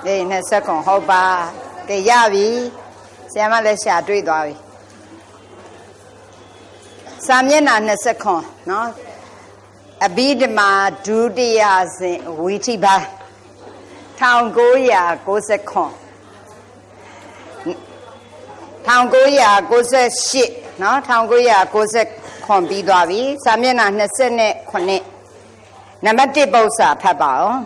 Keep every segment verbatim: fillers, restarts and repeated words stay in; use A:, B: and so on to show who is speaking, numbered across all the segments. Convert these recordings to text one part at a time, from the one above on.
A: အေးနှစ်ဆက်ခွန်ဟုတ်ပါကဲရပြီဆရာမလည်းရှာတွေ့သွားပြီစာမျက်နှာနှစ်ဆက်ခွန်နော်အဘိဓမ္မာဒုတိယစဉ်ဝီထိပိုင်းတစ်ထောင်ကိုးရာကိုးဆယ်ခွန်တစ်ထောင်ကိုးရာကိုးဆယ်ရှစ်နော်တစ်ထောင်ကိုးရာကိုးဆယ်ခွန်ပြီးသွားပြီစာမျက်နှာနှစ်ဆက်နဲ့ခုနှစ်နံပါတ်တစ်ပု္ပ္ပာဖတ်ပါအောင်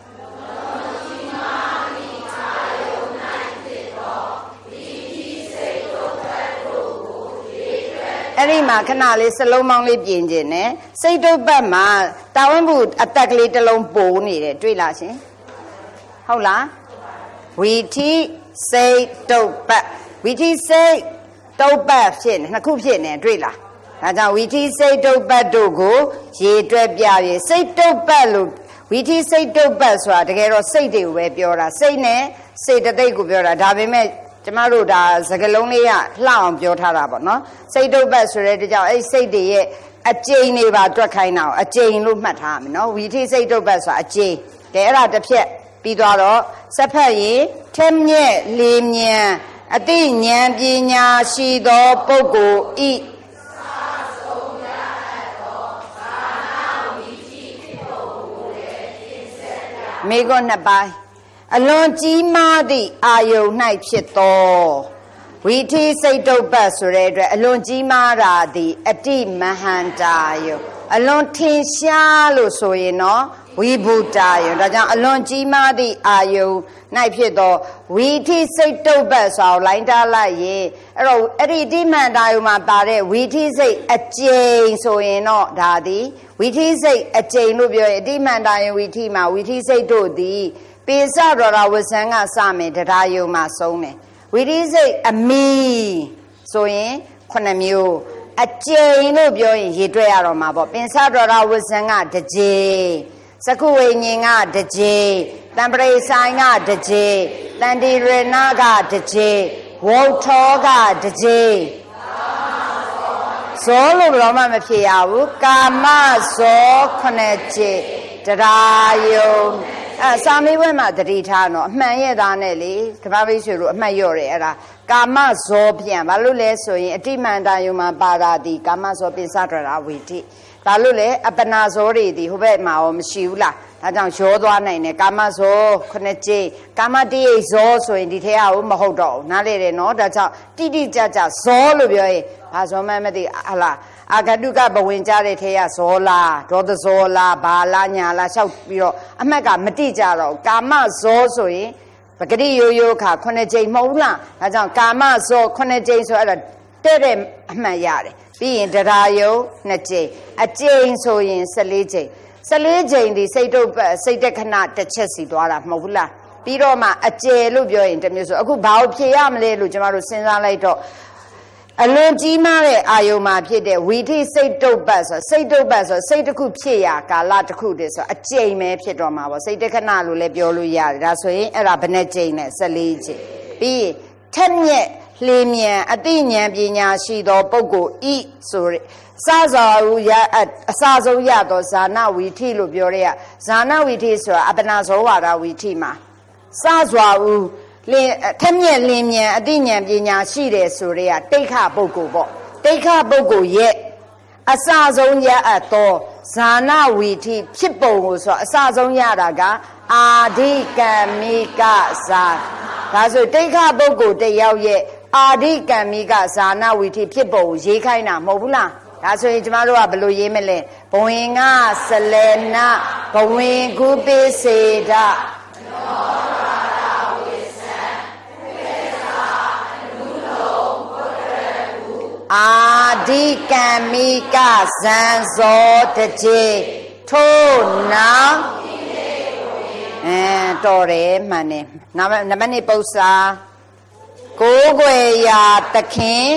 A: အဲ့ဒီမှာခဏလေးစလုံးပေါင်းလေးပြင်ခြင်းနဲ့စိတ်တုပ်ပတ်မှာတာဝန်မှုအတက်ကလေးတစ်လုံးပိုးနေတယ်တွေ့လားရှင်ဟုတ်လားဝီထိစိတ်တုပ်ပတ်ဝီထိစိတ်တုပ်ပတ်ဖြစ်နေနှစ်ခုဖြစ်နေတွေ့လားဒါကြောင့်ဝီထိစိတ်တုပ်ပတ်တို့ကိုရေတွက်ပြရစိတ်တုပ်ပတ်လို့ဝီထိစိတ်တုပ်ပတ်ဆိုတာတကယ်တော့စိတ်တွေကိုပဲပြောတာစိတ်နဲ့စိတ်တသိက်ကိုပြောတာဒါပေမဲ့ကျမတို့ဒါစကလုံးလေးကလှအောင်ပြောထားတာပေါ့နော်စိတ်တုပ်ပတ်ဆိုတဲ့တကြောင်အဲ့စိတ်တွေရဲ့အကျိန်တွေပါတွက်ခိုင်းတာအကျိန်လို့မှတ်ထားမယ်နော်ဝီထိစိတ်တုပ်ပတ်ဆိုတာအကျိန်ကဲအဲ့ဒါတစ်ဖြက်ပြီးသွားတော့စက်ဖက်ရင်ထက်မြက်လေးမြန်အတိဉာဏ်ပညာရှိသောပုဂ္ဂိုလ်ဤမိဂုဏ်နှစ်ပိုင်းအလွန်ကြီးမားသည့်အာယုန်၌ဖြစ်သောဝီထိစိတ်တုပ်ပတ်ဆိုတဲ့အတွက်အလွန်ကြီးမားတာသည်အတိမဟန္တာယုအလွန်ထင်ရှားလို့ဆိုရင်တော့ဝိဘုတာယုဒါကြောင့်အလွန်ကြီးမားသည့်အာယုန်၌ဖြစ်သောဝီထိစိတ်တုပ်ပတ်ဆိုအောင်လိုင်းတားလိုက်ရင်အဲ့တော့အဲ့ဒီအတိမဟန္တာယုမှာပါတဲ့ဝီထိစိတ်အကျိန်ဆိုရင်တော့ဒါသည်ဝီထိစိတ်အကျိန်လို့ပြောရင်အတိမဟန္တာယုဝီထိမှာဝီထိစိတ်တို့သည်ပိစရောရာဝဇံကစမယ်တရားယုံမှာဆုံးတယ်ဝိရိစိတ်အမီဆိုရင်ခုနှစ်မျိုးအကျိန်လို့ပြောရင်ရေတွက်ရတော့မှာပေါ့ပိစရောရာဝဇံကတစ်ကြိမ်စကုဝိညာဉ်ကတစ်ကြိမ်တံပရိဆိုင်ကတစ်ကြိမ်တန်တိရဏကတစ်ကြိမ်ဝုထောကတစ်ကြိမ်ဇောလို့ဘယ်တော့မှမဖြစ်ရဘူးကာမဇောခုနှစ်ကြိမ်တရားယုံအဲစာမေးပွဲမှာတတိထားတော့အမှန်ရဲ့သားနဲ့လေကဘာပိဆွေတို့အမှတ်ရော့တယ်အဲ့ဒါကာမဇောပြန်ဘာလို့လဲဆိုရင်အတိမန္တယုံမှာပါတာဒီကာမဇောပိစဒရာဝိတိဒါလို့လေအပနာဇောတွေဒီဟိုဘက်မှာရောမရှိဘူးလားဒါကြောင့်ရောသွားနိုင်တယ်ကာမဇောခုနှစ်ကြိမ်ကာမတိယဇောဆိုရင်ဒီထဲကမဟုတ်တော့ဘူးနားလေတယ်နော်ဒါကြောင့်တိတိကျကျဇောလို့ပြောရင်ဘာဇောမှမသိဟလားအာဂတုကဘဝင်ကြတဲ့ထဲကဇောလားဒေါသဇောလားဘာလားညာလားလျှောက်ပြီးတော့အမှတ်ကမတိကြတော့ကာမဇောဆိုရင်ပဂတိရိုးရိုးခါခုနှစ်ကြိမ်မဟုတ်လားဒါကြောင့်ကာမဇောခုနှစ်ကြိမ်ဆိုအဲ့ဒါတဲ့တဲ့အမှတ်ရတယ်ပြီးရင်တရားယုံနှစ်ကြိမ်အကြိမ်ဆိုရင်ဆယ်လေးကြိမ်ဆယ်လေးကြိမ်ဒီစိတ်တုပ်စိတ်တခဏတစ်ချက်စီသွားတာမဟုတ်ဘူးလားပြီးတော့မှအကျယ်လို့ပြောရင်တမျိုးဆိုအခုဘာလို့ဖြေရမလဲလို့ကျမတို့စဉ်းစားလိုက်တော့အလွန်ကြီးမားတဲ့အာယုံမှာဖြစ်တဲ့ဝီထိစိတ်တုပ်ပတ်ဆိုစိတ်တုပ်ပတ်ဆိုစိတ်တစ်ခုဖြစ်ရာကာလတစ်ခုတည်းဆိုအကျိန်ပဲဖြစ်တော့မှာပေါ့စိတ်တခဏလို့လည်းပြောလို့ရတယ်ဒါဆိုရင်အဲ့ဒါဘယ်နဲ့ကျိန်လဲဆယ်လေးကျိန်ပြီးထက်မြက်လင်းမြန်အတိဉာဏ်ပညာရှိသောပုဂ္ဂိုလ်ဤဆိုရစဇာဝရအစဆုံးရသောဇာနာဝီထိလို့ပြောရဲဇာနာဝီထိဆိုတာအပနာဇောဝါဒဝီထိမှာစဇာဝလင်းထက်မြက်လင်းမြန်အတိဉာဏ်ပညာရှိတယ်ဆိုရဲတိဋ္ဌပုဂ္ဂိုလ်ပေါ့တိဋ္ဌပုဂ္ဂိုလ်ရဲ့အစဆုံးရအပ်သောဇာနာဝီထိဖြစ်ပုံကိုဆိုအစဆုံးရတာကအာဓိကံမိကဇာဒါဆိုတိဋ္ဌပုဂ္ဂိုလ်တယောက်ရဲ့အာဓိကံမိကဇာနာဝီထိဖြစ်ပုံကိုရေးခိုင်းတာမဟုတ်ဘူးလားဒါဆိုရင်ကျမတို့ကဘယ်လိုရေးမလဲဘဝင်ကစလေနဘဝင်ကုပိစေဒအာဓိကံမိကဇံဇောတကြေထို့နောက်အဲတော်တယ်မှန်တယ်နမနမပု္ပ္ပာကိုးကွယ်ရာသခင်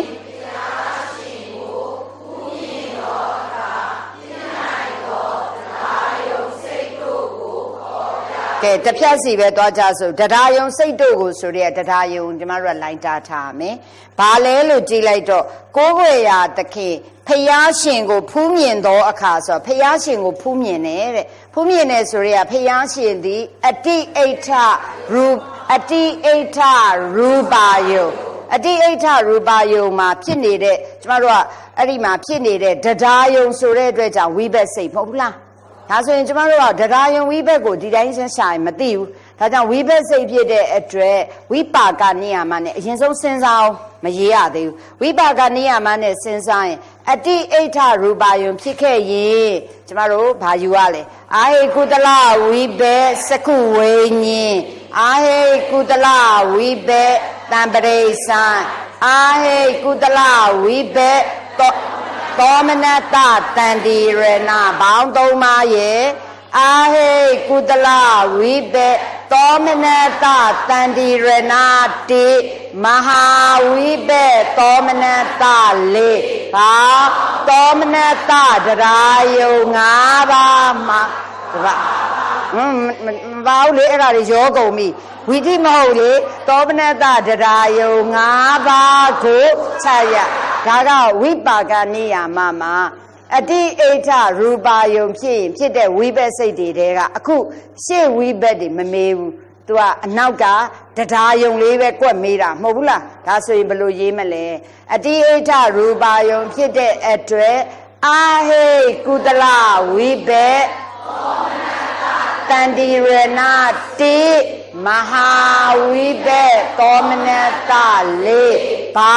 A: ကဲတဖြတ်စီပဲသွားကြဆိုတရားယုံစိတ်တို့ကိုဆိုရဲတရားယုံကျမတို့ကလိုင်းတာထားမယ်။ဘာလဲလို့ကြည့်လိုက်တော့ကိုးကွယ်ရာသခင်ဖဖယားရှင်ကိုဖူးမြင်သောအခါဆိုဖယားရှင်ကိုဖူးမြင်တယ်တဲ့ဖူးမြင်တယ်ဆိုရဖယားရှင်သည်အတိအိဋ္ဌရူအတိအိဋ္ဌရူပါယုအတိအိဋ္ဌရူပါယုမှာဖြစ်နေတဲ့ကျမတို့ကအဲ့ဒီမှာဖြစ်နေတဲ့တရားယုံဆိုတဲ့အတွက်ကြောင့်ဝိဘက်စိတ်မဟုတ်ဘူးလားဒါဆိုရင်ကျမတို့ကတရားယုံဝိဘက်ကိုဒီတိုင်းရှင်းရှာရင်မသိဘူးဒါကြောင့်ဝိဘက်စိတ်ဖြစ်တဲ့အတွက်ဝိပါကနိယာမနဲ့အရင်ဆုံးစဉ်းစားအောင်မရေးရသေးဘူးဝိပါကနိယာမနဲ့စဉ်းစားရင်အတိအိဋ္ဌရူပါယုံဖြစ်ခဲ့ရင်ကျမတို့ဘာယူရလဲအာဟိကုတလဝိဘက်စကုဝိညာဉ်အာဟိကုတလဝိဘက်တံပရိသံအာဟိကုတလဝိဘက်သောမနတတန္တိရဏဘောင်းသုံးပါးရဲ့အာဟိကုတလဝိဘက်သောမနတတန္တိရဏတိမဟာဝိဘက်သောမနတလေးဘာသောမနတတရားယုံ၅ပါးမှာတပါဟွန်းမပါဘူးလေအဲ့ဒါတွေရောကုန်ပြီဝိတိမဟုတ်လေသောမနတတရားယုံ၅ပါးကိုချက်ရဒါကဝိပါကနိယာမမှာအတိအိဋ္ဌရူပါယုံဖြစ်ရင်ဖြစ်တဲ့ဝိဘက်စိတ်တွေတဲကအခုရှေ့ဝိဘက်တွေမမေးဘူးသူကအနောက်ကတရားယုံလေးပဲကွက်မေးတာမဟုတ်ဘူးလားဒါဆိုရင်ဘယ်လိုရေးမလဲအတိအိဋ္ဌရူပါယုံဖြစ်တဲ့အတွက်အာဟိကုတလဝိဘက်တန္တိရဏတိမဟာဝိဘက်သောမနတလေးဘာ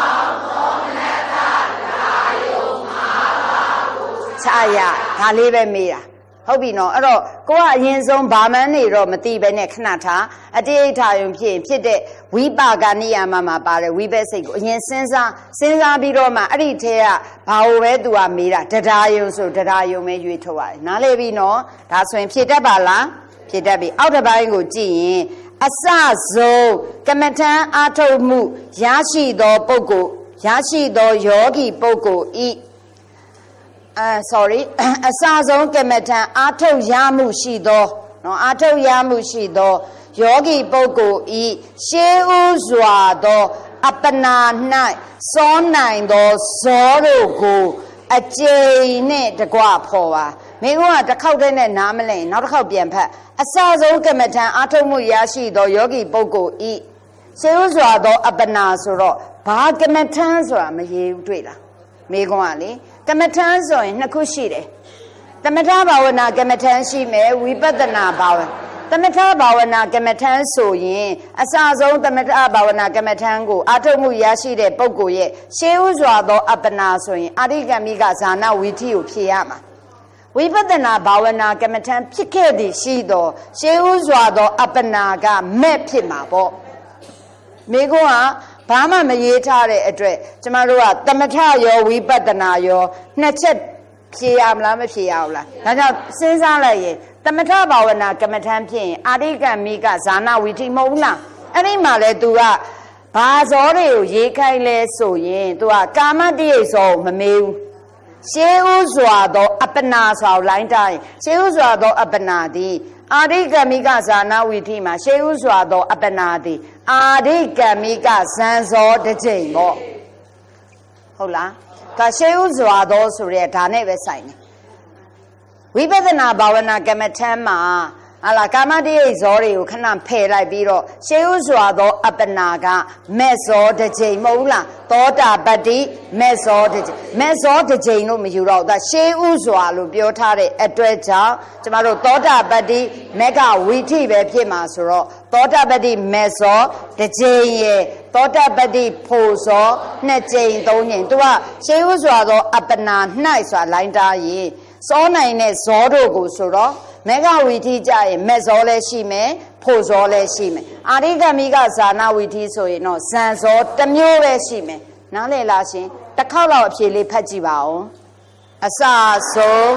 A: ချာရဒါလေးပဲမေးတာဟုတ်ပြီနော်အဲ့တော့ကိုကအရင်ဆုံးဗာမန်းနေတော့မသိပဲနဲ့ခဏထားအတိအိဋ္ဌယုံဖြစ်ဖြစ်တဲ့ဝိပါကနိယာမမှာပါတယ်ဝိဘက်စိတ်ကိုအရင်စဉ်းစားစဉ်းစားပြီးတော့မှအဲ့ဒီထဲကဘာလို့ပဲသူကမေးတာတရားယုံဆိုတရားယုံပဲရွေးထုတ်ရတယ်နားလေပြီနော်ဒါဆိုရင်ဖြစ်တတ်ပါလားဖြစ်တတ်ပြီအောက်တစ်ပိုင်းကိုကြည့်ရင်အစဆုံးကမ္မထံအာထုတ်မှုရရှိသောပုဂ္ဂိုလ်ရရှိသောယောဂီပုဂ္ဂိုလ်ဤအာ sorry အစဆုံးကမ္မထံအာထုတ်ရမှုရှိသောနော်အာထုတ်ရမှုရှိသောယောဂီပုဂ္ဂိုလ်ဤရှေးဥစွာသောအပနာ၌စောနိုင်သောဇောတို့ကိုအကျိန်နဲ့တကွဖော်ပါမင်းကတစ်ခေါက်တည်းနဲ့နားမလဲနောက်တစ်ခေါက်ပြန်ဖတ်အစဆုံးကမ္မထံအာထုတ်မှုရရှိသောယောဂီပုဂ္ဂိုလ်ဤရှေးဥစွာသောအပနာဆိုတော့ဘာကမ္မထံဆိုတာမရေဘူးတွေ့လားမိကွန်းကလေကမ္မထံဆိုရင်နှစ်ခုရှိတယ်သမထဘာဝနာကမ္မထံရှိမယ်ဝိပဿနာဘာဝသမထဘာဝနာကမ္မထံဆိုရင်အစဆုံးသမထဘာဝနာကမ္မထံကိုအာထုတ်မှုရရှိတဲ့ပုဂ္ဂိုလ်ရဲ့ရှေးဥစွာသောအပ္ပနာဆိုရင်အာရိကမိကဇာနာဝိထိကိုဖြေရမှာဝိပဿနာဘာဝနာကမ္မထံဖြစ်ခဲ့သည်ရှိသောရှေးဥစွာသောအပ္ပနာကမဲ့ဖြစ်မှာပေါ့မိကွန်းကဘာမှမရေးထားတဲ့အတွက်ကျမတို့ကသမထရောဝိပဿနာရောနှစ်ချက်ဖြေရမလားမဖြေရဘူးလားဒါကြောင့်စဉ်းစားလိုက်ရင်သမထဘာဝနာကမ္မထံဖြစ်ရင်အာရိကမိကဇာနာဝိထိမဟုတ်ဘူးလားအဲ့ဒီမှာလဲ तू ကဘာဇောတွေကိုရေးခိုင်းလဲဆိုရင် तू ကကာမတရိပ်ဇောကိုမမေးဘူးရှေးဥစွာသောအပ္ပနာဆိုအောင်လိုင်းတိုင်းရှေးဥစွာသောအပ္ပနာသည်အာရိကမိကဇာနာဝိထိမှာရှေးဥစွာသောအပ္ပနာသည်အာရိကမိကဇံဇောတစ်ချိန်ပေါ့ဟုတ်လားဒါရှေးဥစွာသောဆိုရဲဒါနဲ့ပဲဆိုင်တယ်ဝိပဿနာဘာဝနာကမ္မထံမှာဟာလာကာမတရိပ်ဇောတွေကိုခဏဖယ်လိုက်ပြီးတော့ရှေးဥစွာသောအပ္ပနာကမဲ့ဇောတစ်ချိန်မဟုတ်လားသောတာပတ္တိမဲ့ဇောတစ်ချိန်မဲ့ဇောတစ်ချိန်လို့မယူတော့ဒါရှေးဥစွာလို့ပြောထားတဲ့အတွက်ကြောင့်ကျမတို့သောတာပတ္တိမေဃဝိထိပဲဖြစ်မှာဆိုတော့သောတာပတ္တိမဲ့ဇောတစ်ချိန်ရဲ့သောတာပတ္တိဖို့ဇောနှစ်ချိန်သုံးချိန်သူကရှေးဥစွာသောအပ္ပနာ၌ဆိုတာလိုင်းတာရေးစောနိုင်တဲ့ဇောတို့ကိုဆိုတော့မေဃဝီထိကြရင်မဲ့ဇောလည်းရှိမယ်ဖို့ဇောလည်းရှိမယ်အာရိကမိကဇာနာဝီထိဆိုရင်တော့ဇံဇောတစ်မျိုးပဲရှိမယ်နားလည်လားရှင်တစ်ခေါက်လောက်အဖြေလေးဖတ်ကြည့်ပါဦးအစဆုံး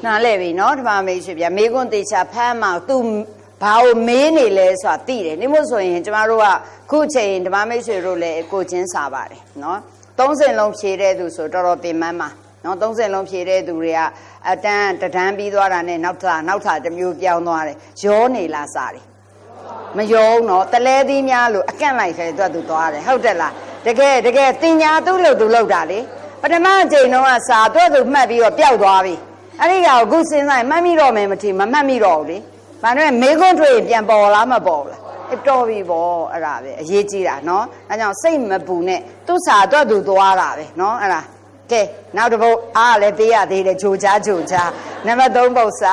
A: နားလဲပြီနော်ဓမ္မမိတ်ဆွေဗျာမေကွန်းတေချာဖမ်းမှာသူဘာကိုမေးနေလဲဆိုတာသိတယ်နေမို့ဆိုရင်ကျမတို့ကခုချိန်ဓမ္မမိတ်ဆွေတို့လည်းကိုချင်းစာပါတယ်နော်သုံးစင်လုံးဖြေတဲ့သူဆိုတော်တော်ပင်ပန်းပါနော်သုံးစင်လုံးဖြေတဲ့သူတွေကအတန်းတဒန်းပြီးသွားတာနဲ့နောက်ထပ်နောက်ထပ်တစ်မျိုးပြောင်းသွားတယ်ရောနေလားစာတယ်မယုံတော့တလဲသီးများလို့အကန့်လိုက်ခဲသူကသူသွားတယ်ဟုတ်တယ်လားတကယ်တကယ်တင်ညာသူ့လို့သူလောက်တာလေပထမအချိန်တုန်းကစာသူ့သူမှတ်ပြီးတော့ပျောက်သွားပြီအဲ့ဒီကောင်အခုစဉ်းစားရင်မှတ်မိတော့မယ်မထင်မမှတ်မိတော့ဘူးလေဘာလို့မေကွန်းထွေပြန်ပေါ်လားမပေါ်လားအတော်ပြီပေါ့အဲ့ဒါပဲအရေးကြီးတာနော်အဲကြောင့်စိတ်မပူနဲ့သူ့စာတော့သူသွားတာပဲနော်အဲ့ဒါကဲနောက်တစ်ပုတ်အားလည်းပေးရသေးတယ်ဂျိုချာဂျိုချာနံပါတ်သုံးပုတ်စာ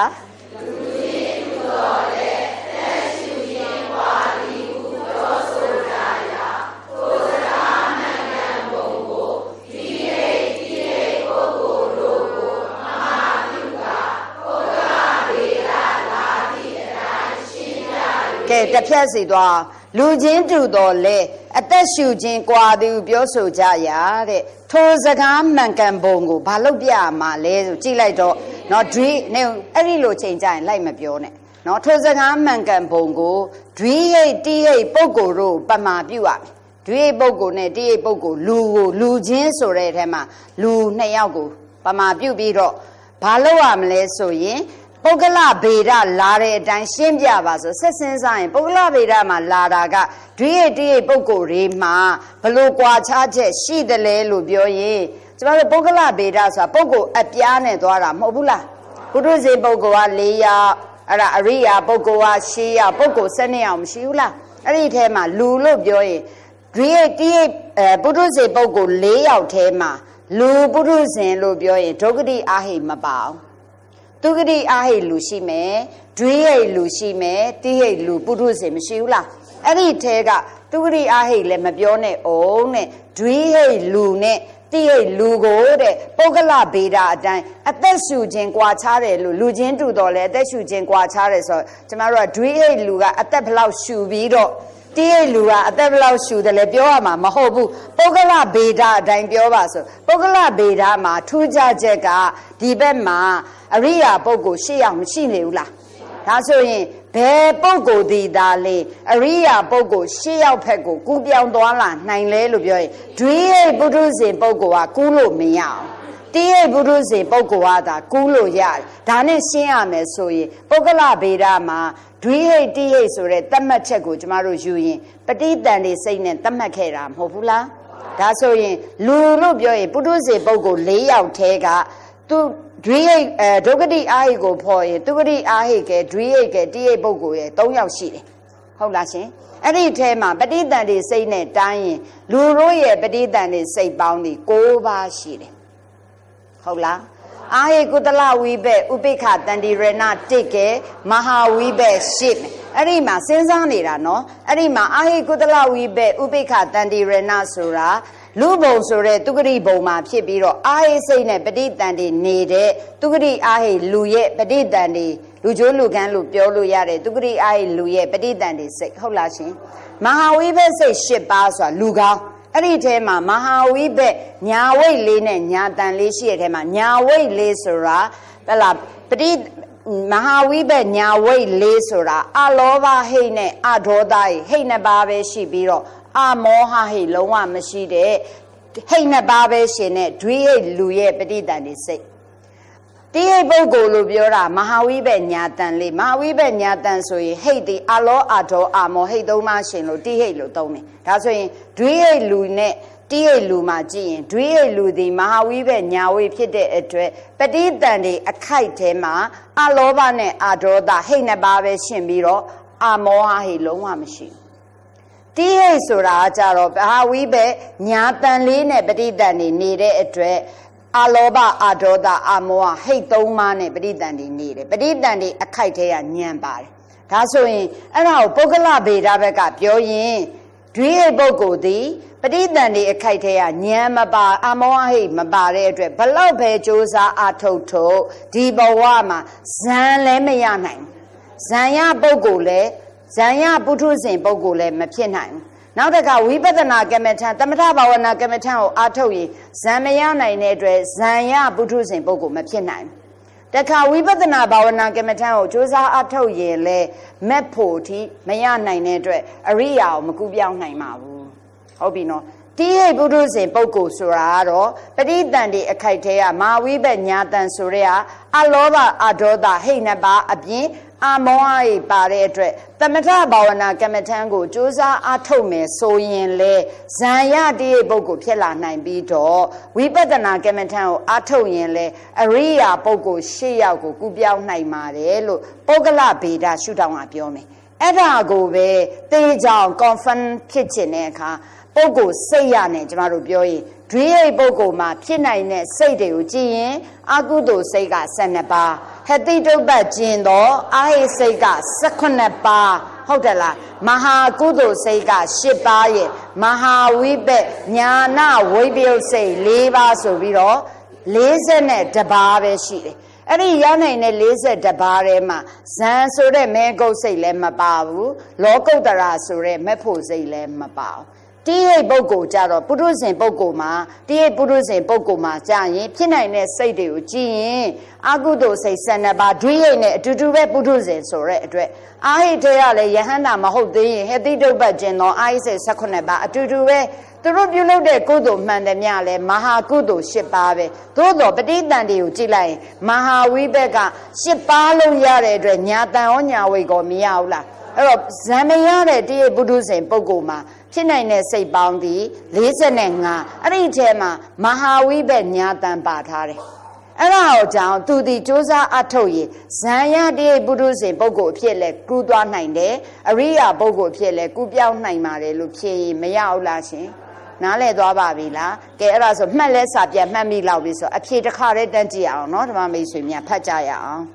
A: ကဲတစ်ဖြတ်စီသွားလူချင်းတူတော်လဲအသက်ရှူခြင်းကွာသူပြောဆိုကြရတဲ့ထိုစကားမှန်ကန်ပုံကိုဘာလို့ပြမှာလဲဆိုကြည့်လိုက်တော့နော်ဒွိနေအဲ့ဒီလိုချိန်ကြရင်လိုက်မပြောနဲ့နော်ထိုစကားမှန်ကန်ပုံကိုဒွိဟိတ်တိဟိတ်ပုဂ္ဂိုလ်တို့ပမာပြုရမယ်ဒွိဟိတ်ပုဂ္ဂိုလ်နဲ့တိဟိတ်ပုဂ္ဂိုလ်လူကိုလူချင်းဆိုတဲ့အထက်မှာလူနှစ်ယောက်ကိုပမာပြုပြီးတော့ဘာလို့ရမလဲဆိုရင်ပုဂ္ဂလဗေဒလာတဲ့အတိုင်းရှင်းပြပါဆိုဆက်စင်းစားရင်ပုဂ္ဂလဗေဒမှာလာတာကဒွိဟိတ်တိဟိတ်ပုဂ္ဂိုလ်တွေမှာဘလို့ကွာခြားချက်ရှိတယ်လဲလို့ပြောရင်ကျမတို့ပုဂ္ဂလဗေဒဆိုတာပုဂ္ဂိုလ်အပြားနဲ့သွားတာမဟုတ်ဘူးလားပုထုဇဉ်ပုဂ္ဂိုလ်က၄ယောက်အဲ့ဒါအရိယာပုဂ္ဂိုလ်က၈ယောက်ပုဂ္ဂိုလ်၁၂ယောက်မရှိဘူးလားအဲ့ဒီထဲမှာလူလို့ပြောရင်ဒွိဟိတ်တိဟိတ်အဲပုထုဇဉ်ပုဂ္ဂိုလ်၄ယောက်ထဲမှာလူပုထုဇဉ်လို့ပြောရင်ဒုက္ခတိအာဟိမပါအောင်သူဂတိအာဟိလူရှိမယ်ဒွိဟိတ်လူရှိမယ်တိဟိတ်လူပုထုဇဉ်မရှိဘူးလားအဲ့ဒီထဲကသူဂတိအာဟိလည်းမပြောနဲ့အောင်နဲ့ဒွိဟိတ်လူနဲ့တိဟိတ်လူကိုတဲ့ပုဂ္ဂလဗေဒအတိုင်းအသက်ရှူခြင်းကွာခြားတယ်လို့လူချင်းတူတော်လဲအသက်ရှူခြင်းကွာခြားတယ်ဆိုတော့ကျမတို့ကဒွိဟိတ်လူကအသက်ဘလောက်ရှူပြီးတော့တိဟိတ်လူကအသက်ဘလောက်ရှူတယ်လဲပြောရမှာမဟုတ်ဘူးပုဂ္ဂလဗေဒအတိုင်းပြောပါဆိုပုဂ္ဂလဗေဒမှာထူးခြားချက်ကဒီဘက်မှာအရိယာပုဂ္ဂိုလ်၈ယောက်မရှိနေဘူးလားဒါဆိုရင်ဘယ်ပုဂ္ဂိုလ်ဒီသားလေအရိယာပုဂ္ဂိုလ်၈ယောက်ဖက်ကိုကူးပြောင်းသွားလာနိုင်လဲလို့ပြောရင်ဒွိဟိတ်ပုထုဇဉ်ပုဂ္ဂိုလ်ကကူးလို့မရအောင်တိဟိတ်ပုထုဇဉ်ပုဂ္ဂိုလ်ကသာကူးလို့ရတယ်ဒါနဲ့ရှင်းရမယ်ဆိုရင်ပုဂ္ဂလဗေဒမှာဒွိဟိတ်တိဟိတ်ဆိုတဲ့သတ်မှတ်ချက်ကိုကျမတို့ယူရင်ပဋိသန္ဓေစိတ်နဲ့သတ်မှတ်ခဲ့တာမဟုတ်ဘူးလားဒါဆိုရင်လူလို့ပြောရင်ပုထုဇဉ်ပုဂ္ဂိုလ်၄ယောက်ထဲကသူဒွိဟိတ်အဲဒုက္ခတိအာဟိကိုဖော်ရင်သူဂတိအာဟိကဲဒွိဟိတ်ကဲတိဟိတ်ပုဂ္ဂိုလ်ရဲ့၃ယောက်ရှိတယ်ဟုတ်လားရှင်အဲ့ဒီထဲမှာပဋိသန္ဓေစိတ်နဲ့တိုင်းရင်လူတို့ရဲ့ပဋိသန္ဓေစိတ်ပေါင်းဒီ၉ပါးရှိတယ်ဟုတ်လားအာဟိကုတလဝိဘက်ဥပိ္ပခတန္တိရဏတိကဲမဟာဝိဘက်ရှိမယ်အဲ့ဒီမှာစဉ်းစားနေတာနော်အဲ့ဒီမှာအာဟိကုတလဝိဘက်ဥပိ္ပခတန္တိရဏဆိုတာလူဘုံဆိုတဲ့သူဂတိဘုံမှာဖြစ်ပြီးတော့အာဟိစိတ်နဲ့ပဋိသန္ဓေနေတဲ့သူဂတိအာဟိလူရဲ့ပဋိသန္ဓေလူကျိုးလူကန်းလို့ပြောလို့ရတယ်သူဂတိအာဟိလူရဲ့ပဋိသန္ဓေစိတ်ဟုတ်လားရှင်မဟာဝိဘက်စိတ်၈ပါးဆိုတာလူကောင်းအဲ့ဒီထဲမှာမဟာဝိဘက်ညာဝိတ်လေးနဲ့ညာတန်လေးရှိတဲ့ထဲမှာညာဝိတ်လေးဆိုတာဟဲ့လားပဋိမဟာဝိဘက်ညာဝိတ်လေးဆိုတာအလောဘဟိတ်နဲ့အဒေါသဟိတ်နှစ်ပါးပဲရှိပြီးတော့အမောဟဟိတ်လုံးဝမရှိတဲ့ဟိတ်နှစ်ပါးပဲရှင်တဲ့ဒွိဟိတ်လူရဲ့ပဋိသန္ဓေစိတ်တိဟိတ်ပုဂ္ဂိုလ်လို့ပြောတာမဟာဝိဘက်ညာတန်လေးမဟာဝိဘက်ညာတန်ဆိုရင်ဟိတ်ဒီအလောအဒေါအမောဟိတ်သုံးပါးရှင်လို့တိဟိတ်လို့သုံးတယ်ဒါဆိုရင်ဒွိဟိတ်လူနဲ့တိဟိတ်လူမှာကြည့်ရင်ဒွိဟိတ်လူဒီမဟာဝိဘက်ညာဝိဖြစ်တဲ့အတွက်ပဋိသန္ဓေအခိုက်ထဲမှာအလောဘနဲ့အဒေါသဟိတ်နှစ်ပါးပဲရှင်ပြီးတော့အမောဟဟိတ်လုံးဝမရှိဘူးတိဟိတ်ဆိုတာကြတော့မဟာဝိဘက်ညာတန်လေးနဲ့ပဋိသန္ဓေနေတဲ့အတွက်အလောဘအဒေါသအမောဟဟိတ်သုံးပါးနဲ့ပဋိသန္ဓေနေတယ်ပဋိသန္ဓေအခိုက်ထဲကညံပါတယ်ဒါဆိုရင်အဲ့ဒါကိုပုဂ္ဂလဗေဒဘက်ကပြောရင်ဒွိဟိတ်ပုဂ္ဂိုလ်သည်ပဋိသန္ဓေအခိုက်ထဲကညံမပါအမောဟဟိတ်မပါတဲ့အတွက်ဘလောက်ပဲစ조사အထုတ်ထုတ်ဒီဘဝမှာဇံလည်းမရနိုင်ဇံရပုဂ္ဂိုလ်လည်းဇံရပုထုဇဉ်ပုဂ္ဂိုလ်လည်းမဖြစ်နိုင်ဘူးနောက်တစ်ခါဝိပဿနာကမ္မထံသမထဘာဝနာကမ္မထံကိုအားထုတ်ရင်ဇံမရနိုင်တဲ့အတွက်ဇံရပုထုဇဉ်ပုဂ္ဂိုလ်မဖြစ်နိုင်ဘူးတခါဝိပဿနာဘာဝနာကမ္မထံကိုကြိုးစားအထုတ်ရင်လေမက်ဖို့ထိမရနိုင်တဲ့အတွက်အရိယာကိုမကူပြောင်းနိုင်ပါဘူးဟုတ်ပြီနော်တိဟိပုထုဇဉ်ပုဂ္ဂိုလ်ဆိုတာကတော့ပဋိသန္ဓေအခိုက်ထဲကမာဝိဘက်ညာတန်ဆိုရဲအလောဘအဒေါသဟိတ်နှစ်ပါးအပြင်အမောဟ၏ပါတဲ့အတွက်သမထဘာဝနာကမ္မထံကိုကြိုးစားအထုတ်မယ်ဆိုရင်လေဇံရတိဟိပုဂ္ဂိုလ်ဖြစ်လာနိုင်ပြီးတော့ဝိပဿနာကမ္မထံကိုအထုတ်ရင်လေအရိယာပုဂ္ဂိုလ်ရှစ်ယောက်ကိုကူပြောင်းနိုင်ပါတယ်လို့ပုဂ္ဂလဗေဒရှုထောင့်ကပြောမယ်အဲ့ဒါကိုပဲတေချောင် confirm ဖြစ်ခြင်းတဲ့အခါပုဂ္ဂိုလ်စိတ်ရနဲ့ကျမတို့ပြောရင်ဒွိဟိပုဂ္ဂိုလ်မှာဖြစ်နိုင်တဲ့စိတ်တွေကိုကြည့်ရင်အကုသိုလ်စိတ်ကဆယ်နှစ်ပါးဟတိတုပ္ပကျင်သောအာဟိစိတ်ကဆယ်ခုနှစ်ပါးဟုတ်တယ်လားမဟာကုသိုလ်စိတ်ကရှစ်ပါးရဲ့မဟာဝိပက်ညာနာဝိပယုတ်စိတ်လေးပါးဆိုပြီးတော့လေးဆယ်နဲ့တစ်ပါးပဲရှိတယ်အဲ့ဒီရနိုင်တဲ့လေးဆယ်တစ်ပါးထဲမှာဇံဆိုတဲ့မဲကုတ်စိတ်လည်းမပါဘူးလောကုတ္တရာဆိုတဲ့မက်ဖို့စိတ်လည်းမပါဘူးတိဟိပုဂ္ဂိုလ်ကြတော့ပုထုဇဉ်ပုဂ္ဂိုလ်မှာတိဟိပုထုဇဉ်ပုဂ္ဂိုလ်မှာကြာရင်ဖြစ်နိုင်တဲ့စိတ်တွေကိုကြည့်ရင်အကုသိုလ်စိတ်ဆယ်နှစ်ပါးဒွိဟိနဲ့အတူတူပဲပုထုဇဉ်ဆိုတဲ့အတွက်အာဟိတေရလည်းယဟန္တာမဟုတ်သေးရင်ဟတိတုပ္ပကျင်သောအာဟိစိတ်ဆယ်ခုနှစ်ပါးအတူတူပဲသူတို့ပြုလုပ်တဲ့ကုသိုလ်မှန်တယ်များလဲမဟာကုသိုလ်ရှစ်ပါးပဲသို့တော်ပဋိသန္ဓေကိုကြည့်လိုက်ရင်မဟာဝိဘက်ကရှစ်ပါးလုံးရတဲ့အတွက်ညာတန်ရောညာဝိတ်ကောမရဘူးလားအဲ့တော့ဇံမရတဲ့တိဟိပုထုဇဉ်ပုဂ္ဂိုလ်မှာဖြစ်နိုင်တဲ့စိတ်ပေါင်းသည်လေးဆယ်၅အဲ့ဒီထဲမှာမဟာဝိဘက်ညာတန်ပါထားတယ်အဲ့ဒါကိုကြောင့်သူဒီစ조사အထုတ်ရင်ဇံရတိဟိပုထုဇဉ်ပုဂ္ဂိုလ်အဖြစ်လဲကူးသွားနိုင်တယ်အရိယာပုဂ္ဂိုလ်အဖြစ်လဲကူးပြောင်းနိုင်ပါတယ်လို့ဖြေရင်မရဘူးလားရှင်နားလဲသွားပါပြီလားကဲအဲ့ဒါဆိုမှတ်လဲစာပြတ်မှတ်မိလောက်ပြီဆိုအဖြေတစ်ခါတည်းတန်းကြည့်အောင်နော်ဓမ္မမိတ်ဆွေများဖတ်ကြရအောင်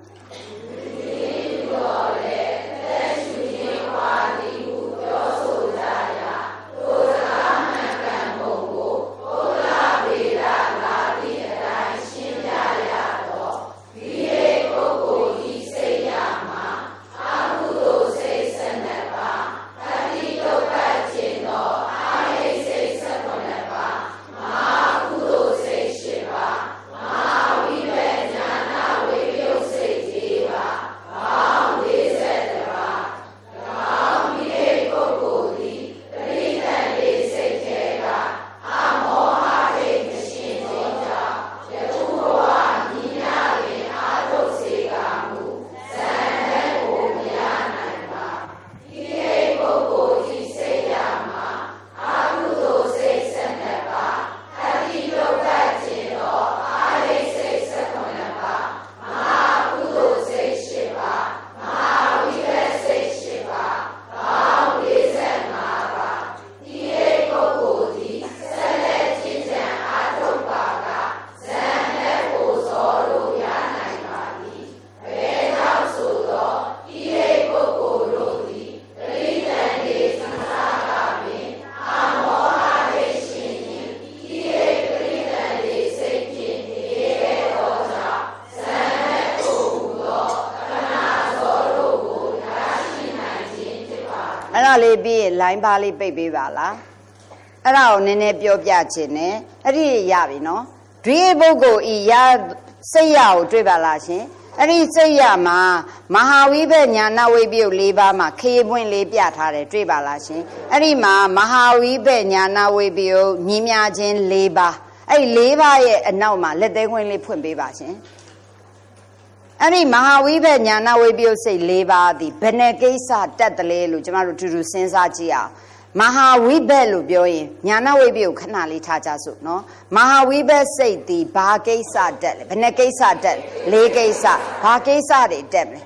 A: လေးပြီးလိုင်းပါလေးပိတ်ပေးပါလားအဲ့ဒါကိုနည်းနည်းပြောပြခြင်းနဲ့အဲ့ဒီရပြီနော်ဒွိပုဂ္ဂိုလ်ဤရစိတ်ရကိုတွေ့ပါလားရှင်အဲ့ဒီစိတ်ရမှာမဟာဝိဘက်ညာနာဝိပယုတ်၄ပါးမှာခေပွင့်လေးပြထားတယ်တွေ့ပါလားရှင်အဲ့ဒီမှာမဟာဝိဘက်ညာနာဝိပယုတ်ညီမြခြင်း၄ပါးအဲ့ဒီ၄ပါးရဲ့အနောက်မှာလက်သေးခွင်းလေးဖွင့်ပေးပါရှင်အဲ့ဒီမဟာဝိဘက်ညာနာဝိပယုတ်စိတ်၄ပါးသည်ဘယ်နဲ့ကိစ္စတက်တယ်လဲလို့ကျမတို့တူတူစဉ်းစားကြည့်အောင်မဟာဝိဘက်လို့ပြောရင်ညာနာဝိပယုတ်ခဏလေးထားကြစို့နော်မဟာဝိဘက်စိတ်သည်ဘာကိစ္စတက်လဲဘယ်နဲ့ကိစ္စတက်လဲ၄ကိစ္စဘာကိစ္စတွေတက်မလဲ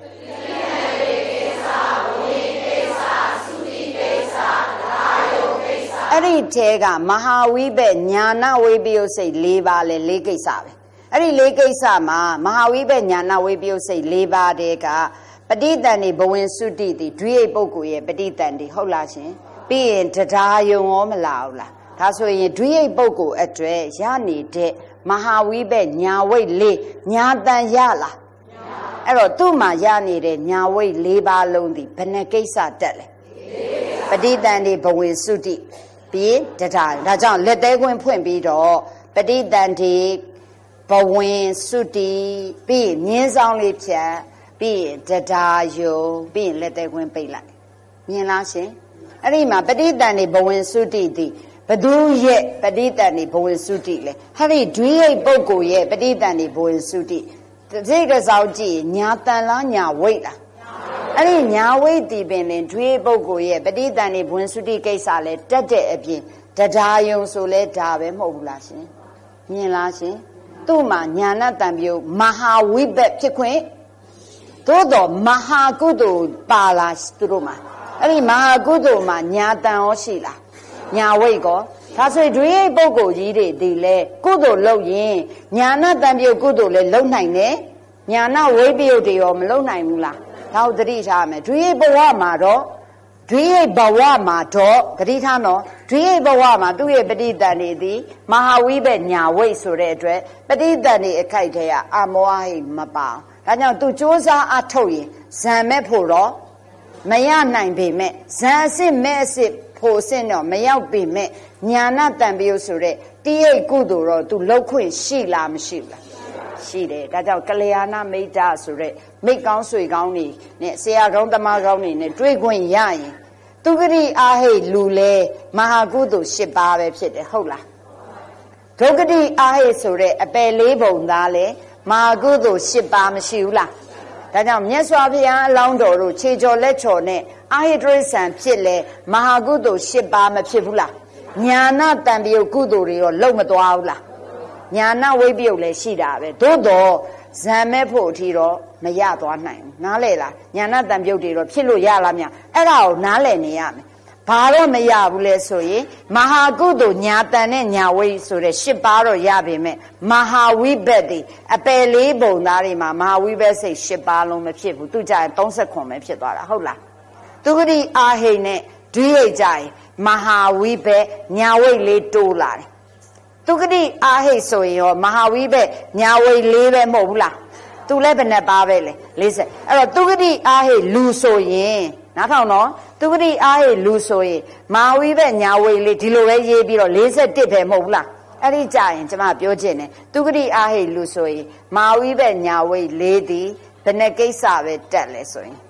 A: အဲ့ဒီထဲကမဟာဝိဘက်ညာနာဝိပယုတ်စိတ်၄ပါးလဲ၄ကိစ္စပဲအဲ့ဒီလေးကိစ္စမှာမဟာဝိဘက်ညာနာဝိပယုတ်စိတ်၄ပါးတည်းကပဋိသန္ဓေဘဝင်စုတိတိဒွိဟိပုဂ္ဂိုလ်ရဲ့ပဋိသန္ဓေဟုတ်လားရှင်ပြီးရင်တရားယုံရောမလာဘူးလားဒါဆိုရင်ဒွိဟိပုဂ္ဂိုလ်အတွက်ရနေတဲ့မဟာဝိဘက်ညာဝိတ်လေးညာတန်ရလားအဲ့တော့သူ့မှာရနေတဲ့ညာဝိတ်၄ပါးလုံးဒီဘယ်နှကိစ္စတက်လဲပဋိသန္ဓေဘဝင်စုတိပြီးတရားဒါကြောင့်လက်သေးခွင်းဖွင့်ပြီးတော့ပဋိသန္ဓေဘဝင်စုတိပြီးမြင်းဆောင်လေးဖြတ်ပြီးတရားယုံပြီးလက်သေးခွင်းပိတ်လိုက်မြင်လားရှင်အဲ့ဒီမှာပဋိသန္ဓေဘဝင်စုတိတိဘသူရဲ့ပဋိသန္ဓေဘဝင်စုတိလဲဟာဒီဒွိဟိတ်ပုဂ္ဂိုလ်ရဲ့ပဋိသန္ဓေဘဝင်စုတိစိတ်ကစားကြည့်ညာတန်လားညာဝိတ်လားအဲ့ဒီညာဝိတ်ဒီပင်လင်ဒွိဟိတ်ပုဂ္ဂိုလ်ရဲ့ပဋိသန္ဓေဘဝင်စုတိကိစ္စလဲတက်တဲ့အပြင်တရားယုံဆိုလဲဒါပဲမဟုတ်ဘူးလားရှင်မြင်လားရှင်သူ့မှာညာဏတံပြုတ်မဟာဝိဘက်ဖြစ်ခွင့်သို့တော့မဟာကုသိုလ်ပါလားသူတို့မှာအဲ့ဒီမဟာကုသိုလ်မှာညာတန်ရောရှိလားညာဝိတ်ကောဒါဆိုဒွိဟိတ်ပုဂ္ဂိုလ်ကြီးတွေဒီလဲကုသိုလ်လုပ်ရင်ညာဏတံပြုတ်ကုသိုလ်လဲလုပ်နိုင်တယ်ညာဏဝိပယုတ်တွေရောမလုပ်နိုင်ဘူးလားဒါကိုသတိထားမယ်ဒွိဟိတ်ဘဝမှာတော့ဒွိဟိတ်ဘဝမှာတော့သတိထားနော်ဒွိဟိတ်ဘဝမှာသူ့ရဲ့ပဋိသန္ဓေသည်မဟာဝိဘက်ညာဝိတ်ဆိုတဲ့အတွက်ပဋိသန္ဓေအခိုက်ထဲကအမောဟိတ်မပါဒါကြောင့်သူစ조사အထုတ်ရင်ဇံမဲ့ဖို့တော့မရနိုင်ပေမဲ့ဇံအစစ်မဲ့အစစ်ဖို့စင်တော့မရောက်ပေမဲ့ညာဏတံပြုတ်ဆိုတဲ့တိဟိတ်ကုသိုလ်တော့သူလောက်ခွင့်ရှိလားမရှိဘူးလားရှိတယ်ဒါကြောင့်ကလျာဏမိတ်တာဆိုတဲ့မိတ်ကောင်းဆွေကောင်းနေနဲ့ဆရာကောင်းတမကောင်းနေနဲ့တွေ့ခွင့်ရရင်သူဂတိအာဟိတ်လူလဲမဟာကုသိုလ်၈ပါးပဲဖြစ်တယ်ဟုတ်လားဒုက္ခတိအာဟိတ်ဆိုတဲ့အပယ်လေးပုံသားလဲမဟာကုသိုလ်၈ပါးမရှိဘူးလားဒါကြောင့်မြတ်စွာဘုရားအလောင်းတော်တို့ခြေချော်လက်ချော်နဲ့အာဟိတရိစ္ဆာန်ဖြစ်လဲမဟာကုသိုလ်၈ပါးမဖြစ်ဘူးလားညာဏတံပြုတ်ကုသိုလ်တွေရောလုံးမသွားဘူးလားညာဏဝိပယုတ်လည်းရှိတာပဲသို့တော့ဇံမဲ့ဖို့အထီတော့မရသွားနိုင်ဘူးနားလဲလားညာဏတံပြုတ်တွေတော့ဖြစ်လို့ရလားမြအဲ့ဒါကိုနားလဲနေရမယ်ဘာတော့မရဘူးလဲဆိုရင်မဟာကုသိုလ်ညာတန်နဲ့ညာဝိဆိုတဲ့၈ပါးတော့ရပေမဲ့မဟာဝိဘက်တွေအပယ်လေးပုံသားတွေမှာမဟာဝိဘက်စိတ်၈ပါးလုံးမဖြစ်ဘူးသူကြရင်၃၇ပဲဖြစ်သွားတာဟုတ်လားသူဂတိအာဟိတ်နဲ့ဒွိဟိတ်ကြရင်မဟာဝိဘက်ညာဝိလေးတိုးလာတယ်သူဂတိအာဟိတ်ဆိုရင်ရောမဟာဝိဘက်ညာဝိလေးပဲမဟုတ်ဘူးလားသူလည်းဘယ်နဲ့ပါပဲလေ၄၀အဲ့တော့သူဂတိအာဟိတ်လူဆိုရင်နားထောင်နော်သူဂတိအာဟိတ်လူဆိုရင်မဟာဝိဘက်ညာဝိလေးဒီလိုပဲရေးပြီးတော့၄၁ပဲမဟုတ်ဘူးလားအဲ့ဒီကြရင်ကျမပြောချင်တယ်သူဂတိအာဟိတ်လူဆိုရင်မဟာဝိဘက်ညာဝိလေးသည်ဘယ်နဲ့ကိစ္စပဲတက်လဲဆိုရင်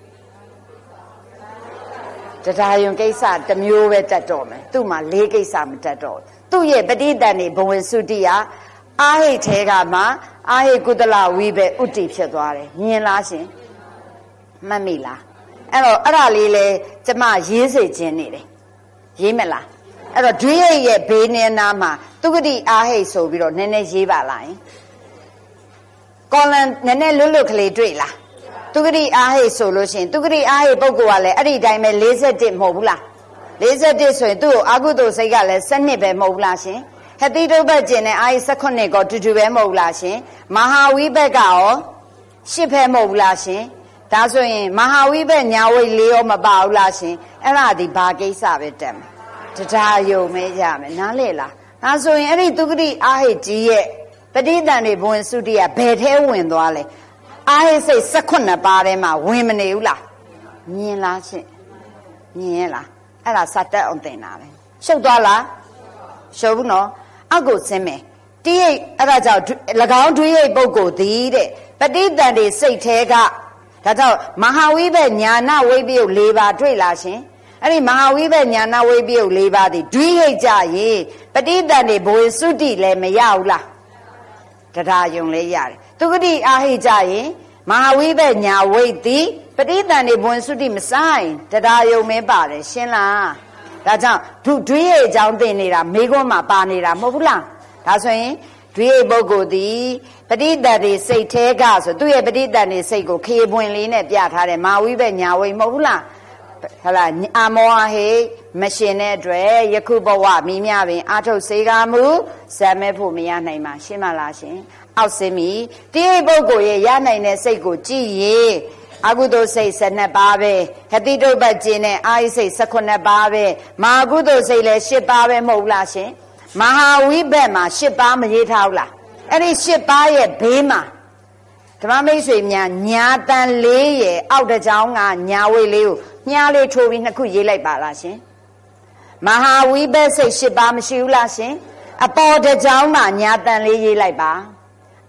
A: တရားယုံကိစ္စတစ်မျိုးပဲတက်တော့မယ်သူ့မှာ၄ကိစ္စမတက်တော့သူ့ရဲ့ပဋိသန္ဓေဘဝင်စုတိယအာဟိတ်ထဲကမှအာဟိတ်ကုသလဝိပဲဥတီဖြစ်သွားတယ်မြင်လားရှင်မှတ်မိလားအဲ့တော့အဲ့ဒါလေးလဲကျမရေးစေခြင်းနေတယ်ရေးမလားအဲ့တော့ဒွိဟိတ်ရဲ့ဘေးနင်းနာမှာသူဂတိအာဟိတ်ဆိုပြီးတော့နည်းနည်းရေးပါလားကောလန်နည်းနည်းလွတ်လွတ်ကလေးတွေ့လားသူဂတိအာဟိတ်ဆိုလို့ရှိရင်သူဂတိအာဟိတ်ပုဂ္ဂိုလ်ကလည်းအဲ့ဒီတိုင်းပဲ၄၁မဟုတ်ဘူးလား၄၁ဆိုရင်သူ့ကိုအာဟုတုစိတ်ကလည်း၁၂ပဲမဟုတ်ဘူးလားရှင်ဟတိတုပ္ပကျင်နဲ့အာဟိတ်၁၈ကောတူတူပဲမဟုတ်ဘူးလားရှင်မဟာဝိဘက်ကရော၈ပဲမဟုတ်ဘူးလားရှင်ဒါဆိုရင်မဟာဝိဘက်ညာဝိလေးရောမပါဘူးလားရှင်အဲ့ဒါဒီဘာကိစ္စပဲတက်မယ်တရားယုံမဲရမယ်နားလေလားဒါဆိုရင်အဲ့ဒီသူဂတိအာဟိတ်ကြီးရဲ့ပဋိသန္ဓေဘဝင်စုတိကဘယ်ထဲဝင်သွားလဲအာဟိတ်စိတ်၁၈ပါးထဲမှာဝင်မနေဘူးလားမြင်လားရှင်မြင်ရလားအဲ့ဒါစတတ်အောင်သင်တာပဲရှုပ်သွားလားရှုပ်ဘူးနော်အောက်ကိုဆင်းမယ်တိဟိတ်အဲ့ဒါကြောင့်၎င်းဒွိဟိတ်ပုဂ္ဂိုလ်သည်တဲ့ပဋိသန္ဓေစိတ်ထဲကဒါကြောင့်မဟာဝိဘက်ညာဏဝိပယုတ်၄ပါးတွေ့လားရှင်အဲ့ဒီမဟာဝိဘက်ညာဏဝိပယုတ်၄ပါးသည်ဒွိဟိတ်ကြရင်ပဋိသန္ဓေဘဝင်စုတိလည်းမရဘူးလားတရားယုံလည်းရတယ်သူဂတိအာဟိတ်ကြရင်မဟာဝိဘက်ညာဝိတ်သည်ပဋိသန္ဓေဘဝင်စုတိမဆိုင်တရားယုံမင်းပါတယ်ရှင်းလားဒါကြောင့်ဒုဒွိဟိတ်အကြောင်းသိနေတာမိခွန်းမှာပါနေတာမဟုတ်ဘူးလားဒါဆိုရင်ဒွိဟိတ်ပုဂ္ဂိုလ်သည်ပဋိသန္ဓေစိတ်ထဲကဆိုသူ့ရဲ့ပဋိသန္ဓေစိတ်ကိုခေပွင့်လေးနဲ့ပြထားတယ်မာဝိဘက်ညာဝိမဟုတ်ဘူးလားဟလာအာမောဟိမရှင်တဲ့အတွက်ယခုဘဝမိမြပင်အာထုတ်စေကားမှုဇံမဲ့ဖို့မရနိုင်ပါရှင်းမလားရှင်အောက်စင်းမီတိဟိတ်ပုဂ္ဂိုလ်ရဲ့ရနိုင်တဲ့စိတ်ကိုကြည့်ရင်အကုသိုလ်စိတ်၁၂ပါးပဲဟတိတုပ္ပကျင်တဲ့အာဟိစိတ်၁၈ပါးပဲမဟာကုသိုလ်စိတ်လည်း၈ပါးပဲမဟုတ်လားရှင်မဟာဝိဘက်မှာ၈ပါးမရေးထားဘူးလားအဲ့ဒီ၈ပါးရဲ့ဘေးမှာဓမ္မမိတ်ဆွေများညာတန်လေးရဲ့အောက်တစ်ကြောင်းကညာဝိတ်လေးကိုမြားလေးထိုးပြီးနှစ်ခုရေးလိုက်ပါလားရှင်မဟာဝိဘက်စိတ်၈ပါးမရှိဘူးလားရှင်အပေါ်တစ်ကြောင်းမှာညာတန်လေးရေးလိုက်ပါ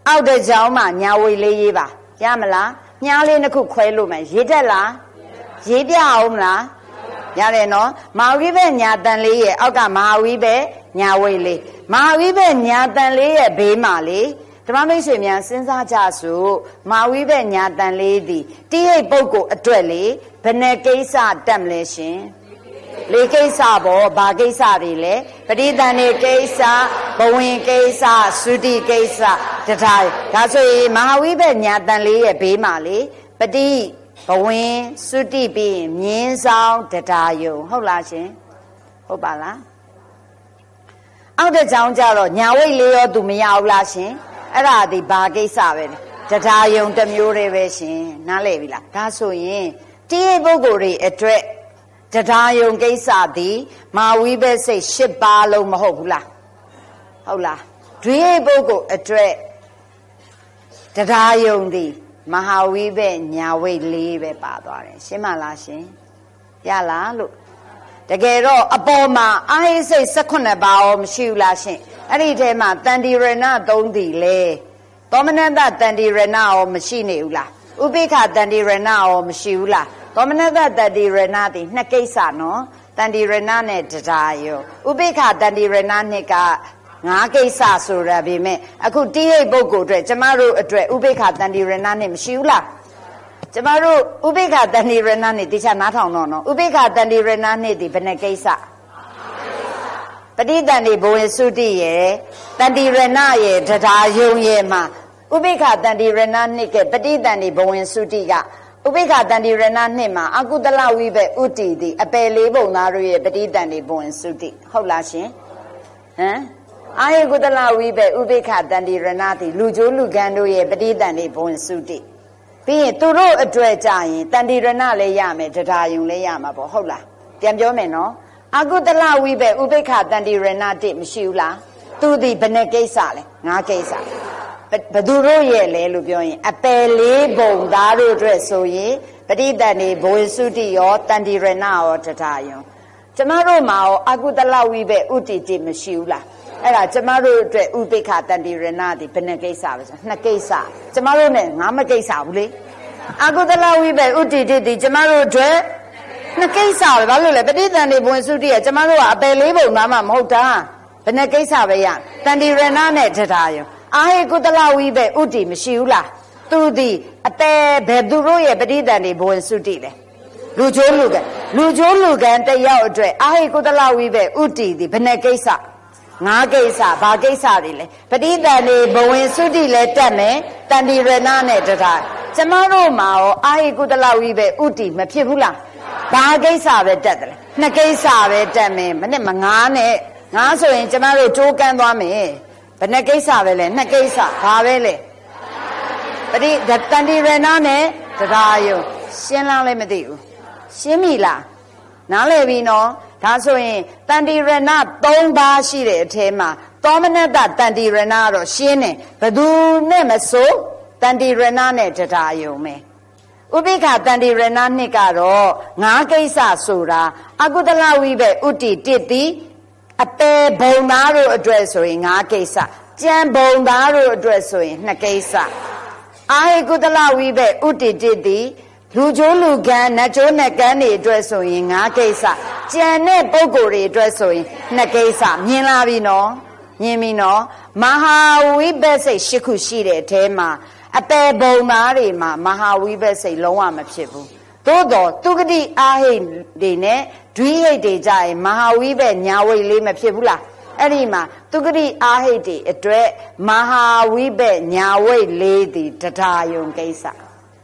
A: အောက်တစ်ကြောင်းမှာညာဝိတ်လေးရေးပါရမလားညားလေးနှစ်ခုခွဲလို့မယ်ရေးတတ်လားရေးပြအောင်မလားရတယ်နော်မဟာဝိဘက်ညာတန်လေးရဲ့အောက်ကမဟာဝိဘက်ညာဝိတ်လေးမဟာဝိဘက်ညာတန်လေးရဲ့ဘေးမှာလေဓမ္မမိတ်ဆွေများစဉ်းစားကြစို့မဟာဝိဘက်ညာတန်လေးသည်တိဟိတ်ပုဂ္ဂိုလ်အတွက်လေဘယ်နှကိစ္စတက်မလဲရှင်လေးကိစ္စပေါ့ဘာကိစ္စတွေလဲပဋိသန္ဓေကိစ္စဘဝင်ကိစ္စသုတိကိစ္စတထာဒါဆိုရင်မဟာဝိဘက်ညာတန်လေးရဲ့ဘေးမှာလေပဋိဘဝင်သုတိပြီးမြင်းဆောင်တထာယုံဟုတ်လားရှင်ဟုတ်ပါလားအောက်တဲ့ကြောင်းကြတော့ညာဝိတ်လေးရောသူမရဘူးလားရှင်အဲ့ဒါဒီဘာကိစ္စပဲလဲတထာယုံတစ်မျိုးတည်းပဲရှင်နားလည်ပြီလားဒါဆိုရင်တိဟိပုဂ္ဂိုလ်တွေအတွက်တထာယုံကိစ္စသည်မဟာဝိဘက်စိတ်၈ပါးလုံးမဟုတ်ဘူးလားဟုတ်လားဒွိဟိပုဂ္ဂိုလ်အတွက်တထာယုံသည်မဟာဝိဘက်ညာဝိတ်လေးပဲပါသွားတယ်ရှင်းမလားရှင်ရလားလို့တကယ်တော့အပေါ်မှာအာဟိစိတ်၁၈ပါးရောမရှိဘူးလားရှင်အဲ့ဒီထဲမှာတန်တိရဏသုံးသည်လေသောမနတတန်တိရဏရောမရှိနေဘူးလားဥပိ္ပခတန်တိရဏရောမရှိဘူးလားသောမနတတန်တိရဏသည်နှစ်ကိစ္စနော်တန်တိရဏနဲ့တထာယုံဥပိ္ပခတန်တိရဏနှစ်ကငါးကိစ္စဆိုရပေမဲ့အခုတိဟိတ်ပုဂ္ဂိုလ်အတွက်ကျမတို့အတွက်ဥပိ္ပခတန်တိရဏနဲ့မရှိဘူးလားကျမတို့ဥပိ္ပခတန်တိရဏနဲ့တခြားနားထောင်တော့နော်ဥပိ္ပခတန်တိရဏနဲ့ဒီဘယ်နှကိစ္စပဋိသန္ဓေဘဝင်သုတိရဲ့တန်တိရဏရဲ့တထာယုံရဲ့မှာဥပိ္ပခတန်တိရဏနှစ်ကပဋိသန္ဓေဘဝင်သုတိကဥပိ္ပခတန်တိရဏနှစ်မှာအကုသလဝိဘက်ဥတီတိအပယ်လေးပုံသားတို့ရဲ့ပဋိသန္ဓေဘဝင်သုတိဟုတ်လားရှင်ဟမ်အာယကုသလဝိဘက်ဥပိ္ပခတန်တိရဏတိလူကျိုးလူကံတို့ရဲ့ပဋိသန္ဓေဘဝင်သုတိပြီးရင်သူတို့အတွက်ကြရင်တန်တိရဏလည်းရမယ်တထာယုံလည်းရမှာပေါ့ဟုတ်လားပြန်ပြောမယ်နော်အကုသလဝိဘက်ဥပိ္ပခတန်တိရဏတိမရှိဘူးလားသူဒီဘယ်နှကိစ္စလဲငါးကိစ္စဘသူတို့ရဲ့လဲလို့ပြောရင်အပယ်လေးပုံသားတို့အတွက်ဆိုရင်ပဋိသန္ဓေဘဝင်သုတိရောတန်တိရဏရောတထာယုံကျမတို့မှာရောအကုသလဝိဘက်ဥတီတိမရှိဘူးလားအဲ့ဒါကျမတို့အတွက်ဥပိ္ပခတန်တိရဏဒီဘယ်နှကိစ္စပဲဆိုနှစ်ကိစ္စကျမတို့နဲ့ငါးမကိစ္စဘူးလေအကုသလဝိဘက်ဥတီတိဒီကျမတို့အတွက်နှစ်ကိစ္စပဲဘာလို့လဲပဋိသန္ဓေဘဝင်သုတိကကျမတို့ကအပယ်လေးပုံသားမှမဟုတ်တာဘယ်နှကိစ္စပဲရတန်တိရဏနဲ့တထာယုံအာဟိကုသလဝိဘက်ဥတီမရှိဘူးလားသူသည်အတဲဘယ်သူတို့ရဲ့ပဋိသန္ဓေဘဝင်သုတိလဲလူချိုးလူကလူချိုးလူကံတယောက်အတွက်အာဟိကုသလဝိဘက်ဥတီသည်ဘယ်နှကိစ္စငါးကိစ္စဘာကိစ္စတွေလဲပဋိသန္ဓေဘဝင်သုတိလည်းတက်မယ်တန်တိရဏနဲ့တထာကျမတို့မှာရောအာဟိကုသလဝိဘက်ဥတီမဖြစ်ဘူးလားဘာကိစ္စပဲတက်တယ်နှစ်ကိစ္စပဲတက်မယ်မနဲ့မငါးနဲ့ငါးဆိုရင်ကျမတို့ကြိုးကန်းသွားမယ်ဘယ်နှကိစ္စပဲလဲနှစ်ကိစ္စဘာပဲလဲပဋိတန်တိရဏနဲ့တထာယုံရှင်းလားလည်းမသိဘူးရှင်းပြီလားနားလည်ပြီနော်ဒါဆိုရင်တန်တိရဏသုံးပါးရှိတဲ့အထဲမှာသောမနတတန်တိရဏကတော့ရှင်းတယ်ဘသူနဲ့မဆိုတန်တိရဏနဲ့တထာယုံမယ်ဥပိ္ပခတန်တိရဏနှစ်ကတော့ငါးကိစ္စဆိုတာအကုသလဝိဘက်ဥတီတစ်တိအပယ်ဘုံသားတို့အတွက်ဆိုရင်ငါးကိစ္စကြံဘုံသားတို့အတွက်ဆိုရင်နှစ်ကိစ္စအာဟိကုသလဝိဘက်ဥတီတစ်တိလူကျိုးလူကံနတ်ကျိုးနတ်ကံတွေအတွက်ဆိုရင်ငါးကိစ္စကြံတဲ့ပုဂ္ဂိုလ်တွေအတွက်ဆိုရင်နှစ်ကိစ္စမြင်လာပြီနော်မြင်ပြီနော်မဟာဝိဘက်စိတ်ရှစ်ခုရှိတဲ့အထဲမှာအပယ်ဘုံသားတွေမှာမဟာဝိဘက်စိတ်လုံးဝမဖြစ်ဘူးသို့တော်သူဂတိအာဟိတွေနဲ့ဒွိဟိတွေကြရင်မဟာဝိဘက်ညာဝိလေးမဖြစ်ဘူးလားအဲ့ဒီမှာသူဂတိအာဟိတွေအတွက်မဟာဝိဘက်ညာဝိလေးသည်တထာယုံကိစ္စ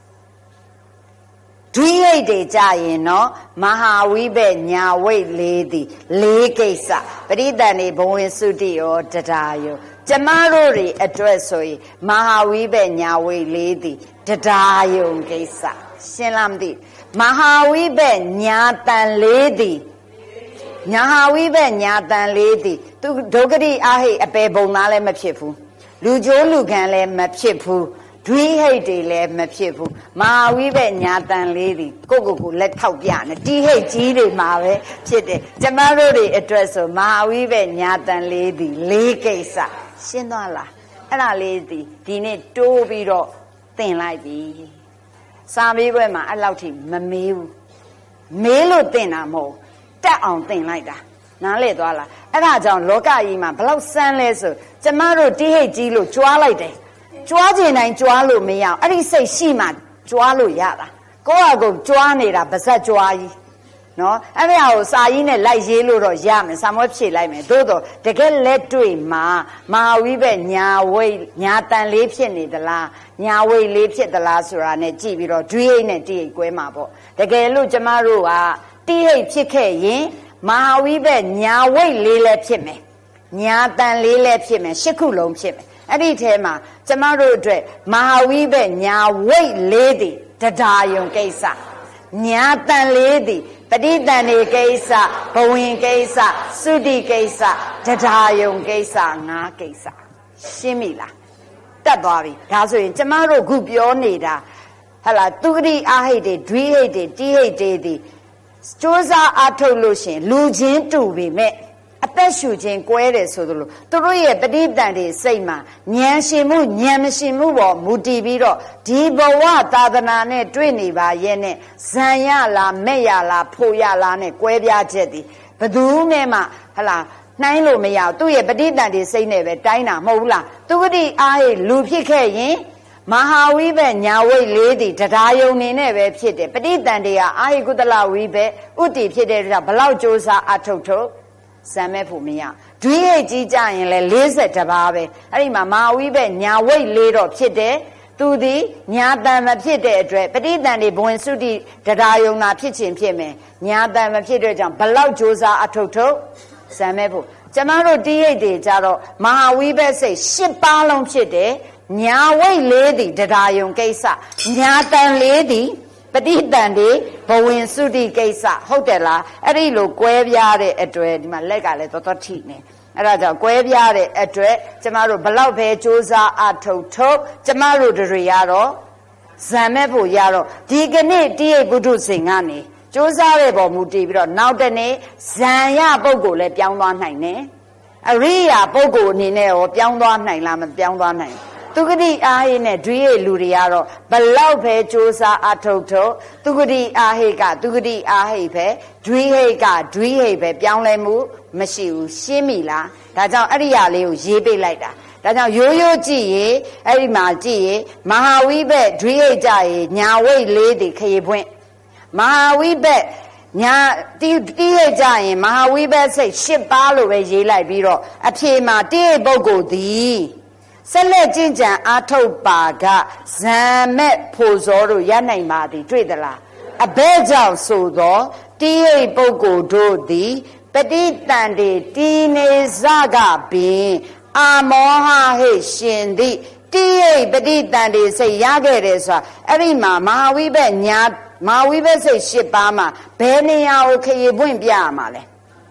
A: ဒွိဟိတွေကြရင်နော်မဟာဝိဘက်ညာဝိလေးသည်လေးကိစ္စပဋိသန္ဓေဘဝင်သုတိရောတထာယုံကျမတို့တွေအတွက်ဆိုရင်မဟာဝိဘက်ညာဝိလေးသည်တထာယုံကိစ္စရှင်းလားမသိမဟာဝိဘက်ညာတန်လေးသည်ညာဟာဝိဘက်ညာတန်လေးသည်သူဒုက္ခတိအာဟိအပေဘုံသားလည်းမဖြစ်ဘူးလူကျိုးလူခံလည်းမဖြစ်ဘူးဒွိဟိတ်တွေလည်းမဖြစ်ဘူးမဟာဝိဘက်ညာတန်လေးသည်ကိုယ့်ကိုယ်ကိုလက်ထောက်ပြနေတိဟိတ်ကြီးတွေမှာပဲဖြစ်တယ်ကျမတို့တွေအတွက်ဆိုမဟာဝိဘက်ညာတန်လေးသည်လေးကိစ္စရှင်းသွားလားအဲ့ဒါလေးဒီဒီနေ့တိုးပြီးတော့သင်လိုက်ပြီစာမေးပွဲမှာအဲ့လောက်ထိမမေးဘူးမေးလို့သင်တာမဟုတ်တက်အောင်သင်လိုက်တာနားလေသွားလားအဲ့ဒါကြောင့်လောကကြီးမှာဘလောက်စမ်းလဲဆိုကျမတို့တိဟိတ်ကြီးလို့ကြွားလိုက်တယ်ကြွားကျင်တိုင်းကြွားလို့မရအောင်အဲ့ဒီစိတ်ရှိမှကြွားလို့ရတာကိုယ့်အကူကြွားနေတာပါဇက်ကြွားကြီးနော်အဲ့ဒါကိုစာကြီးနဲ့လိုက်ရေးလို့တော့ရမယ်စာမွေးဖြည့်လိုက်မယ်သို့တော့တကယ်လက်တွေ့မှာမဟာဝိဘက်ညာဝိညာတန်လေးဖြစ်နေသလားညာဝိလေးဖြစ်သလားဆိုတာ ਨੇ ကြည့်ပြီးတော့ဒွိဟိတ်နဲ့တိဟိတ်ကွဲမှာပေါ့တကယ်လို့ကျမတို့ကတိဟိတ်ဖြစ်ခဲ့ရင်မဟာဝိဘက်ညာဝိလေးလည်းဖြစ်မယ်ညာတန်လေးလည်းဖြစ်မယ်ရှစ်ခုလုံးဖြစ်မယ်အဲ့ဒီထဲမှာကျမတို့အတွက်မဟာဝိဘက်ညာဝိလေးတည်တရားယုံကိစ္စညာတန်လေးတည်ပဋိသန္ဓေကိစ္စဘဝင်ကိစ္စသုတိကိစ္စတရားယုံကိစ္စငါးကိစ္စရှင်းပြီလားတက်သွားပြီဒါဆိုရင်ကျမတို့ခုပြောနေတာဟလာသူဂတိအာဟိတ်တွေဒွိဟိတ်တွေတိဟိတ်တွေဒီစ조사အားထုတ်လို့ရှင်လူချင်းတူပေမဲ့အသက်ရှူခြင်းကွဲတယ်ဆိုသလိုသူတို့ရဲ့ပဋိသန္ဓေစိတ်မှာဉာဏ်ရှင်မှုဉာဏ်မရှိမှုပေါ်မူတည်ပြီးတော့ဒီဘဝသာသနာနဲ့တွေ့နေပါရဲ့နဲ့ဇံရလားမဲ့ရလားဖို့ရလားနဲ့ကွဲပြားချက်သည်ဘယ်သူနဲ့မှဟလာနှိုင်းလို့မရဘူးသူ့ရဲ့ပဋိသန္ဓေစိတ်နဲ့ပဲတိုင်းတာမဟုတ်ဘူးလားသူဂတိအားဟိလူဖြစ်ခဲ့ရင်မဟာဝိဘက်ညာဝိလေးသည်တရားယုံနေနဲ့ပဲဖြစ်တယ်ပဋိသန္ဓေဟာအာဟိကုသလဝိဘက်ဥတည်ဖြစ်တဲ့အတွက်ဘလောက်ကြိုးစားအထုတ်ထုတ်စံမဲ့ဖို့မရဒွိဟိတ်ကြီးကြရင်လဲလေးဆယ်တပါးပဲအဲ့ဒီမှာမဟာဝိဘက်ညာဝိလေးတော့ဖြစ်တယ်သူသည်ညာတန်မဖြစ်တဲ့အတွက်ပဋိသန္ဓေဘဝင်စုတိတရားယုံနာဖြစ်ခြင်းဖြစ်မယ်ညာတန်မဖြစ်တဲ့ကြောင့်ဘလောက်ကြိုးစားအထုတ်ထုတ်စံမဲ့ဖို့ကျမတို့တိဟိတ်တွေကြတော့မဟာဝိဘက်စိတ်ရှစ်ပါးလုံးဖြစ်တယ်ညာဝိလေးသည်တရားယုံကိစ္စညာတန်လေးသည်ပဋိသန္ဓေဘဝင်စုတိကိစ္စဟုတ်တယ်လားအဲ့ဒီလိုကွဲပြားတဲ့အတွေ့ဒီမှာလက်ကလည်းတော်တော်ထိနေအဲ့ဒါကြောင့်ကွဲပြားတဲ့အတွေ့ကျမတို့ဘလောက်ပဲစ조사အထုတ်ထုတ်ကျမတို့တွေရတော့ဇံမဲ့ဖို့ရတော့ဒီကနေ့တိဟိတ်ပုထုဇဉ်ကနေစ조사တဲ့ပေါ်မူတည်ပြီးတော့နောက်တနေ့ဇံရပုဂ္ဂိုလ်လည်းပြောင်းသွားနိုင်တယ်အရိယာပုဂ္ဂိုလ်အနေနဲ့ရောပြောင်းသွားနိုင်လားမပြောင်းသွားနိုင်သူဂတိအာဟိနဲ့ဒွိဟိလူတွေကတော့ဘလောက်ပဲစ조사အထုတ်ထုတ်သူဂတိအာဟိကသူဂတိအာဟိပဲဒွိဟိကဒွိဟိပဲပြောင်းလဲမှုမရှိဘူးရှင်းပြီလားဒါကြောင့်အဲ့ဒီရလေးကိုရေးပေးလိုက်တာဒါကြောင့်ရိုးရိုးကြည့်ရေအဲ့ဒီမှာကြည့်ရေမဟာဝိဘက်ဒွိဟိကြရေညာဝိလေးတွေခရီးပွင့်မဟာဝိဘက်ညာတိတိဟိကြရင်မဟာဝိဘက်စိတ်ရှစ်ပါးလို့ပဲရေးလိုက်ပြီးတော့အဖြေမှာတိဟိပုဂ္ဂိုလ်သည်ဆက်လက်ကျင့်ကြံအားထုတ်ပါကဇံမဲ့ဖို့ဇောတို့ရနိုင်ပါသည်တွေ့သလားအဘဲကြောင့်ဆိုသောတိဟိပုဂ္ဂိုလ်တို့သည်ပဋိသန္ဓေတိနေဇကပင်အာမောဟဟိရှင်သည်တိဟိပဋိသန္ဓေစိတ်ရခဲ့တယ်ဆိုတာအဲ့ဒီမှာမဟာဝိဘက်ညာမဟာဝိဘက်စိတ်ရှစ်ပါးမှာဘယ်နေရာကိုခရီးပွင့်ပြရမှာလဲ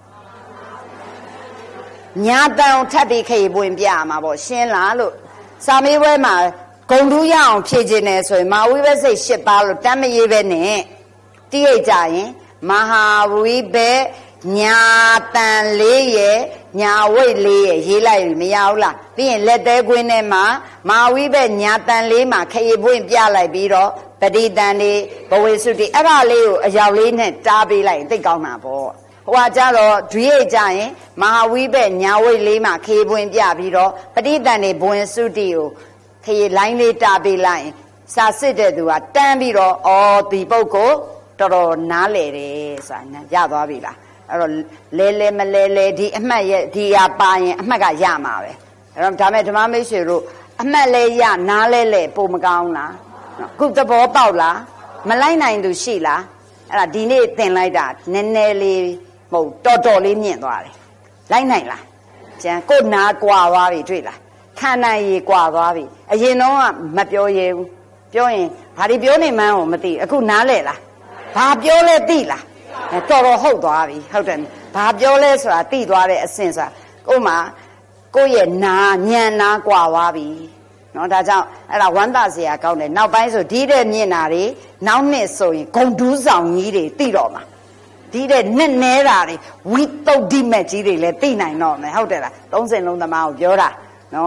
A: ညာတန်ထပ်ပြီးခရီးပွင့်ပြရမှာပေါ့ရှင်းလားလို့စာမေးပွဲမှာဂုံတူးရအောင်ဖြည့်ခြင်းနဲ့ဆိုရင်မဟာဝိဘက်စိတ်ရှစ်ပါးလို့တမ်းမရေးပဲနဲ့တိဟိကြရင်မဟာဝိဘက်ညာတန်လေးရဲ့ညာဝိတ်လေးရဲ့ရေးလိုက်ပြီမရဘူးလားပြီးရင်လက်သေးကွင်းထဲမှာမဟာဝိဘက်ညာတန်လေးမှာခရီးပွင့်ပြလိုက်ပြီးတော့ပဋိသန္ဓေဘဝေစုတိအဲ့ဒါလေးကိုအရောက်လေးနဲ့တားပေးလိုက်ရင်သိကောင်းတာပေါ့ဟိုကကြတော့ဒွိဟိကြရင်မဟာဝိဘက်ညာဝိတ်လေးမှာခရီးပွင့်ပြပြီးတော့ပဋိသန္ဓေဘဝင်စုတိကိုခရီးလိုင်းလေးတားပေးလိုက်ရင်စာစစ်တဲ့သူကတန်းပြီးတော့အော်ဒီပုဂ္ဂိုလ်တော်တော်နားလေတယ်ဆိုတာရသွားပြီလားအဲ့တော့လဲလဲမလဲလဲဒီအမှတ်ရဲ့ဒီဟာပါရင်အမှတ်ကရမှာပဲအဲ့တော့ဒါမဲ့ဓမ္မမိတ်ဆွေတို့အမှတ်လဲရနားလဲလဲပုံမကောင်းလားခုသဘောပေါက်လားမလိုက်နိုင်သူရှိလားအဲ့ဒါဒီနေ့သင်လိုက်တာနည်းနည်းလေးမဟုတ်တော်တော်လေးမြင့်သွားတယ်လိုက်နိုင်လားကျန်ကိုနာကွာသွားပြီတွေ့လားခန္ဓာရည်ကွာသွားပြီအရင်တော့မပြောရဘူးပြောရင်ဘာဒီပြောနေမှန်းကိုမသိအခုနားလဲလားဘာပြောလဲသိလားတော်တော်ဟုတ်သွားပြီဟုတ်တယ်ဘာပြောလဲဆိုတာသိသွားတဲ့အဆင့်ဆိုတာကို့မှာကိုယ့်ရဲ့နာညံနာကွာသွားပြီနော်ဒါကြောင့်အဲ့ဒါဝမ်းသာစရာကောင်းတယ်နောက်ပိုင်းဆိုဒီတဲ့မြင့်တာတွေနောက်နှစ်ဆိုရင်ဂုံတူးဆောင်ကြီးတွေသိတော့မှာဒီတဲ့နှစ်နဲတာတွေဝိတုဒ္ဓိမက်ကြီးတွေလည်းသိနိုင်တော့မယ်ဟုတ်တယ်လားသုံးစင်လုံးသမားကိုပြောတာနော်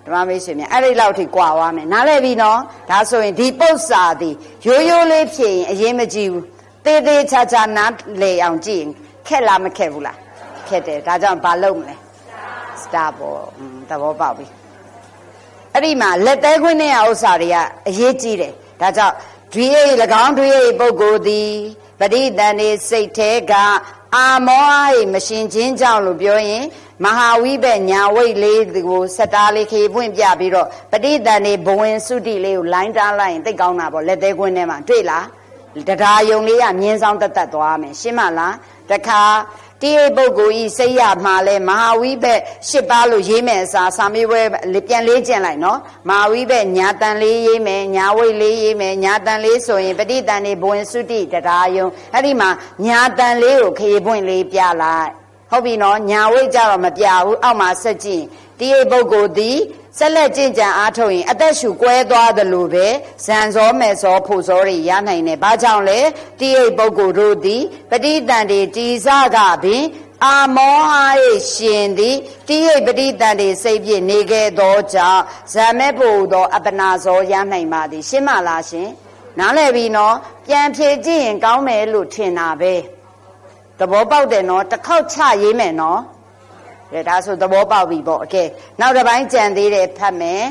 A: ဓမ္မမိတ်ဆွေများအဲ့ဒီလောက်ထိကြွာသွားမယ်နားလည်ပြီနော်ဒါဆိုရင်ဒီပု္ပ္ပာသည်ရိုးရိုးလေးဖြစ်ရင်အရေးမကြီးဘူးတေးသေးချာချာနားလေအောင်ကြည့်ရင်ခက်လားမခက်ဘူးလားခက်တယ်ဒါကြောင့်ဘာလုပ်မလဲစတာပေါ်သဘောပေါက်ပြီအဲ့ဒီမှာလက်သေးခွင်းနဲ့ဥစ္စာတွေကအရေးကြီးတယ်ဒါကြောင့်ဒွေ၏၎င်းဒွေ၏ပုဂ္ဂိုလ်သည်ပဋိသန္ဓေစိတ်ထဲကအာမောဟ၏မရှင်ခြင်းကြောင့်လို့ပြောရင်မဟာဝိဘက်ညာဝိတ်လေးကိုစတားလေးခေပွင့်ပြပြီးတော့ပဋိသန္ဓေဘဝင်စုတိလေးကိုလိုင်းတားလိုက်ရင်သိကောင်းတာပေါ့လက်သေးခွင်းထဲမှာတွေ့လားတရားယုံလေးကမြင်းဆောင်တတ်တတ်သွားမယ်ရှင်းမလားတခါတိယပုဂ္ဂိုလ်ဤစိတ်ရမှာလဲမဟာဝိဘက်ရှစ်ပါးလို့ရေးမယ်အစားစာမေးပွဲပြန်လေးကျင့်လိုက်နော်မဟာဝိဘက်ညာတန်လေးရေးမယ်ညာဝိတ်လေးရေးမယ်ညာတန်လေးဆိုရင်ပဋိသန္ဓေဘဝင်စုတိတရားယုံအဲ့ဒီမှာညာတန်လေးကိုခေပွင့်လေးပြလိုက်ဟုတ်ပြီနော်ညာဝိတ်ကြတော့မပြဘူးအောက်မှာဆက်ကြည့်တိယပုဂ္ဂိုလ်သည်ဆက်လက်ကြင်ကြံအားထုတ်ရင်အသက်ရှူကွဲသွားသလိုပဲဇန်စောမဲ့စောဖို့စောတွေရနိုင်တယ်။ဘာကြောင့်လဲတိယပုဂ္ဂိုလ်တို့သည်ပဋိသန္ဓေတိစကပင်အာမောဟ၏ရှင်သည်တိယပဋိသန္ဓေစိတ်ဖြင့်နေခဲ့သောကြောင့်ဇံမဲ့ဖို့သောအပနာစောရနိုင်ပါသည်ရှင်းမလားရှင်နားလည်ပြီနော်ပြန်ဖြေကြည့်ရင်ကောင်းမယ်လို့ထင်တာပဲသဘောပေါက်တယ်နော်တစ်ခေါက်ချရေးမယ်နော်ကဲဒါဆိုသဘောပေါက်ပြီပေါ့โอเคနောက်တစ်ပိုင်းကြံသေးတယ်ဖတ်မယ်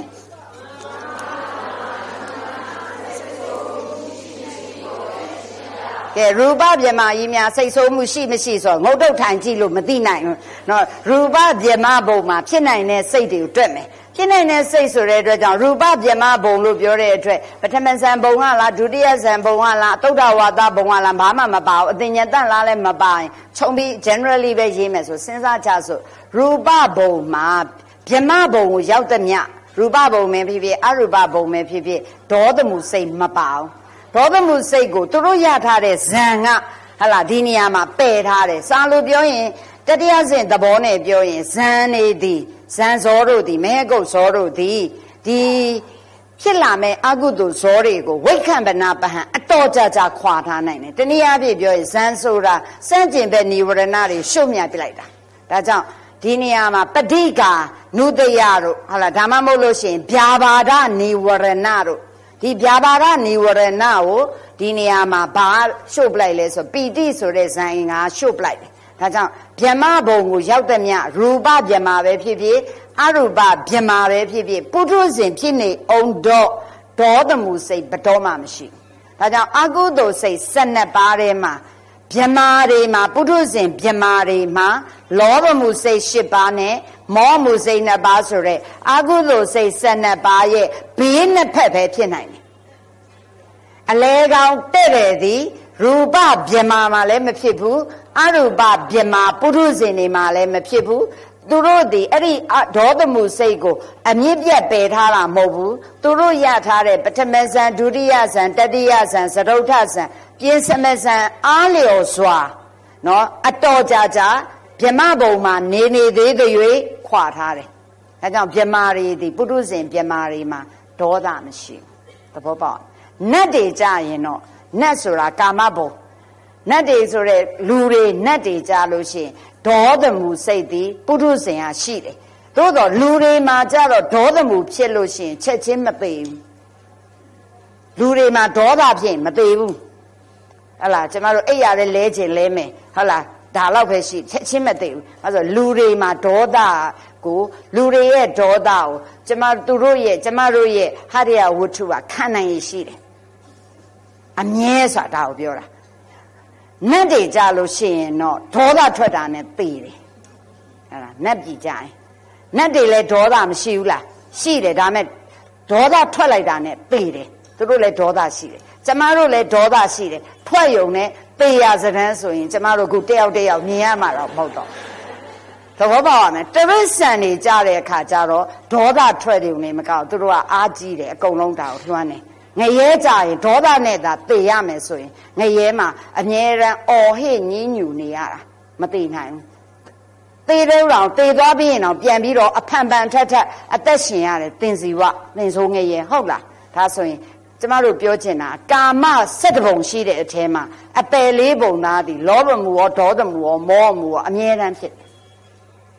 A: ကဲရူပဗြဟ္မာကြီးများစိတ်ဆိုးမှုရှိမရှိဆိုငုတ်တုတ်ထိုင်ကြည့်လို့မသိနိုင်ဘူးเนาะရူပဗြဟ္မာဘုံမှာဖြစ်နိုင်တဲ့စိတ်တွေကိုတွက်မယ်ဖြစ်နိုင်တဲ့စိတ်ဆိုတဲ့အတွက်ကြောင့်ရူပဗြဟ္မာဘုံလို့ပြောတဲ့အတွက်ပထမဇန်ဘုံကလားဒုတိယဇန်ဘုံကလားသုဒ္ဓဝါဒဘုံကလားဘာမှမပါဘူးအတင်ညတန့်လားလည်းမပါရင်ခြုံပြီး generally ပဲရေးမယ်ဆိုစဉ်းစားကြဆိုရူပဘုံမှာဗြဟ္မာဘုံကိုရောက်တဲ့မြရူပဘုံပဲဖြစ်ဖြစ်အရူပဘုံပဲဖြစ်ဖြစ်ဒေါသမှုစိတ်မပါဘူးဒေါသမှုစိတ်ကိုသူတို့ရထားတဲ့ဇန်ကဟလာဒီနေရာမှာပယ်ထားတယ်စာလို့ပြောရင်တတိယစဉ်သဘောနဲ့ပြောရင်ဇန်နေသည်ဇန်ဇောတို့သည်မဲကုတ်ဇောတို့သည်ဒီဖြစ်လာမဲ့အကုသိုလ်ဇောတွေကိုဝိက္ခဗနာပဟံအတော်ကြကြခွာထားနိုင်တယ်တနည်းအားဖြင့်ပြောရင်ဇန်ဆိုတာစန့်ကျင်ဘက်និဝရဏတွေရှုပ်မြပြလိုက်တာဒါကြောင့်ဒီနေရာမှာပဋိကာနုတယတို့ဟုတ်လားဒါမှမဟုတ်လို့ရှိရင်ဗျာပါဒនិဝရဏတို့ဒီဗျာပါဒនិဝရဏကိုဒီနေရာမှာဘာရှုပ်ပလိုက်လဲဆိုပီတိဆိုတဲ့ဇန်အင်္ဂါရှုပ်ပလိုက်တယ်ဒါကြောင့်ဗြဟ္မာဘုံကိုရောက်တဲ့မြရူပဗြဟ္မာပဲဖြစ်ဖြစ်အရူပဗြဟ္မာပဲဖြစ်ဖြစ်ပုထုဇဉ်ဖြစ်နေအောင်တော့ဒေါသမှုစိတ်ဘတော်မှမရှိဒါကြောင့်အကုသိုလ်စိတ်၁၂ပါးထဲမှာဗြဟ္မာတွေမှာပုထုဇဉ်ဗြဟ္မာတွေမှာလောဘမှုစိတ်၈ပါးနဲ့မောမှုစိတ်၂ပါးဆိုတဲ့အကုသိုလ်စိတ်၁၂ပါးရဲ့ဘေးနှစ်ဖက်ပဲဖြစ်နိုင်တယ်အလဲကောင်တဲ့တယ်သည်ရူပဗြဟ္မာမှာလည်းမဖြစ်ဘူးအရူပဗြဟ္မာပုထုဇဉ်တွေမှာလည်းမဖြစ်ဘူးသူတို့ဒီအဲ့ဒီဒေါသမှုစိတ်ကိုအမြင့်ပြတ်ပယ်ထားတာမဟုတ်ဘူးသူတို့ရထားတဲ့ပထမဇန်ဒုတိယဇန်တတိယဇန်သရုတ်ထဇန်ပြင်းစမဇန်အားလျော်စွာနော်အတော်ကြာကြာဗြဟ္မာဘုံမှာနေနေသေးသေး၍ခွာထားတယ်ဒါကြောင့်ဗြဟ္မာတွေဒီပုထုဇဉ်ဗြဟ္မာတွေမှာဒေါသမရှိဘူးသဘောပေါက်နတ်တွေကြရင်တော့နတ်ဆိုတာကာမဘုံနတ်တွေဆိုတဲ့လူတွေနတ်တွေကြလို့ရှိရင်ဒေါသမှုစိတ်သည်ပုထုဇဉ်ဟာရှိတယ်သို့တော့လူတွေမှာကြတော့ဒေါသမှုဖြစ်လို့ရှိရင်ချက်ချင်းမသေးဘူးလူတွေမှာဒေါသဖြစ်မသေးဘူးဟုတ်လားကျမတို့အိပ်ရတဲ့လဲခြင်းလဲမယ်ဟုတ်လားဒါတော့ပဲရှိချက်ချင်းမသေးဘူးအဲဆိုလူတွေမှာဒေါသကိုလူတွေရဲ့ဒေါသကိုကျမသူတို့ရဲ့ကျမတို့ရဲ့ဟရိယဝတ္ထုကခံနိုင်ရရှိတယ်အမြဲဆိုတာဒါကိုပြောတာနတ်တွေကြလို့ရှိရင်တော့ဒေါသထွက်တာနဲ့သိတယ်အဲ့ဒါနတ်ပြည်ကြရင်နတ်တွေလည်းဒေါသမရှိဘူးလားရှိတယ်ဒါမဲ့ဒေါသထွက်လိုက်တာနဲ့သိတယ်သူတို့လည်းဒေါသရှိတယ်ကျမတို့လည်းဒေါသရှိတယ်ထွက်ယုံနဲ့သေရစတန်းဆိုရင်ကျမတို့ကတယောက်တယောက်မြင်ရမှာတော့မဟုတ်တော့သဘောပေါက်ရမယ်တရိစ္ဆာန်တွေကြတဲ့အခါကျတော့ဒေါသထွက်တယ်နေမကောက်သူတို့ကအားကြီးတယ်အကုန်လုံးတာကိုလွှမ်းတယ်ငရဲကြရင်ဒေါသနဲ့သာသေရမယ်ဆိုရင်ငရဲမှာအမြဲတမ်းအော်ဟစ်ညင်းညူနေရတာမသေနိုင်ဘူးသေတော့တောင်သေသွားပြီးရင်တော့ပြန်ပြီးတော့အဖန်ဖန်ထက်ထက်အသက်ရှင်ရတယ်သင်စီဝသင်ဆိုးငရဲဟုတ်လားဒါဆိုရင်ကျမတို့ပြောချင်တာကာမ၁၁ပုံရှိတဲ့အထဲမှာအပယ်လေးပုံသားသည်လောဘမှုရောဒေါသမှုရောမောမှုရောအမြဲတမ်းဖြစ်တယ်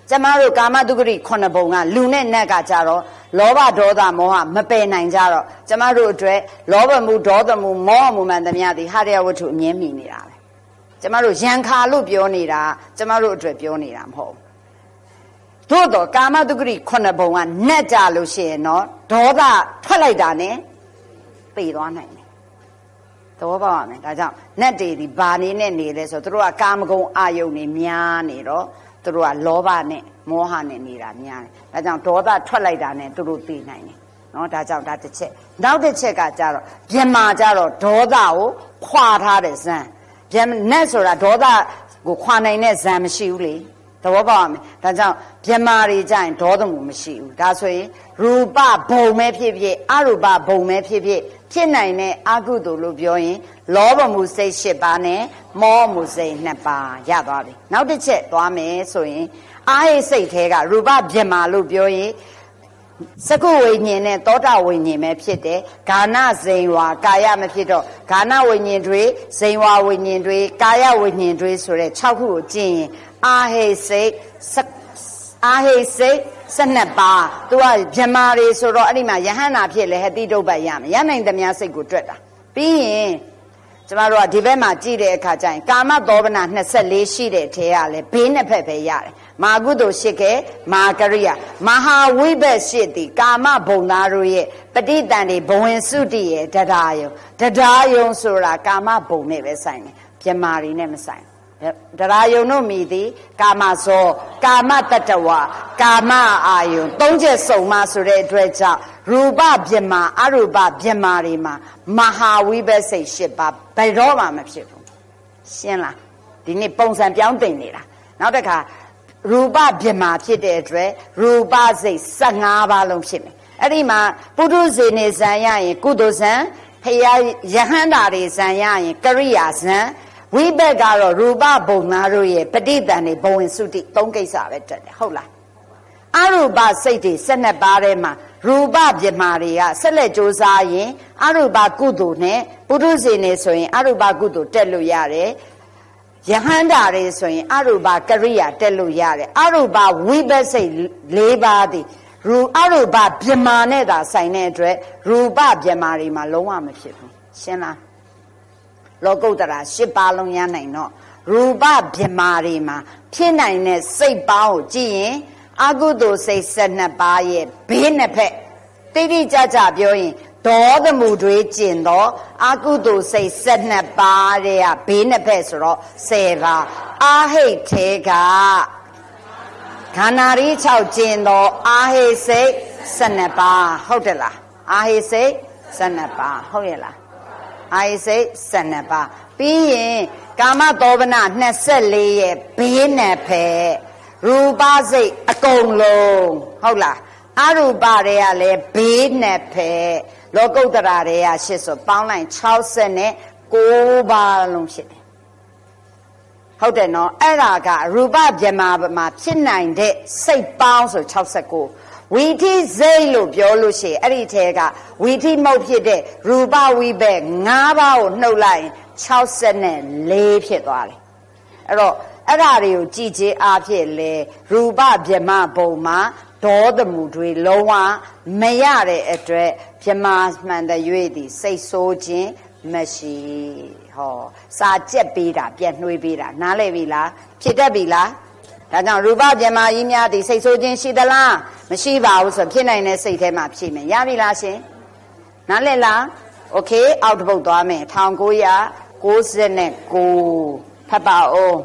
A: ကျမတို့ကာမတုဂတိခုနှစ်ပုံကလူနဲ့နတ်ကကြတော့လောဘဒေါသမောဟမပယ်နိုင်ကြတော့ကျမတို့အတွက်လောဘမှုဒေါသမှုမောဟမှုမှန်သမျှသည်ဟာရယဝတ္ထုအမြဲမြည်နေတာပဲကျမတို့ရံခါလို့ပြောနေတာကျမတို့အတွက်ပြောနေတာမဟုတ်ဘူးသို့တော့ကာမတုဂတိခုနှစ်ပုံကနတ်ကြလို့ရှိရင်တော့ဒေါသထွက်လိုက်တာနဲ့ပေသွားနိုင်တယ်သဘောပေါက်ရမယ်ဒါကြောင့်နတ်တွေဒီဘာနေနဲ့နေလဲဆိုတော့သူတို့ကကာမဂုဏ်အာယုန်နေများနေတော့သူတို့ကလောဘနဲ့မောဟနဲ့နေတာများတယ်ဒါကြောင့်ဒေါသထွက်လိုက်တာနဲ့သူတို့သိနိုင်တယ်နော်ဒါကြောင့်ဒါတစ်ချက်နောက်တစ်ချက်ကကြတော့ပြမာကြတော့ဒေါသကိုခွာထားတဲ့ဇံပြနတ်ဆိုတာဒေါသကိုခွာနိုင်တဲ့ဇံမရှိဘူးလေသဘောပေါက်ရမယ်ဒါကြောင့်ပြမာတွေကြရင်ဒေါသမှုမရှိဘူးဒါဆိုရင်ရူပဘုံပဲဖြစ်ဖြစ်အရူပဘုံပဲဖြစ်ဖြစ်ဖြစ်နိုင်တဲ့အကုသိုလ်လို့ပြောရင်လောဘမှုစိတ်၈ပါးနဲ့မောမှုစိတ်၂ပါးရသွားပြီနောက်တစ်ချက်သွားမယ်ဆိုရင်အာဟိစိတ်ထဲကရူပပြမာလို့ပြောရင်စကုဝိညာဉ်နဲ့သောတာဝိညာဉ်ပဲဖြစ်တယ်ဂါနဇိန်ဝါကာယမဖြစ်တော့ဂါနဝိညာဉ်တွေဇိန်ဝါဝိညာဉ်တွေကာယဝိညာဉ်တွေဆိုတဲ့၆ခုကိုကျင့်ရင်အာဟိစိတ်အာဟိစိတ်၁၂ပါးသူကဗြဟ္မာတွေဆိုတော့အဲ့ဒီမှာယဟန္တာဖြစ်လေဟတိတုပ္ပတ်ရမယ်ရနိုင်သမျှစိတ်ကိုတွက်တာပြီးရင်ကျမတို့ကဒီဘက်မှာကြည့်တဲ့အခါကျရင်ကာမသောဘနာ၂၄ရှိတဲ့ထဲကလည်းဘေးနှစ်ဖက်ပဲရတယ်မာကုသိုလ်ရှိခဲ့မာကရိယာမဟာဝိဘက်ရှိသည်ကာမဘုံသားတို့ရဲ့ပဋိတန်တွေဘဝင်စုတိရဲ့တရားယုံတရားယုံဆိုတာကာမဘုံနဲ့ပဲဆိုင်တယ်ပြမာတွေနဲ့မဆိုင်တရားယုံတို့မိသည်ကာမဇောကာမတတဝကာမအာယုံသုံးချက်စုံမှဆိုတဲ့အတွက်ကြောင့်ရူပပြမာအရူပပြမာတွေမှာမဟာဝိဘက်စိတ်၈ပါးဘယ်တော့မှမဖြစ်ဘူးရှင်းလားဒီနေ့ပုံစံပြောင်းတင်နေတာနောက်တစ်ခါရူပပြမာဖြစ်တဲ့အတွက်ရူပစိတ်၁၅ပါးလုံးဖြစ်မယ်အဲ့ဒီမှာပုထုဇဉ်နေဇံရရင်ကုသိုလ်ဇံဖရာယဟန္တာတွေဇံရရင်ကရိယာဇံဝိဘက်ကတော့ရူပဘုံသားတို့ရဲ့ပဋိတန်တွေဘဝင်စုတိသုံးကိစ္စပဲတက်တယ်ဟုတ်လားအရူပစိတ်တွေ၁၂ပါးထဲမှာရူပပြမာတွေကဆက်လက်ကြိုးစားရင်အရူပကုသိုလ်နဲ့ပုထုဇဉ်နေဆိုရင်အရူပကုသိုလ်တက်လို့ရတယ်ယဟန္တာတွေဆိုရင်အရူပကရိယာတက်လို့ရတယ်အရူပဝိဘက်စိတ်၄ပါးသည်ရူအရူပပြမာနဲ့သာဆိုင်တဲ့အတွက်ရူပပြမာတွေမှာလုံးဝမဖြစ်ဘူးရှင်းလားလောကုတ္တရာ၈ပါးလုံးရနိုင်တော့ရူပပြမာတွေမှာဖြစ်နိုင်တဲ့စိတ်ပေါင်းကိုကြည့်ရင်အကုသိုလ်စိတ်၁၂ပါးရဲ့ဘေးနှစ်ဖက်တိတိကျကျပြောရင်ဒေါသမှုတွေကျင်တော့အကုသိုလ်စိတ်၁၂ပါးတဲ့ဘေးနှစ်ဖက်ဆိုတော့၁၀ပါးအာဟိတ်ထဲကခန္ဓာရီ၆ကျင်တော့အာဟိတ်စိတ်၁၂ပါးဟုတ်တယ်လားအာဟိတ်စိတ်၁၂ပါးဟုတ်ရဲ့လားအာဟိတ်စိတ်၁၂ပါးပြီးရင်ကာမသောဘနာ၂၄ရဲ့ဘေးနှစ်ဖက်ရူပစိတ်အကုန်လုံးဟုတ်လားအရူပတွေကလည်းဘေးနှစ်ဖက်လောကုတ္တရာတွေကရှစ်ဆိုပေါင်းလိုက်၆၉ပါးလုံးဖြစ်တယ်ဟုတ်တယ်နော်အဲ့ဒါကရူပပြမာမှာဖြစ်နိုင်တဲ့စိတ်ပေါင်းဆို၆၉ဝီထိစိတ်လို့ပြောလို့ရှိရင်အဲ့ဒီထဲကဝီထိမုတ်ဖြစ်တဲ့ရူပဝိဘက်၅ပါးကိုနှုတ်လိုက်ရင်၆၄ဖြစ်သွားတယ်အဲ့တော့အဲ့ဓာတွေကိုကြည်ချင်းအားဖြင့်လေရူပပြမဘုံမှာဒေါသမှုတွေလုံးဝမရတဲ့အတွက်ပြမမှန်တဲ့၍သည်စိတ်ဆိုးခြင်းမရှိဟောစာကြက်ပေးတာပြက်နှွေးပေးတာနားလည်ပြီလားဖြစ်တတ်ပြီလားဒါကြောင့်ရူပပြမကြီးများသည်စိတ်ဆိုးခြင်းရှိသလားမရှိပါဘူးဆိုဖြစ်နိုင်တဲ့စိတ်ထဲမှာဖြစ်မယ်ရပြီလားရှင်နားလည်လားโอเคအောက်တစ်ပုတ်သွားမယ်၁၉၉၉ဖတ်ပါဦး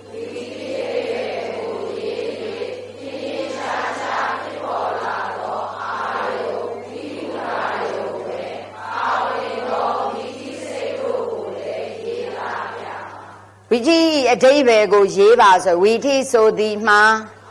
A: ဝိထိအဓိပ္ပာယ်ကိုရေးပါဆိုဝိထိဆိုသည်မှာ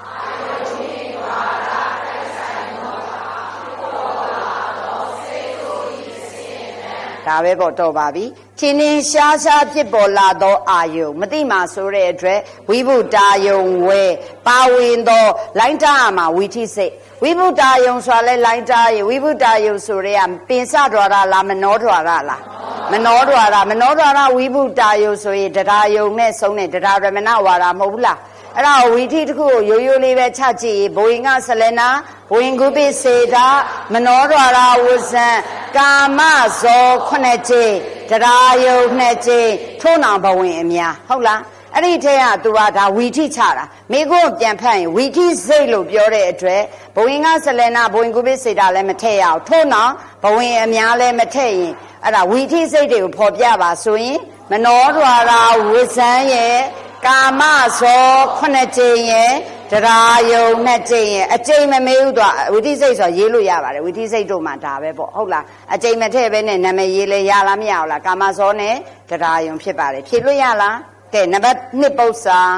A: ဒါပဲပေါ့တော့ပါပြီချင်းင်းရှားရှားဖြစ်ပေါ်လာသောအာယုံမသိမှဆိုတဲ့အတွက်ဝိဗုတာယုံဝဲပါဝင်သောလိုင်းတာမှာဝိထိစိတ်ဝိဗုတာယုံဆိုတာလဲလိုင်းတာရေဝိဗုတာယုံဆိုရဲပင်စတော်ရလားမနောတော်ရလားမနောတော်ရမနောတော်ရဝိဗုတာယုံဆိုရင်တရားယုံနဲ့ဆုံးတဲ့တရားရမဏဝါဒမဟုတ်ဘူးလားအဲ့ဒါဝီထိတစ်ခုကိုရိုးရိုးလေးပဲချကြည့်ဘဝင်ကဆလနာဘဝင်ကုပိစေတာမနောဒွါရဝဇံကာမဇောခုနှစ်ကြိမ်တရားယုံနှစ်ကြိမ်ထို့နောင်ဘဝင်အများဟုတ်လားအဲ့ဒီထဲကသူကဒါဝီထိချတာမိကိုပြန်ဖတ်ရင်ဝီထိစိတ်လို့ပြောတဲ့အတွက်ဘဝင်ကဆလနာဘဝင်ကုပိစေတာလည်းမထည့်ရအောင်ထို့နောင်ဘဝင်အများလည်းမထည့်ရင်အဲ့ဒါဝီထိစိတ်တွေကိုဖော်ပြပါဆိုရင်မနောဒွါရဝဇံရဲ့ကာမဇောခုနှစ်ကြိမ်ရဲ့တရားယုံနှစ်ကြိမ်ရဲ့အကြိမ်မမေးဘူးတော့ဝိသိစိတ်ဆိုရေးလို့ရပါတယ်ဝိသိစိတ်တို့မှဒါပဲပေါ့ဟုတ်လားအကြိမ်မထည့်ပဲနဲ့နာမည်ရေးလဲရလားမရဘူးလားကာမဇောနဲ့တရားယုံဖြစ်ပါတယ်ဖြေလို့ရလားကဲနံပါတ်နှစ်ပု္ပ္ပာ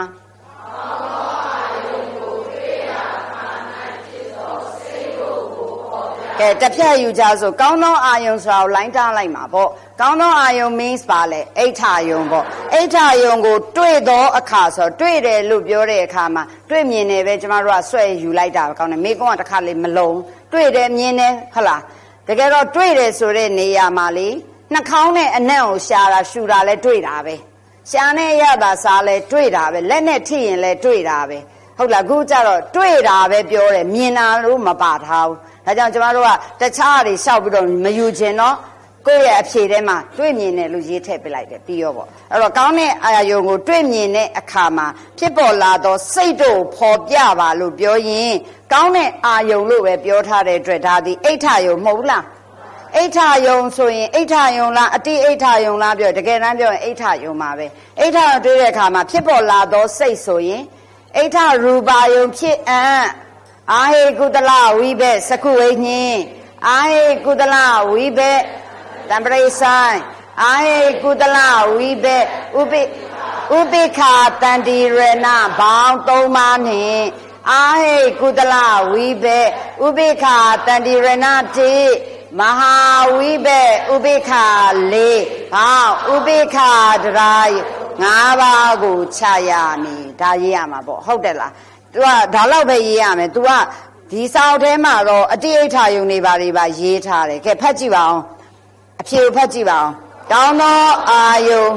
A: ကဲတစ်ဖြတ်ယူကြဆိုကောင်းသောအာယုံဆိုတာကိုလိုင်းထားလိုက်မှာပေါ့ကောင်းသောအာယုံ means ပါလေအိဋ္ဌာယုံပေါ့အိဋ္ဌာယုံကိုတွေ့သောအခါဆိုတွေ့တယ်လို့ပြောတဲ့အခါမှာတွေ့မြင်တယ်ပဲကျမတို့ကဆွဲယူလိုက်တာကောင်းတယ်မိကုန်းကတစ်ခါလေးမလုံးတွေ့တယ်မြင်တယ်ဟုတ်လားတကယ်တော့တွေ့တယ်ဆိုတဲ့နေရာမှာလေနှာခေါင်းနဲ့အနံ့ကိုရှာတာရှူတာလဲတွေ့တာပဲရှာနဲ့ရတာစားလဲတွေ့တာပဲလက်နဲ့ထိရင်လဲတွေ့တာပဲဟုတ်လားအခုကျတော့တွေ့တာပဲပြောတယ်မြင်တာလို့မပါထားဘူးဒါကြောင့်ကျမတို့ကတခြားတွေရှောက်ပြီးတော့မယူခြင်းတော့ကိုယ့်ရဲ့အဖြေထဲမှာတွေ့မြင်တယ်လို့ရေးထည့်ပေးလိုက်တယ်ပြီးရောပေါ့အဲ့တော့ကောင်းတဲ့အာယုံကိုတွေ့မြင်တဲ့အခါမှာဖြစ်ပေါ်လာသောစိတ်တို့ဖော်ပြပါလို့ပြောရင်ကောင်းတဲ့အာယုံလို့ပဲပြောထားတဲ့အတွက်ဒါဒီအိဋ္ဌာယုံမဟုတ်ဘူးလားအိဋ္ဌာယုံဆိုရင်အိဋ္ဌာယုံလားအတိအိဋ္ဌာယုံလားပြောတကယ်တမ်းပြောရင်အိဋ္ဌာယုံပါပဲအိဋ္ဌာတွေ့တဲ့အခါမှာဖြစ်ပေါ်လာသောစိတ်ဆိုရင်အိဋ္ဌရူပါယုံဖြစ်အံ့အာဟိကုတလဝိဘက်စကုဝိညင်းအာဟိကုတလဝိဘက်တံပရိဆိုင်အာဟိကုတလဝိဘက်ဥပိဥပိခာတန္တိရဏဘောင်းသုံးပါးနှင့်အာဟိကုတလဝိဘက်ဥပိခာတန္တိရဏတိမဟာဝိဘက်ဥပိခာလေးဘောင်းဥပိခာတရာငါးပါးကိုချရမည်ဒါရေးရမှာပေါ့ဟုတ်တယ်လားतू ကဒါလောက်ပဲရေးရမယ် तू ကဒီစာအုပ်ထဲမှာတော့အတိအိဋ္ဌာယုံနေပါတွေပါရေးထားတယ်ကဲဖတ်ကြည့်ပါအောင်အဖြေကိုဖတ်ကြည့်ပါအောင်ကောင်းသောအာယုံ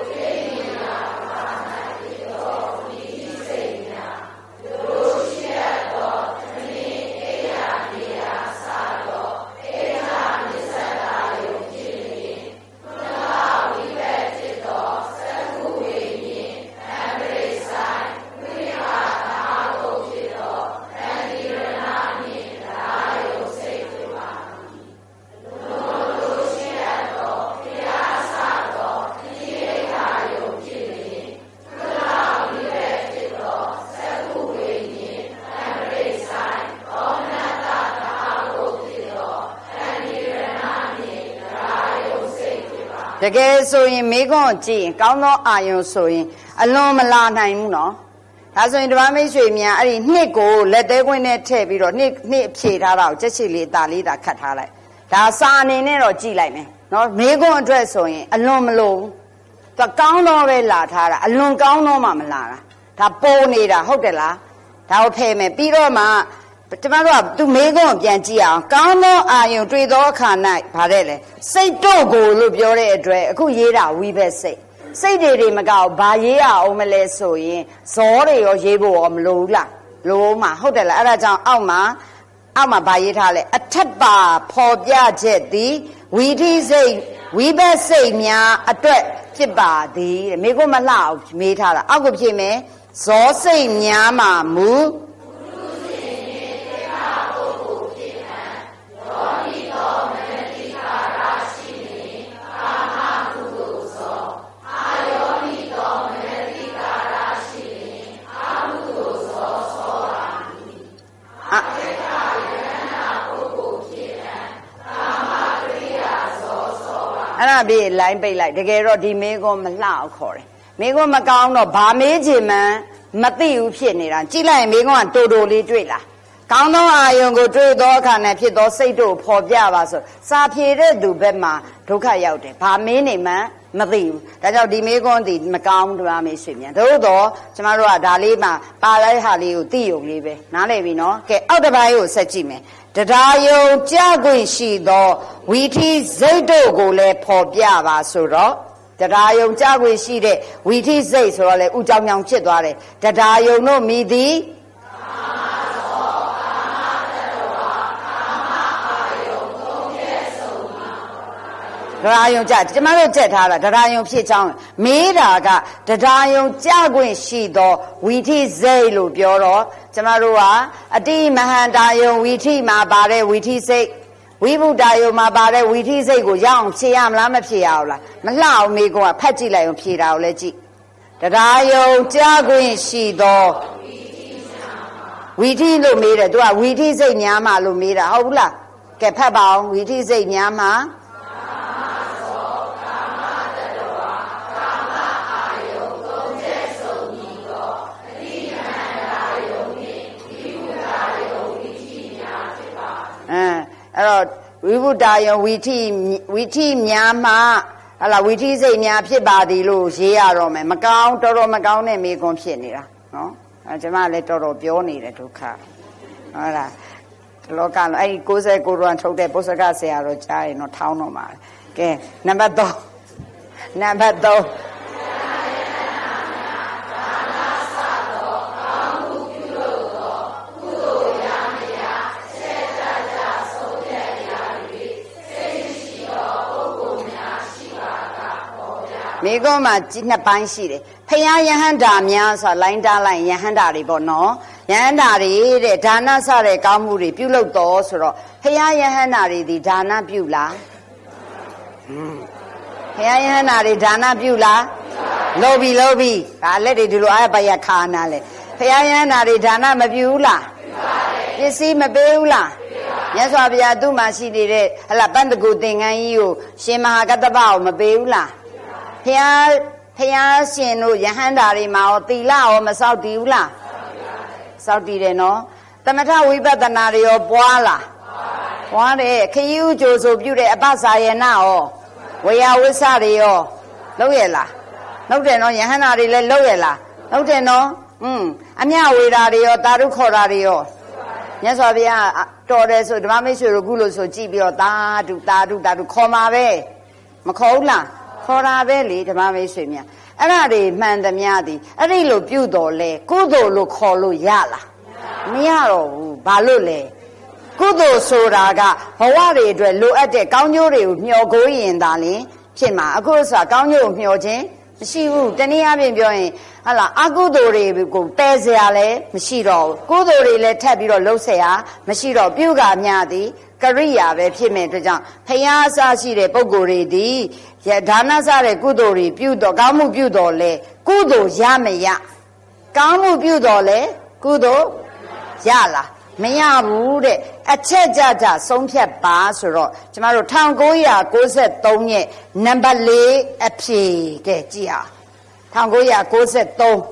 A: တကယ်ဆိုရင်မိခွန်းကြည့်ရင်ကောင်းသောအာယုံဆိုရင်အလွန်မလာနိုင်ဘူးနော်ဒါဆိုရင်ဓမ္မမိတ်ဆွေများအဲ့ဒီနှစ်ကိုလက်သေးခွင်းနဲ့ထည့်ပြီးတော့နှစ်နှစ်ဖြည့်ထားတာကိုချက်ချစ်လေးတာလေးတာခတ်ထားလိုက်ဒါစာအနေနဲ့တော့ကြည့်လိုက်မယ်နော်မိခွန်းအတွက်ဆိုရင်အလွန်မလို့သူကောင်းတော့ပဲလာထားတာအလွန်ကောင်းတော့မှမလာတာဒါပိုးနေတာဟုတ်တယ်လားဒါကိုဖယ်မယ်ပြီးတော့မှကျမတို့ကသူမေးခွန်းပြန်ကြည့်အောင်ကောင်းသောအာယုံတွေ့သောအခါ၌ဗါတဲ့လေစိတ်တို့ကိုလို့ပြောတဲ့အတွက်အခုရေးတာဝိဘက်စိတ်စိတ်တွေတွေမကောက်ဘာရေးရအောင်မလဲဆိုရင်ဇောတွေရောရေးဖို့ရောမလိုဘူးလားလိုမှာဟုတ်တယ်လားအဲ့ဒါကြောင့်အောက်မှာအောက်မှာဘာရေးထားလဲအထက်ပါဖော်ပြချက်သည်ဝီထိစိတ်ဝိဘက်စိတ်များအတွက်ဖြစ်ပါသည်တဲ့မေးခွန်းမလှအောင်မေးထားတာအောက်ကဖြစ်မယ်ဇောစိတ်များမှာမူအဲ့ဒါပြေးလိုင်းပိတ်လိုက်တကယ်တော့ဒီမေးခွန်းမလှအောင်ခေါ်တယ်မေးခွန်းမကောင်းတော့ဗာမေးချင်မှန်းမသိဘူးဖြစ်နေတာကြည့်လိုက်ရင်မေးခွန်းကတိုတိုလေးတွေ့လားကောင်းသောအာယုံကိုတွေ့သောအခါနဲ့ဖြစ်သောစိတ်တို့ဖော်ပြပါဆိုစာဖြေတဲ့သူဘက်မှာဒုက္ခရောက်တယ်ဗာမေးနေမှန်းမသိဘူးဒါကြောင့်ဒီမေးခွန်းဒီမကောင်းဓမ္မမေးဆွေမြန်သို့တော့ကျမတို့ကဒါလေးမှာပါလိုက်ဟာလေးကိုသိယုံလေးပဲနားလည်ပြီနော်ကဲအောက်တစ်ပိုင်းကိုဆက်ကြည့်မယ်တရားယုံကြခွင့်ရှိသောဝီထိစိတ်တို့ကိုလည်းဖော်ပြပါဆိုတော့တရားယုံကြခွင့်ရှိတဲ့ဝီထိစိတ်ဆိုတော့လေဥကြောင်ကြောင်ဖြစ်သွားတယ်တရားယုံတို့မိသည်တရားယုံကြကျမတို့ကြက်ထားတာတရားယုံဖြစ်ချောင်းမေးတာကတရားယုံကြခွင့်ရှိသောဝီထိစိတ်လို့ပြောတော့ကျမတို့ကအတိမဟန္တာယုံဝီထိမှာပါတဲ့ဝီထိစိတ်ဝိဗုဒ္ဓယုံမှာပါတဲ့ဝီထိစိတ်ကိုရအောင်ဖြေရမလားမဖြေရဘူးလားမလှအောင်မေးကောဖတ်ကြည့်လိုက်အောင်ဖြေတာကိုလည်းကြည့်တရားယုံကြခွင့်ရှိသောဝီထိလို့မေးတယ်သူကဝီထိစိတ်များမှလို့မေးတာဟုတ်ဘူးလားကဲဖတ်ပါအောင်ဝီထိစိတ်များမှအဲ့တော့ဝိဗုဒ္ဓယုံဝီထိဝီထိများမှဟလာဝီထိစိတ်များဖြစ်ပါသည်လို့ရေးရတော့မယ်မကောင်းတော်တော်မကောင်းတဲ့မိကွန်းဖြစ်နေတာနော်အဲကျွန်မလည်းတော်တော်ပြောနေတယ်ဒုက္ခဟုတ်လားဒီလောကအဲ့ဒီကိုးဆယ်ကိုရန်ထုတ်တဲ့ပုစကဆရာတော်ကြားရင်တော့ထောင်းတော့မှာကဲနံပါတ်သုံးနံပါတ်သုံးမိကုံးမှာနှစ်ပိုင်းရှိတယ်ဖယားယဟန္တာများဆိုလိုင်းတားလိုက်ယဟန္တာတွေပေါ့နော်ယဟန္တာတွေတဲ့ဒါနစတဲ့ကောင်းမှုတွေပြုလုပ်တော်ဆိုတော့ဖယားယဟန္တာတွေဒီဒါနပြုလားဖယားယဟန္တာတွေဒါနပြုလားလောဘီလောဘီဒါလက်တွေဒီလိုအားပရခါနာလဲဖယားယဟန္တာတွေဒါနမပြုဘူးလားပစ္စည်းမပေးဘူးလားမြတ်စွာဘုရားသူ့မှာရှိနေတဲ့ဟလာပန္တကုသင်္ကန်းကြီးကိုရှင်မဟာကတ္တပကိုမပေးဘူးလားဖျားဖျားရှင်တို့ယဟန္တာတွေမှာရောသီလရောမစောင့်တည်ဘူးလားစောင့်တည်တယ်နော်သမထဝိပဿနာတွေရောပွားလားပွားတယ်ခရီးဥကြိုဆိုပြုတဲ့အပ္ပစာယနာရောဝေယဝိဆတွေရောလုပ်ရလားလုပ်တယ်နော်ယဟန္တာတွေလည်းလုပ်ရလားလုပ်တယ်နော်อืมအမြဝေတာတွေရောတာရုခေါ်တာတွေရောမြတ်စွာဘုရားတော်တယ်ဆိုဓမ္မမိတ်ဆွေတို့ခုလို့ဆိုကြည့်ပြီးတော့တာတုတာတုတာတုခေါ်မှာပဲမခေါ်ဘူးလားခေါ်တာပဲလေဓမ္မမိတ်ဆွေများအဲ့ဒါတွေမှန်သမျှသည်အဲ့ဒီလိုပြုတော်လဲကုသိုလ်လို့ခေါ်လို့ရလားမရတော့ဘူးဘာလို့လဲကုသိုလ်ဆိုတာကဘဝတွေအတွက်လိုအပ်တဲ့ကောင်းကျိုးတွေကိုမျှော်ကိုးရင်သာလျှင်ဖြစ်မှာအခုဆိုတာကောင်းကျိုးကိုမျှော်ခြင်းမရှိဘူးတနည်းအားဖြင့်ပြောရင်ဟာလားအကုသိုလ်တွေကိုတည်เสียလည်းမရှိတော့ဘူးကုသိုလ်တွေလည်းထပ်ပြီးတော့လှုပ်เสียမရှိတော့ပြုကများသည်ကရိယာပဲဖြစ်မဲ့အတွက်ကြောင့်ဖျားအစရှိတဲ့ပုဂ္ဂိုလ်တွေဒီဒါနစတဲ့ကုသိုလ်တွေပြုတော့ကောင်းမှုပြုတော့လေကုသိုလ်ရမရကောင်းမှုပြုတော့လေကုသိုလ်ရလားမရဘူးတဲ့အချက်ကြကြဆုံးဖြတ်ပါဆိုတော့ကျမတို့၁၉၉၃ရဲ့နံပါတ်၄အဖြေကဲကြည့်အောင်၁၉၉၃ ၉၃ဆို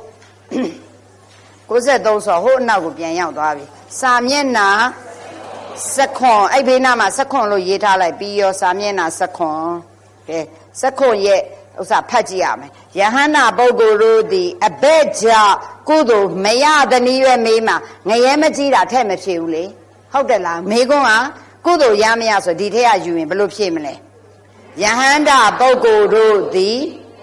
A: ဟိုအနောက်ကိုပြန်ရောက်သွားပြီစာမျက်နှာစခွန်အဲ့ဘေးနားမှာစခွန်လို့ရေးထားလိုက်ပြီးရောစာမျက်နှာစခွန်ကဲစခွန်ရဲ့ဥစ္စာဖတ်ကြည့်ရမယ်ယဟန္တာပုဂ္ဂိုလ်တို့သည်အဘက်ကြောင့်ကုသိုလ်မရသည်နည်းရွယ်မေးမှာငရဲမကြီးတာထဲ့မဖြစ်ဘူးလေဟုတ်တယ်လားမေကွန်းကကုသိုလ်ရမရဆိုဒီထက်ကယူရင်ဘယ်လိုဖြစ်မလဲယဟန္တာပုဂ္ဂိုလ်တို့သည်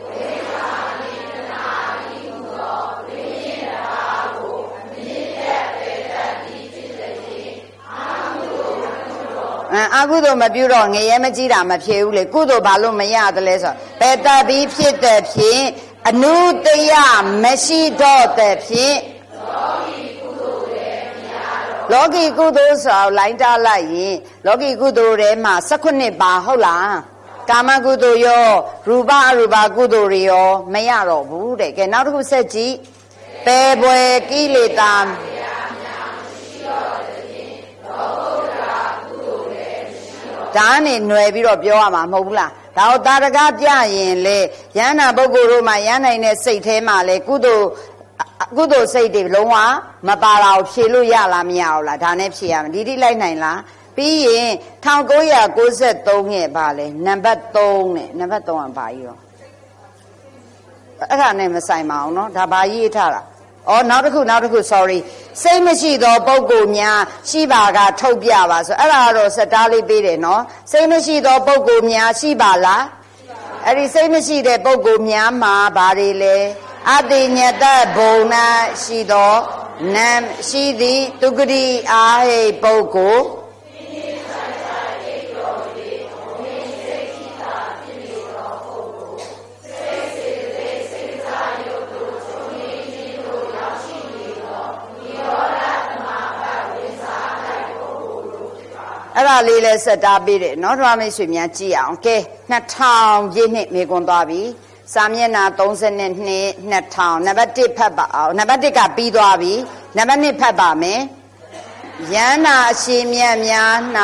A: အကုသိုလ်မပြုတော့ငရဲမကြီးတာမဖြစ်ဘူးလေကုသိုလ်ဘာလို့မရတယ်လဲဆိုပယ်တတ်ပြီးဖြစ်တဲ့ဖြင့်အနုတယမရှိတော့တဲ့ဖြင့်လောကီကုသိုလ်ဆိုလိုင်းတားလိုက်ရင်လောကီကုသိုလ်ထဲမှာ၁၈ပါဟုတ်လားကာမကုသိုလ်ရောရူပအရူပကုသိုလ်တွေရောမရတော့ဘူးတဲ့ကဲနောက်တစ်ခုဆက်ကြည့်ပယ်ပွယ်ကိလေသာဒါနဲ့ຫນွယ်ပြီးတော့ပြောရမှာမဟုတ်ဘူးလားဒါတော့တာရကပြရင်လေယန္နာပုဂ္ဂိုလ်တို့မှာယန္နိုင်တဲ့စိတ်ထဲမှာလေကုသိုလ်ကုသိုလ်စိတ်တွေလုံးဝမပါတာကိုဖြေလို့ရလားမရဘူးလားဒါနဲ့ဖြေရမယ်ဒီတိလိုက်နိုင်လားပြီးရင်၁၉၉၃ရဲ့ဗာလဲနံပါတ်၃နဲ့နံပါတ်၃ကဘာကြီးရောအဲ့ဒါနဲ့မဆိုင်ပါအောင်နော်ဒါဘာရေးထားတာအော်နောက်တစ်ခုနောက်တစ်ခု sorry စိတ်မရှိသောပုဂ္ဂိုလ်များရှိပါကထုတ်ပြပါဆိုအဲ့ဒါတော့စတားလေးပေးတယ်နော်စိတ်မရှိသောပုဂ္ဂိုလ်များရှိပါလားအဲ့ဒီစိတ်မရှိတဲ့ပုဂ္ဂိုလ်များမှာဘာတွေလဲအတိညတဘုံနာရှိသောနာရှိသည်ဒုက္ခတိအာဟိပုဂ္ဂိုလ်အဲ့ဒါလေးလဲဆက်တာပေးတယ်နော်ဓမ္မမိတ်ဆွေများကြည့်အောင်ကဲနှစ်ထောင်ပြည့်နှစ်မေကွန်သွားပြီစာမျက်နှာသုံး၂ နှစ်ထောင်နံပါတ်တစ်ဖတ်ပါအောင်နံပါတ်တစ်ကပြီးသွားပြီနံပါတ်နှစ်ဖတ်ပါမယ်ယန္နာအရှိမြတ်များ၌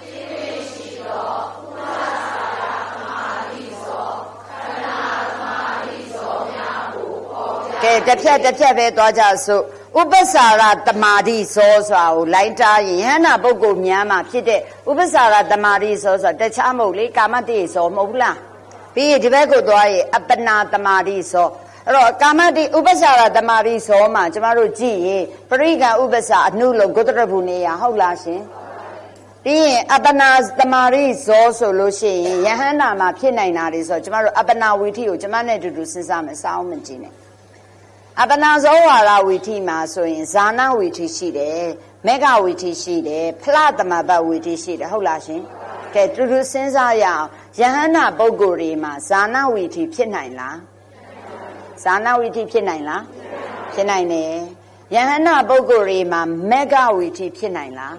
A: ကဲတစ်ဖြတ်တစ်ဖြတ်ပဲသွားကြစို့ဥပ္ပစာရတမာတိဇောဆိုတာကိုလိုက်တာရင်ယဟန္တာပုဂ္ဂိုလ်များမှာဖြစ်တဲ့ဥပ္ပစာရတမာတိဇောဆိုတာတခြားမဟုတ်လေကာမတိဇောမဟုတ်ဘူးလားပြီးရင်ဒီဘက်ကိုသွားရင်အပ္ပနာတမာတိဇောအဲ့တော့ကာမတိဥပ္ပစာရတမာတိဇောမှာကျမတို့ကြည့်ရင်ပရိက္ခဥပ္ပစာအနုလုံဂုတ္တရဘူနေယဟုတ်လားရှင်ပြီးရင်အပ္ပနာတမာတိဇောဆိုလို့ရှိရင်ယဟန္တာမှာဖြစ်နိုင်တာတွေဆိုကျမတို့အပ္ပနာဝီထိကိုကျမနဲ့အတူတူစဉ်းစားမယ်စောင်းမကြည့်နဲ့အပ္ပနာဇောဝါရဝီထိမှာဆိုရင်ဇာနာဝီထိရှိတယ်မေဃဝီထိရှိတယ်ဖလသမဘတ်ဝီထိရှိတယ်ဟုတ်လားရှင်ကဲတူတူစဉ်းစားရအောင်ယဟန္တာပုဂ္ဂိုလ်တွေမှာဇာနာဝီထိဖြစ်နိုင်လားဇာနာဝီထိဖြစ်နိုင်လားဖြစ်နိုင်တယ်ယဟန္တာပုဂ္ဂိုလ်တွေမှာမေဃဝီထိဖြစ်နိုင်လား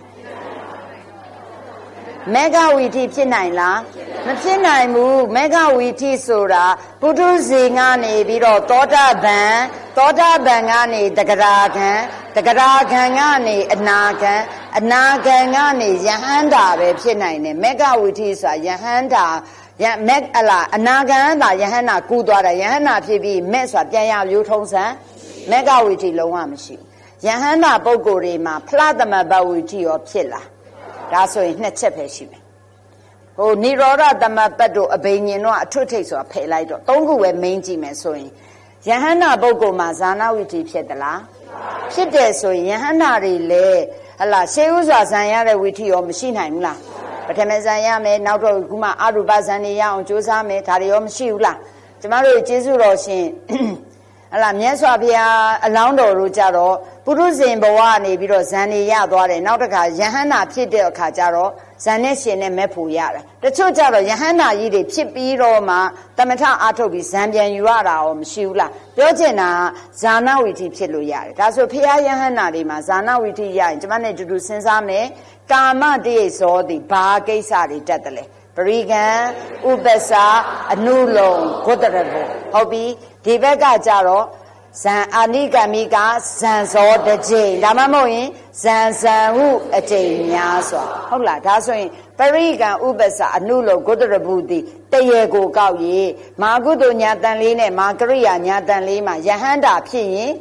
A: မေဃဝီထိဖြစ်နိုင်လားမဖြစ်နိုင်ဘူးမေဃဝီထိဆိုတာပုထုဇဉ်ကနေပြီးတော့သောတာပန်သောတာပန်ကနေတဂရာခံတဂရာခံကနေအနာခံအနာခံကနေယဟန္တာပဲဖြစ်နိုင်တယ်မေဃဝီထိဆိုတာယဟန္တာယမက်အလားအနာခံတာယဟန္တာကူးသွားတာယဟန္တာဖြစ်ပြီးမက်ဆိုတာပြန်ရရိုးထုံးစံမေဃဝီထိလုံးဝမရှိဘူးယဟန္တာပုဂ္ဂိုလ်တွေမှာဖလားသမဘဝီထိရောဖြစ်လားဒါဆိုရင်နှစ်ချက်ပဲရှိမယ်ဟိုနိရောဓသမပတ်တို့အဘိညာဉ်တော့အထွတ်ထိပ်ဆိုတာဖယ်လိုက်တော့သုံးခုပဲမင်းကြည့်မယ်ဆိုရင်ယဟန္တာပုဂ္ဂိုလ်မှာဇာနာဝိထိဖြစ်သလားဖြစ်တယ်ဆိုရင်ယဟန္တာတွေလေဟလာရှေးဥစွာဇံရတဲ့ဝိထိရောမရှိနိုင်ဘူးလားပထမဇံရမယ်နောက်တော့ခုမှအရူပဇံနေရအောင်ကြိုးစားမယ်ဒါတွေရောမရှိဘူးလားကျမတို့ကျေးဇူးတော်ရှင်ဟလာမြတ်စွာဘုရားအလောင်းတော်တို့ကြတော့ပုရုဇဉ်ဘဝနေပြီးတော့ဇန်နေရသွားတယ်နောက်တစ်ခါယဟန္တာဖြစ်တဲ့အခါကျတော့ဇန်နဲ့ရှင်နဲ့မဲ့ဖို့ရတယ်တချို့ကြတော့ယဟန္တာကြီးတွေဖြစ်ပြီးတော့မှတမထအာထုတ်ပြီးဇန်ပြန်ယူရတာရောမရှိဘူးလားပြောချင်တာဇာနာဝိထိဖြစ်လို့ရတယ်ဒါဆိုဘုရားယဟန္တာတွေမှာဇာနာဝိထိရရင်ကျမနဲ့တူတူစဉ်းစားမယ်ကာမတိရိဇောတိဘာကိစ္စတွေတက်တယ်လဲပရိကံဥပ္ပစာအနုလုံဂုတ္တရဘုဟုတ်ပြီဒီဘက်ကကြတော့ဇံအာနိကမိကဇံဇောတစ်ကြိမ်ဒါမှမဟုတ်ရင်ဇံဇံဟုအကြိမ်များစွာဟုတ်လားဒါဆိုရင်ပရိကံဥပ္ပစာအနုလုံဂုတ္တရဘုတိတရေကိုကောက်ရေမာကုတုညာတန်လေးနဲ့မာကရိယာညာတန်လေးမှာယဟန္တာဖြစ်ရင်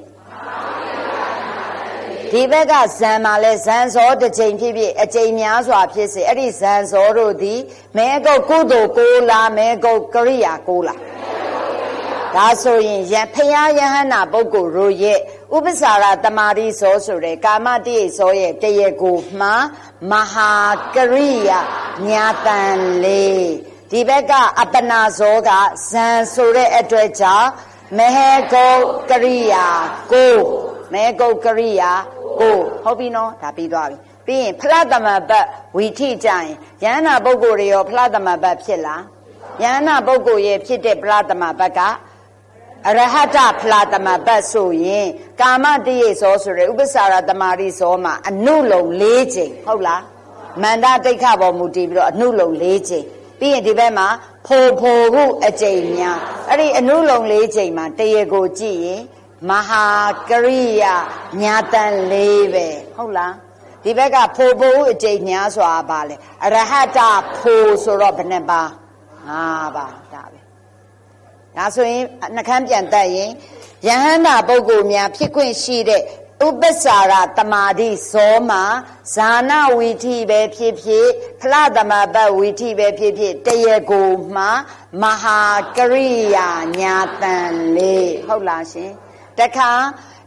A: ဒီဘက်ကဇံမှာလဲဇံဇောတစ်ကြိမ်ဖြစ်ဖြစ်အကြိမ်များစွာဖြစ်စေအဲ့ဒီဇံဇောတို့သည်မဲကုတ်ကုသိုလ်ကိုလာမဲကုတ်ကရိယာကိုလာဒါဆိုရင်ယဖယားယဟန္တာပုဂ္ဂိုလ်တို့ရဲ့ဥပ္ပစာရတမာတိဇောဆိုတဲ့ကာမတိရိဇောရဲ့တရေကိုမှာမဟာကရိယာညာတန်လေးဒီဘက်ကအပ္ပနာဇောကဇံဆိုတဲ့အတွက်ကြောင့်မဟေကုတ်ကရိယာကိုမဲကုတ်ကရိယာကိုဟုတ်ပြီနော်ဒါပြီးသွားပြီပြီးရင်ဖလားသမဘတ်ဝီထိကြရင်ယဟန္တာပုဂ္ဂိုလ်တွေရောဖလားသမဘတ်ဖြစ်လားယဟန္တာပုဂ္ဂိုလ်ရဲ့ဖြစ်တဲ့ဖလားသမဘတ်ကအရဟတဖလားသမဘတ်ဆိုရင်ကာမတိရိဇောဆိုတဲ့ဥပ္ပစာရတမာတိဇောမှာအနုလုံ၄ချိန်ဟုတ်လားမန္တတိတ်ခပေါ်မူတည်ပြီးတော့အနုလုံ၄ချိန်ပြီးရင်ဒီဘက်မှာဖိုဖိုဟုအကြိမ်များအဲ့ဒီအနုလုံ၄ချိန်မှာတရေကိုကြည့်ရင်မဟာကရိယာညာတန်လေးပဲဟုတ်လားဒီဘက်ကဖိုဖိုဟုအကြိမ်များဆိုတာဘာလဲအရဟတဖိုဆိုတော့ဘယ်နှပါ၅ပါဒါပဲဒါဆိုရင်နှခမ်းပြန်တက်ရင်ယဟန္တာပုဂ္ဂိုလ်များဖြစ်ခွင့်ရှိတဲ့ဥပ္ပစာရတမာတိဇောမှာဇာနာဝီထိပဲဖြစ်ဖြစ်ဖလသမဘတ်ဝီထိပဲဖြစ်ဖြစ်တရေကိုမှာမဟာကရိယာညာတန်လေးဟုတ်လားရှင်တခါ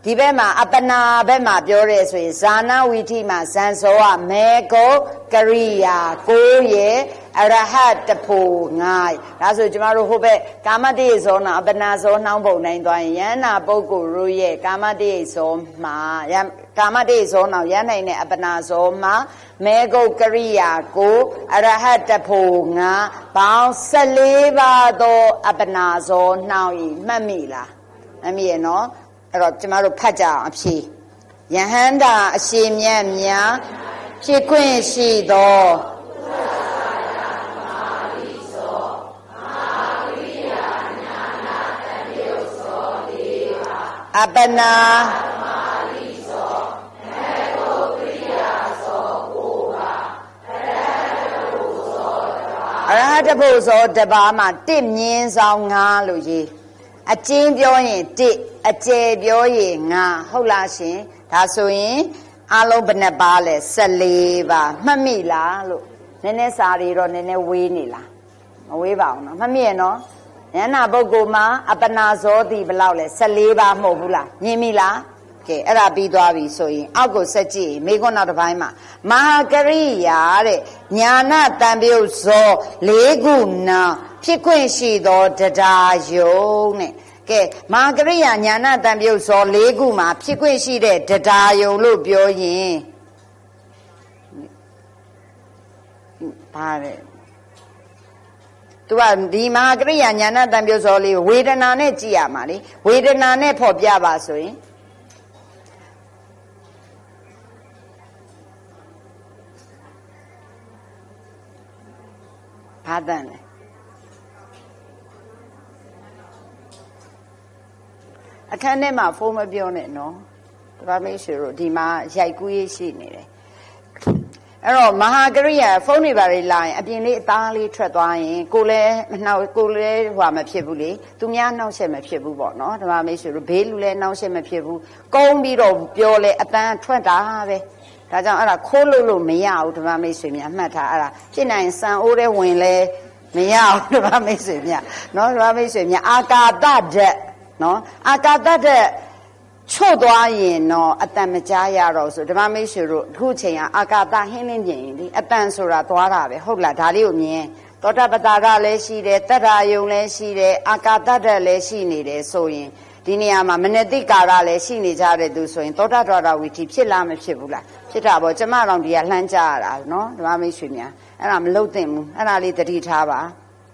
A: ဒီဘက်မှာအပနာဘက်မှာပြောရဲဆိုရင်ဇာနာဝိထိမှာဇန်စောကမေကိုကရိယာကိုရဲ့အရဟတ်တဖို့ငါးဒါဆိုကျမတို့ဟိုဘက်ကာမတိဇောနာအပနာဇောနှောင်းပုံနိုင်သွားရင်ယန္နာပုဂ္ဂိုလ်တို့ရဲ့ကာမတိဇောမှာကာမတိဇောနောင်ရနိုင်တဲ့အပနာဇောမှာမေကုတ်ကရိယာကိုအရဟတ်တဖို့ငါပေါင်းဆယ်လေးပါးသောအပနာဇောနှောင်းဤမှတ်မိလားမှတ်မိရနော်အဲ့တော့ကျမတို့ဖတ်ကြအောင်အဖြေယဟန္တာအရှိမြတ်များဖြစ်ခွင့်ရှိသောအပနာအရဟတဖို့သောတပါးမှာတစ်မြင်းဆောင်ငါလို့ရေးအကျဉ်းပြောရင်တစ်အကျယ်ပြောရင်ငါဟုတ်လားရှင်ဒါဆိုရင်အလုံးဘယ်နှပါလဲဆယ်လေးပါမှတ်မိလားလို့နည်းနည်းစာရီတော့နည်းနည်းဝေးနေလားမဝေးပါဘူးနော်မှတ်မိရနော်ယန္နာပုဂ္ဂိုလ်မှာအပနာဇောတိဘယ်လောက်လဲဆယ်လေးပါမဟုတ်ဘူးလားမြင်မိလားကဲအဲ့ဒါပြီးသွားပြီဆိုရင်အောက်ကိုဆက်ကြည့်မိခွန်းနောက်တစ်ပိုင်းမှာမဟာကရိယာတဲ့ညာနာတံပြုတ်ဇောလေးခုနာဖြစ်ခွင့်ရှိသောတရားယုံတဲ့ကဲမဟာကရိယာညာနာတံပြုတ်ဇောလေးခုမှာဖြစ်ခွင့်ရှိတဲ့တရားယုံလို့ပြောရင်ပါတယ်သူကဒီမဟာကရိယာညာနာတံပြုတ်ဇောလေးဝေဒနာနဲ့ကြည့်ရမှာလေဝေဒနာနဲ့ဖော်ပြပါဆိုရင်ဘာတန်လဲအခန်းထဲမှာဖုန်းမပြောနဲ့နော်ဒါမေးရှိလို့ဒီမှာရိုက်ကူးရေးရှိနေတယ်အဲ့တော့မဟာကရိယာဖုန်းတွေပါလေလာရင်အပြင်လေးအသားလေးထွက်သွားရင်ကိုလည်းမနှောက်ကိုလည်းဟွာမဖြစ်ဘူးလေသူများနှောက်ရှက်မဖြစ်ဘူးပေါ့နော်ဒါမေးရှိလို့ဘေးလူလည်းနှောက်ရှက်မဖြစ်ဘူးကုန်းပြီးတော့ပြောလဲအတန်းထွက်တာပဲဒါကြောင့်အဲ့ဒါခိုးလို့လို့မရဘူးဓမ္မမိတ်ဆွေများမှတ်ထားအဲ့ဒါဖြစ်နိုင်စံအိုးတဲ့ဝင်လဲမရဘူးဓမ္မမိတ်ဆွေများနော်ဓမ္မမိတ်ဆွေများအာကာတဓာတ်နော်အာကာတဓာတ်ချွတ်သွားရင်တော့အတန်မကြားရတော့ဆိုဓမ္မမိတ်ဆွေတို့အခုချိန်ကအာကာတဟင်းလင်းပြင်ရင်ဒီအတန်ဆိုတာသွားတာပဲဟုတ်လားဒါလေးကိုမြင်သောတာပတ္တာကလည်းရှိတယ်တတ္ထာယုံလည်းရှိတယ်အာကာတဓာတ်လည်းရှိနေတယ်ဆိုရင်ဒီနေရာမှာမနတိကာရလည်းရှိနေကြတဲ့သူဆိုရင်သောတာဒွါရဝိထိဖြစ်လားမဖြစ်ဘူးလားဖြစ်တာပေါ့ကျမတော်ဒီကလှမ်းကြရတာနော်ဓမ္မမိတ်ဆွေများအဲ့ဒါမလုံသင့်ဘူးအဲ့ဒါလေးတတိထားပါ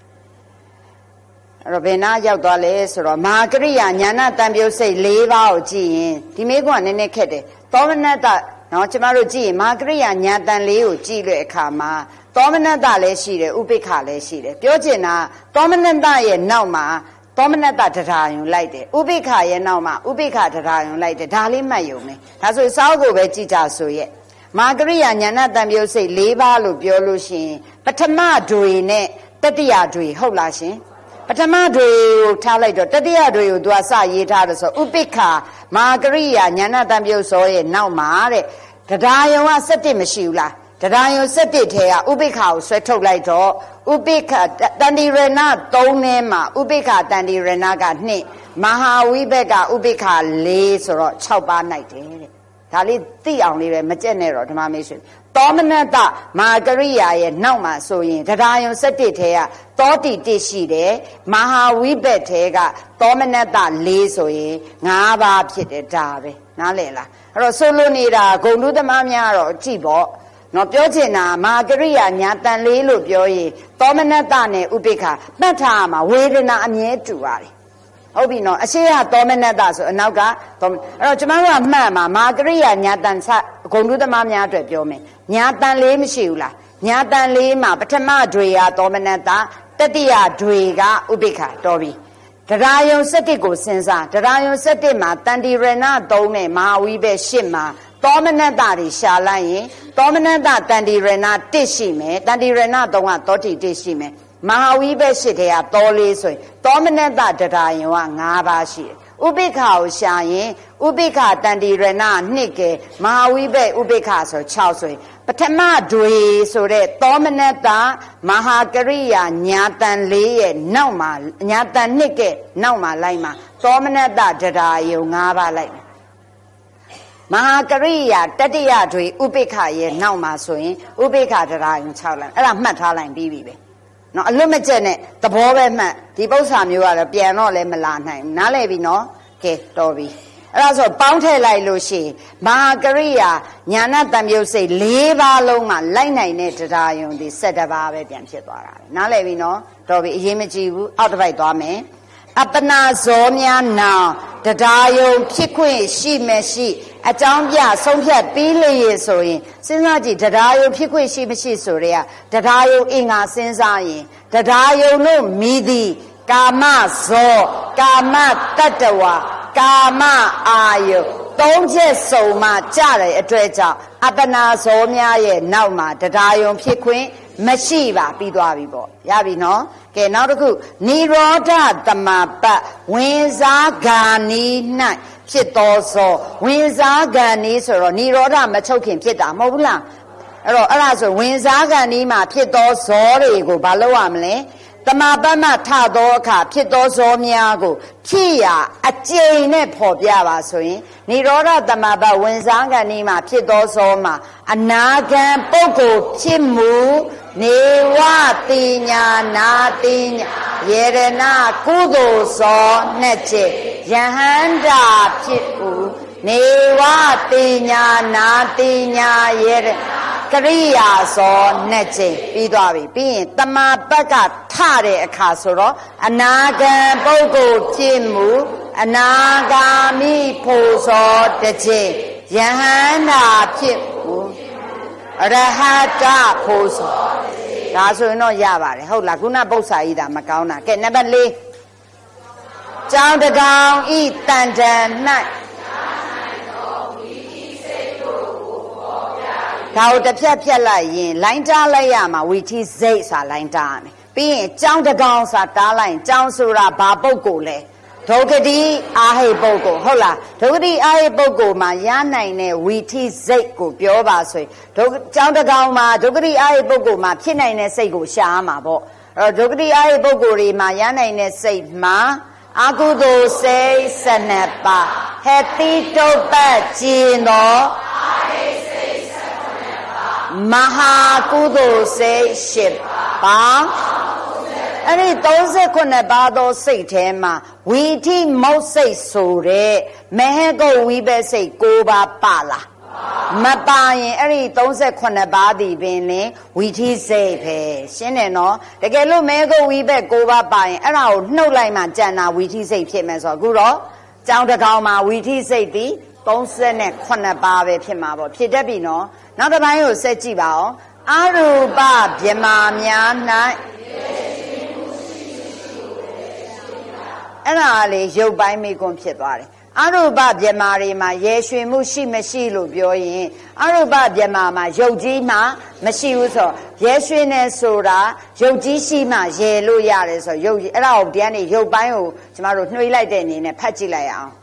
A: အဲ့တော့ဘယ်နာရောက်သွားလဲဆိုတော့မဟာကရိယာညာနာတံပြုတ်စိတ်၄ပါးကိုကြည့်ရင်ဒီမေကွန်းကနည်းနည်းခက်တယ်သောမနတနော်ကျမတို့ကြည့်ရင်မဟာကရိယာညာတန်လေးကိုကြည့်တဲ့အခါမှာသောမနတလည်းရှိတယ်ဥပိ္ပခလည်းရှိတယ်ပြောချင်တာသောမနတရဲ့နောက်မှာသောမနတတရားယုံလိုက်တယ်ဥပိ္ပခရဲ့နောက်မှာဥပိ္ပခတရားယုံလိုက်တယ်ဒါလေးမှတ်ယုံမယ်ဒါဆိုစောက်ကိုပဲကြည့်ကြဆိုရဲ့မဟာကရိယာညာနာတံပြုတ်စိတ်၄ပါးလို့ပြောလို့ရှိရင်ပထမတွေနဲ့တတိယတွေဟုတ်လားရှင်ပထမတွေကိုထားလိုက်တော့တတိယတွေကိုသူကစရေးထားတယ်ဆိုဥပိ္ပခမဟာကရိယာညာနာတံပြုတ်စောရဲ့နောက်မှာတဲ့တရားယုံကစက်တစ်မရှိဘူးလားတရားယုံစက်တစ်ထဲကဥပိ္ပခကိုဆွဲထုတ်လိုက်တော့ဥပိ္ပခတန္တိရဏ၃ထဲမှာဥပိ္ပခတန္တိရဏက၂မဟာဝိဘက်ကဥပိ္ပခ၄ဆိုတော့၆ပါးနိုင်တယ်တဲ့ဒါလေးသိအောင်လေးပဲမကြက်နဲ့တော့ဓမ္မမိတ်ဆွေသောမနတမဟာကရိယာရဲ့နောက်မှာဆိုရင်တရားယုံစက်တစ်ထဲကသောတိတိရှိတယ်မဟာဝိဘက်ထဲကသောမနတ၄ဆိုရင်၅ပါးဖြစ်တယ်ဒါပဲနားလည်လားအဲ့တော့ဆိုလိုနေတာဂုဏ်တုသမားများတော့ကြည့်ပေါ့နော်ပြောချင်တာမဟာကရိယာညာတန်လေးလို့ပြောရင်သောမနတနဲ့ဥပိ္ပခမှတ်ထားမှာဝေဒနာအမြဲတူပါတယ်ဟုတ်ပြီနော်အရှိရသောမနတဆိုအနောက်ကသောအဲ့တော့ကျွန်တော်ကမှတ်မှာမဟာကရိယာညာတန်စဂုဏ်တုသမားများအတွက်ပြောမယ်ညာတန်လေးမရှိဘူးလားညာတန်လေးမှာပထမတွေကသောမနတတတိယတွေကဥပိ္ပခတော်ပြီတရားယုံစက်တစ်ကိုစဉ်းစားတရားယုံစက်တစ်မှာတန္တိရဏ၃နဲ့မဟာဝိဘက်၈မှာသောမနတတွေရှာလိုက်ရင်သောမနတတန္တိရဏ၁ရှိမယ်တန္တိရဏ၃ကသောတိ၁ရှိမယ်မဟာဝိဘက်၈ထဲကသောလေးဆိုရင်သောမနတတရားယုံက၅ပါးရှိတယ်ဥပိ္ပခကိုရှာရင်ဥပိ္ပခတန္တိရဏ၂ကဲမဟာဝိဘက်ဥပိ္ပခဆို၆ဆိုရင်ပထမတွေဆိုတဲ့သောမနတမဟာကရိယာညာတန်၄ရဲ့နောက်မှာညာတန်၂ကဲနောက်မှာလိုက်မှာသောမနတတရားယုံ၅ပါးလိုက်မယ်မဟာကရိယာတတိယတွေဥပိ္ပခရဲ့နောက်မှာဆိုရင်ဥပိ္ပခတရားယုံ၆လမ်းအဲ့ဒါမှတ်ထားလိုက်ပြီးပြီပဲနော်အလွတ်မကျက်နဲ့သဘောပဲမှတ်ဒီပု္ပ္ပာမျိုးကတော့ပြန်တော့လည်းမလာနိုင်ဘူးနားလည်ပြီနော်ကဲတော်ပြီအဲ့ဒါဆိုပေါင်းထည့်လိုက်လို့ရှိရင်မဟာကရိယာညာဏတံမြုပ်စိတ်၄ပါးလုံးမှာလိုက်နိုင်တဲ့တရားယုံဒီ၁၇ပါးပဲပြန်ဖြစ်သွားတာပဲနားလည်ပြီနော်တော်ပြီအရေးမကြီးဘူးအောက်တစ်ပိုက်သွားမယ်အပနာဇောများနာတရားယုံဖြစ်ခွင့်ရှိမရှိအကြောင်းပြဆုံးဖြတ်ပြီးလေဆိုရင်စဉ်းစားကြည့်တရားယုံဖြစ်ခွင့်ရှိမရှိဆိုရဲတရားယုံအင်္ဂါစဉ်းစားရင်တရားယုံတို့မိသည်ကာမဇောကာမတတ္တဝါကာမအာယုသုံးချက်စုံမှကြတဲ့အတွက်ကြောင့်အပနာဇောများရဲ့နောက်မှာတရားယုံဖြစ်ခွင့်မရှိပါပြီးသွားပြီပေါ့ရပြီနော်ကဲနောက်တစ်ခုနိရောဓသမပတ်ဝင်စားဂာနီ၌ဖြစ်တော်သောဝင်စားဂာနီဆိုတော့နိရောဓမချုပ်ခင်ဖြစ်တာမဟုတ်ဘူးလားအဲ့တော့အဲ့ဒါဆိုဝင်စားဂာနီမှာဖြစ်တော်ဇောတွေကိုဘာလုပ်ရမလဲတမပတ်မှထသောအခါဖြစ်သောဇောများကိုဖြစ်ရာအကျိန်နဲ့ဖော်ပြပါဆိုရင်နိရောဓတမပတ်ဝင်စားဂာနီမှာဖြစ်သောဇောမှာအနာဂံပုဂ္ဂိုလ်ဖြစ်မှုနေဝတိညာနာတိညာယေရဏကုသိုလ်ဇောနှစ်ချက်ယဟန္တာဖြစ်ဟုနေဝတိညာနာတိညာယေရကရိယာဇောနှစ်ချက်ပြီးသွားပြီပြီးရင်တမပတ်ကထတဲ့အခါဆိုတော့အနာဂံပုဂ္ဂိုလ်ဖြစ်မှုအနာဂါမိဖို့ဇောတစ်ချက်ယဟန္တာဖြစ်ဟုအရဟတဖို့ဇောဒါဆိုရင်တော့ရပါတယ်ဟုတ်လားခုနပု္ပ္ပာကြီးဒါမကောင်းတာကဲနံပါတ်၄ကျောင်းတကောင်ဤတန်တန်၌ဒါကိုတစ်ဖြတ်ဖြတ်လိုက်ရင်လိုင်းတားလိုက်ရမှာဝီထီစိတ်စာလိုင်းတားရမယ်ပြီးရင်ကျောင်းတကောင်စာတားလိုက်ရင်ကျောင်းဆိုတာဘာပုဂ္ဂိုလ်လဲဒုက္ခတိအာဟိပုဂ္ဂိုလ်ဟုတ်လားဒုက္ခတိအာဟိပုဂ္ဂိုလ်မှာရနိုင်တဲ့ဝီထိစိတ်ကိုပြောပါဆိုရင်ဒုက္ခကျောင်းတကောင်မှာဒုက္ခတိအာဟိပုဂ္ဂိုလ်မှာဖြစ်နိုင်တဲ့စိတ်ကိုရှားမှာပေါ့အဲ့တော့ဒုက္ခတိအာဟိပုဂ္ဂိုလ်တွေမှာရနိုင်တဲ့စိတ်မှာအကုသိုလ်စိတ်၁၂ပါးဟေတိတုပ္ပကျင်သောအာဟိစိတ်၁၇ပါးမဟာကုသိုလ်စိတ်၈ပါးအဲ့ဒီ၃၈ပါးသောစိတ်ထဲမှာဝီထိမုတ်စိတ်ဆိုတဲ့မဟကုတ်ဝိဘက်စိတ်၉ပါးပါလားမပါရင်အဲ့ဒီ၃၈ပါးဒီပင်လင်ဝီထိစိတ်ပဲရှင်းတယ်နော်တကယ်လို့မဟကုတ်ဝိဘက်၉ပါးပါရင်အဲ့ဒါကိုနှုတ်လိုက်မှကြံတာဝီထိစိတ်ဖြစ်မယ်ဆိုတော့အခုတော့ကျောင်းတကောင်မှာဝီထိစိတ်ဒီ၃၈ပါးပဲဖြစ်မှာပေါ့ဖြစ်တတ်ပြီနော်နောက်တစ်ပိုင်းကိုဆက်ကြည့်ပါအောင်အရူပဗြဟ္မာများ၌အဲ့ဒါလေရုပ်ပိုင်းမိကွန်းဖြစ်သွားတယ်အရူပဗြဟ္မာတွေမှာရေရွှင်မှုရှိမရှိလို့ပြောရင်အရူပဗြဟ္မာမှာရုပ်ကြီးမှမရှိဘူးဆိုရေရွှင်နေဆိုတာရုပ်ကြီးရှိမှရေလို့ရတယ်ဆိုရုပ်ကြီးအဲ့ဒါကိုဒီကနေရုပ်ပိုင်းကိုကျမတို့နှွှေးလိုက်တဲ့အနေနဲ့ဖတ်ကြည့်လိုက်အောင်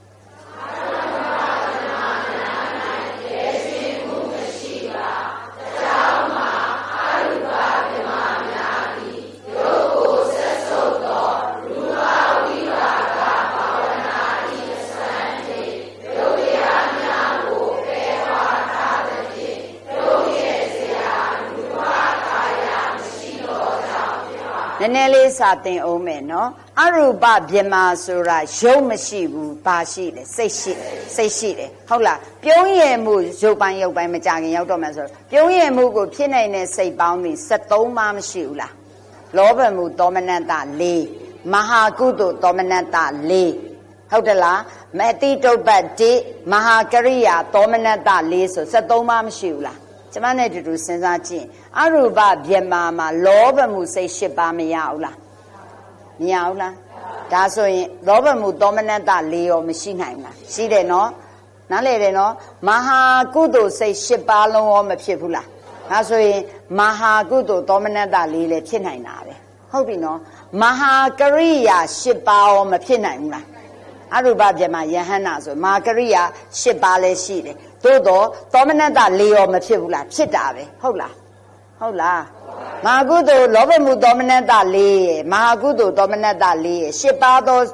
A: နည်းနည်းလေးစာသင်အောင်မယ်နော်အရူပဗြဟ္မာဆိုတာရုပ်မရှိဘူးဘာရှိလဲစိတ်ရှိစိတ်ရှိတယ်ဟုတ်လားပြုံးရည်မှုရုပ်ပိုင်းရုပ်ပိုင်းမကြခင်ရောက်တော့မှဆိုပြုံးရည်မှုကိုဖြစ်နိုင်တဲ့စိတ်ပေါင်းပြီး၁၃ပါးမရှိဘူးလားလောဘမှုဒေါမနတ၄မဟာကုသိုလ်ဒေါမနတ၄ဟုတ်တယ်လားမတိတုပ္ပတိမဟာကရိယာဒေါမနတ၄ဆို၁၃ပါးမရှိဘူးလားကျမနဲ့တူတူစဉ်းစားကြည့်အရူပဗြဟ္မာမှာလောဘမှုစိတ်၈ပါးမရဘူးလားမရဘူးလားဒါဆိုရင်လောဘမှုဒေါမနတ၄ရောမရှိနိုင်ဘူးလားရှိတယ်နော်နားလည်တယ်နော်မဟာကုသိုလ်စိတ်၈ပါးလုံးရောမဖြစ်ဘူးလားဒါဆိုရင်မဟာကုသိုလ်ဒေါမနတ၄လည်းဖြစ်နိုင်တာပဲဟုတ်ပြီနော်မဟာကရိယာ၈ပါးရောမဖြစ်နိုင်ဘူးလားအရူပဗြဟ္မာယဟန္တာဆိုမဟာကရိယာ၈ပါးလည်းရှိတယ်သို့တော့သောမနတ၄ရောမဖြစ်ဘူးလားဖြစ်တာပဲဟုတ်လားဟုတ်လားမဟာကုသိုလ်လောဘမှုသောမနတ၄ရယ်မဟာကုသိုလ်သောမနတ၄ရယ်၈ပါးသော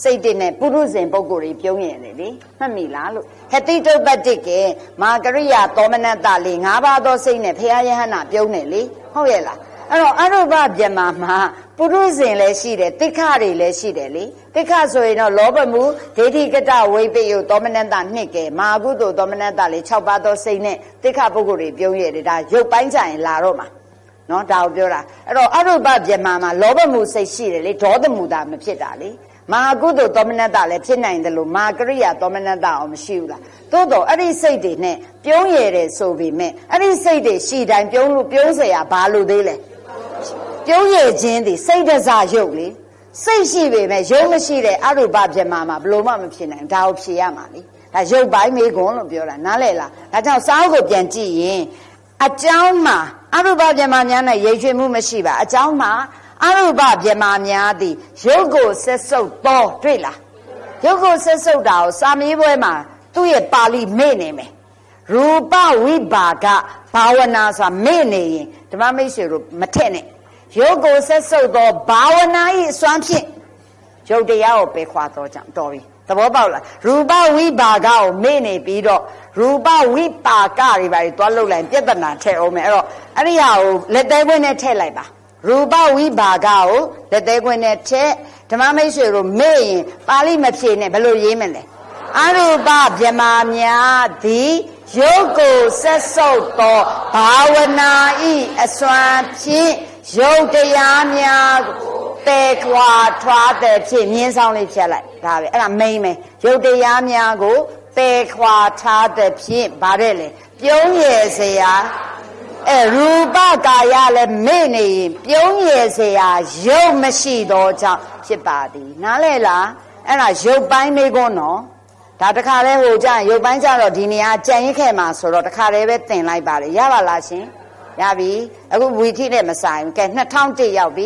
A: စိတ်တည်းနဲ့ပုရုဇဉ်ပုဂ္ဂိုလ်တွေပြုံးရတယ်လေမှတ်မိလားလို့ဟတိတုပ္ပတ္တိကေမာကရိယာသောမနတလေး၅ပါးသောစိတ်နဲ့ဘုရားယဟနာပြုံးတယ်လေဟုတ်ရဲ့လားအဲ့တော့အရုပဗျမမှာပုရုဇဉ်လည်းရှိတယ်တိခတွေလည်းရှိတယ်လေတိခဆိုရင်တော့လောဘမှုဒိဋ္ဌိကတဝိပယုသောမနတနှစ်ကဲမာကုသိုလ်သောမနတလေး၆ပါးသောစိတ်နဲ့တိခပုဂ္ဂိုလ်တွေပြုံးရတယ်ဒါရုပ်ပိုင်းကြရင်လာတော့မှာနော်ဒါကိုပြောတာအဲ့တော့အရုပဗျမမှာလောဘမှုစိတ်ရှိတယ်လေဒေါသမူတာမဖြစ်တာလေမဟာကုသိုလ်သောမနတလည်းဖြစ်နိုင်တယ်လို့မာကရိယာသောမနတအောင်မရှိဘူးလားသို့တော့အဲ့ဒီစိတ်တွေနဲ့ပြုံးရတယ်ဆိုပေမဲ့အဲ့ဒီစိတ်တွေရှိတိုင်းပြုံးလို့ပြုံးเสียဘာလို့သေးလဲပြုံးရခြင်းသည်စိတ်တစားရုပ်လေစိတ်ရှိပေမဲ့ရုပ်မရှိတဲ့အရုပဗျမမှာဘလို့မှမဖြစ်နိုင်ဒါကိုဖြေရမှာလေဒါရုပ်ပိုင်းမေးခွန်းလို့ပြောတာနားလည်လားဒါကြောင့်စာအုပ်ကိုပြန်ကြည့်ရင်အကြောင်းမှာအရုပဗျမများနဲ့ရိပ်ချွေမှုမရှိပါအကြောင်းမှာအရုပဗျမများသည်ရုပ်ကိုဆက်ဆုပ်သောတွေ့လားရုပ်ကိုဆက်ဆုပ်တာကိုစာမေးပွဲမှာသူ့ရဲ့ပါဠိမေ့နေမယ်ရူပဝိပါကဘာဝနာဆိုတာမေ့နေရင်ဓမ္မမိတ်ဆွေတို့မထက်နဲ့ရုပ်ကိုဆက်ဆုပ်သောဘာဝနာ၏အစွမ်းဖြင့်ရုပ်တရားကိုပယ်ခွာသောကြောင့်တော်ပြီသဘောပေါက်လားရူပဝိပါကကိုမေ့နေပြီးတော့ရူပဝိပါကတွေပါတွေသွားလှုပ်လိုက်ပြဿနာထည့်အောင်မယ်အဲ့တော့အဲ့ဒီဟာကိုလက်သေးခွင်းနဲ့ထည့်လိုက်ပါရူပဝိပါကကိုလက်သေးခွင်းနဲ့ထည့်ဓမ္မမိတ်ဆွေတို့မေ့ရင်ပါဠိမဖြေနဲ့ဘယ်လိုရေးမလဲအရူပဗျမများသည်ရုပ်ကိုဆက်ဆုပ်သောဘာဝနာဤအစွမ်းဖြင့်ရုပ်တရားများတေခွာထွားတဲ့ဖြင့်မြင်းဆောင်လေးဖြတ်လိုက်ဒါပဲအဲ့ဒါမိမ့်မယ်ရုပ်တရားများကိုတေခွာထားတဲ့ဖြင့်ဗါတဲ့လေပြုံးရယ်เสียအဲရူပကာယလည်းမေ့နေရင်ပြုံးရယ်เสียရုပ်မရှိတော့ကြောင့်ဖြစ်ပါသည်နားလဲလားအဲ့ဒါရုပ်ပိုင်းမေးခွန်းနော်ဒါတခါလဲဟိုကြရင်ရုပ်ပိုင်းကြတော့ဒီနေရာကြံရစ်ခဲ့မှာဆိုတော့တခါတည်းပဲတင်လိုက်ပါလေရပါလားရှင်ရပြီအခုဝီထိနဲ့မဆိုင်ဘူးကဲ၂၀၀၁ရောက်ပြီ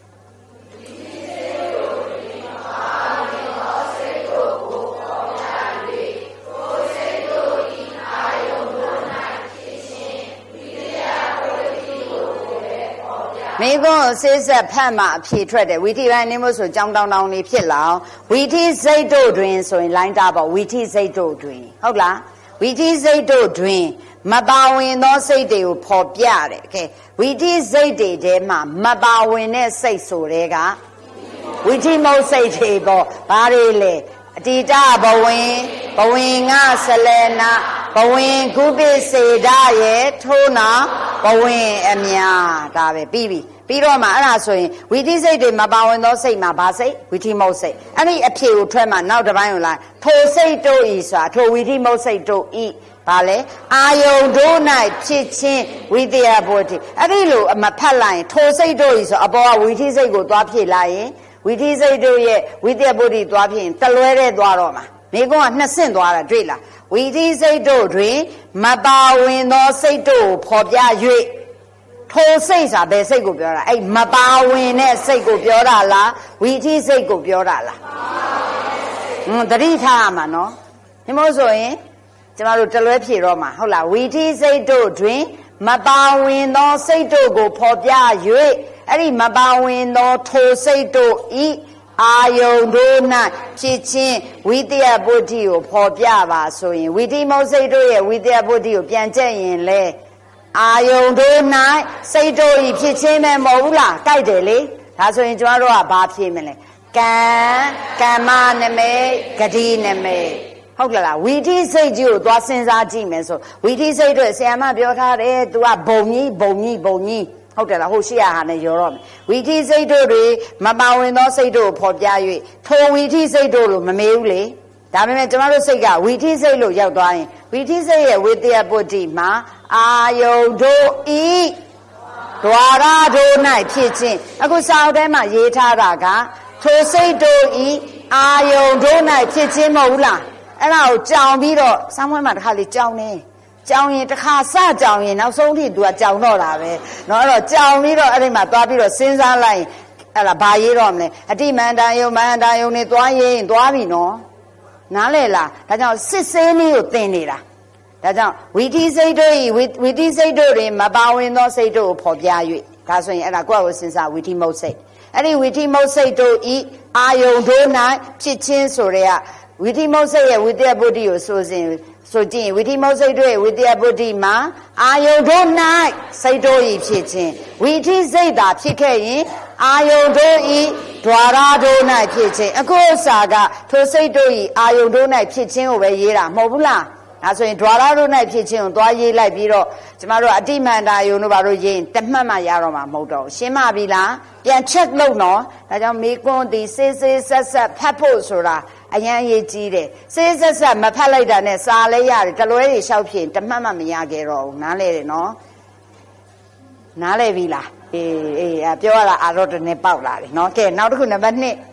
A: မိဘဆေးဆက်ဖတ်မှအဖြေထွက်တယ်ဝီထိပိုင်းနေမို့ဆိုကြောင်းတောင်းတောင်းလေးဖြစ်လာအောင်ဝီထိစိတ်တို့တွင်ဆိုရင်လိုင်းတာပေါ့ဝီထိစိတ်တို့တွင်ဟုတ်လားဝီထိစိတ်တို့တွင်မပါဝင်သောစိတ်တွေကိုဖော်ပြတယ်ကဲဝီထိစိတ်တွေထဲမှာမပါဝင်တဲ့စိတ်ဆိုတဲ့ကဝီထိမုတ်စိတ်တွေပေါ့ဘာတွေလဲအတိတဘဝင်ဘဝင်ငဆလေနာဘဝင်ကုပိစေဒရဲ့ထိုးနာဘဝင်အမြဒါပဲပြီးပြီပြီးတော့မှအဲ့ဒါဆိုရင်ဝီထိစိတ်တွေမပါဝင်သောစိတ်မှာဘာစိတ်ဝီထိမုတ်စိတ်အဲ့ဒီအဖြေကိုထွက်မှနောက်တစ်ပိုင်းကိုလာထိုစိတ်တို့ဤဆိုတာထိုဝီထိမုတ်စိတ်တို့ဤဘာလဲအာယုံတို့၌ဖြစ်ချင်းဝိတ္တယဘောတိအဲ့ဒီလိုမဖတ်လိုက်ရင်ထိုစိတ်တို့ဤဆိုအပေါ်ကဝီထိစိတ်ကိုသွားဖြည့်လိုက်ရင်ဝိထိစိတ်တို့ရဲ့ဝိတ္တယဘောတိသွားဖြည့်ရင်တလွဲတဲ့သွားတော့မှာမိကုန်းကနှစ်ဆင့်သွားတာတွေ့လားဝီထိစိတ်တို့တွင်မပါဝင်သောစိတ်တို့ကိုဖော်ပြ၍ထိုစိတ်ဆိုတာဘယ်စိတ်ကိုပြောတာအဲ့မပါဝင်တဲ့စိတ်ကိုပြောတာလားဝီထိစိတ်ကိုပြောတာလားဟွန်းတတိထားရမှာနော်ဒီမို့ဆိုရင်ကျမတို့တလွဲဖြေတော့မှာဟုတ်လားဝီထိစိတ်တို့တွင်မပါဝင်သောစိတ်တို့ကိုဖော်ပြ၍အဲ့ဒီမပါဝင်သောထိုစိတ်တို့ဤအာယုံတို့၌ဖြစ်ချင်းဝိတ္တယပုဒ္ဓိကိုဖော်ပြပါဆိုရင်ဝီထိမုတ်စိတ်တို့ရဲ့ဝိတ္တယပုဒ္ဓိကိုပြန်ကျက်ရင်လေအာယုံတို့၌စိတ်တို့ဤဖြစ်ချင်းပဲမဟုတ်ဘူးလားကြိုက်တယ်လေဒါဆိုရင်ကျမတို့ကဘာဖြေမလဲကံကမ္မနမိတ်ဂတိနမိတ်ဟုတ်ကလားဝီထိစိတ်ကြီးကိုသွားစဉ်းစားကြည့်မယ်ဆိုဝီထိစိတ်တို့ဆရာမပြောထားတယ် तू ကဘုံကြီးဘုံကြီးဘုံကြီးဟုတ်တယ်လားဟိုရှိရဟာနဲ့ရောတော့မယ်ဝီထိစိတ်တို့တွေမပါဝင်သောစိတ်တို့ကိုဖော်ပြ၍ထိုဝီထိစိတ်တို့လို့မမေးဘူးလေဒါပေမဲ့ကျမတို့စိတ်ကဝီထိစိတ်လို့ရောက်သွားရင်ဝီထိစိတ်ရဲ့ဝိတ္တယပုဒ္ဓိမှာအာယုံတို့ဤဒွါရတို့၌ဖြစ်ခြင်းအခုစာအုပ်ထဲမှာရေးထားတာကထိုစိတ်တို့ဤအာယုံတို့၌ဖြစ်ခြင်းမဟုတ်ဘူးလားအဲ့ဒါကိုကြောင်ပြီးတော့ဆောင်းဝဲမှာတစ်ခါလေးကြောင်နေကြောင်ရင်တစ်ခါစကြောင်ရင်နောက်ဆုံးထိ तू ကကြောင်တော့တာပဲเนาะအဲ့တော့ကြောင်ပြီးတော့အဲ့ဒီမှာသွားပြီးတော့စဉ်းစားလိုက်အဲ့ဒါဘာရေးတော့မလဲအတိမန္တယုံမန္တယုံနေသွားရင်သွားပြီနော်နားလေလားဒါကြောင့်စစ်ဆေးနည်းကိုသင်နေတာဒါကြောင့်ဝီထိစိတ်တို့ဤဝီထိစိတ်တို့တွင်မပါဝင်သောစိတ်တို့ကိုဖော်ပြ၍ဒါဆိုရင်အဲ့ဒါကိုယ့်ကိုစဉ်းစားဝီထိမုတ်စိတ်အဲ့ဒီဝီထိမုတ်စိတ်တို့ဤအာယုန်တို့၌ဖြစ်ချင်းဆိုရဲဝီထိမုတ်စိတ်ရဲ့ဝိတ္တယပုဒ္ဓိကိုဆိုစဉ်ဆိုကြည့်ဝီထိမုတ်စိတ်တို့ရဲ့ဝိတ္တယပုဒ္ဓိမှာအာယုန်တို့၌စိတ်တို့ဤဖြစ်ချင်းဝီထိစိတ်သာဖြစ်ခဲ့ရင်အာယုန်တို့ဤဒွါရတို့၌ဖြစ်ချင်းအခုဥစ္စာကထိုစိတ်တို့ဤအာယုန်တို့၌ဖြစ်ချင်းကိုပဲရေးတာမဟုတ်ဘူးလားဒါဆိုရင်ဒွါရတို့၌ဖြစ်ချင်းကိုသွားရေးလိုက်ပြီးတော့ကျမတို့အတိမန္တာယုံတို့ဘာလို့ရေးရင်တမှတ်မှရတော့မှာမဟုတ်တော့ဘူးရှင်းမပြီလားပြန် check လုပ်နော်ဒါကြောင့်မိကွန်းဒီစေးစေးဆက်ဆက်ဖတ်ဖို့ဆိုတာအရန်ရေးကြီးတယ်စေးဆက်ဆက်မဖတ်လိုက်တာနဲ့စာလဲရတယ်တလွဲတွေလျှောက်ဖြစ်တမှတ်မှမရခဲ့တော့ဘူးနားလဲတယ်နော်နားလဲပြီလားအေးအေးပြောရတာအာရောတနဲ့ပေါက်လာတယ်နော်ကဲနောက်တစ်ခုနံပါတ်နှစ်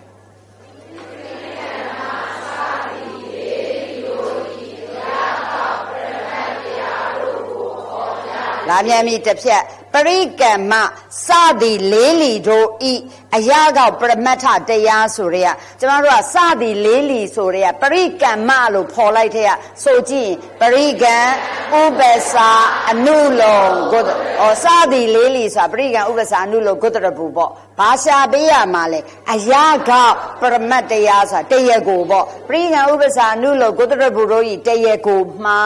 A: လာမြန်ပြီတစ်ဖြတ်ပရိကမ္မစသည်လေးလီတို့ဤအရာကောက်ပရမတ္ထတရားဆိုရဲကျမတို့ကစသည်လေးလီဆိုရဲပရိကမ္မလို့ဖော်လိုက်တဲ့ဆိုကြည့်ပရိကံဥပ္ပစာအနုလုံဂုတ္တဩစသည်လေးလီဆိုတာပရိကံဥပ္ပစာအနုလုံဂုတ္တရဘူပေါ့ဘာရှာပေးရမှာလဲအရာကောက်ပရမတ္တရားဆိုတာတရကိုပေါ့ပရိကံဥပ္ပစာအနုလုံဂုတ္တရဘူတို့ဤတရကိုမှာ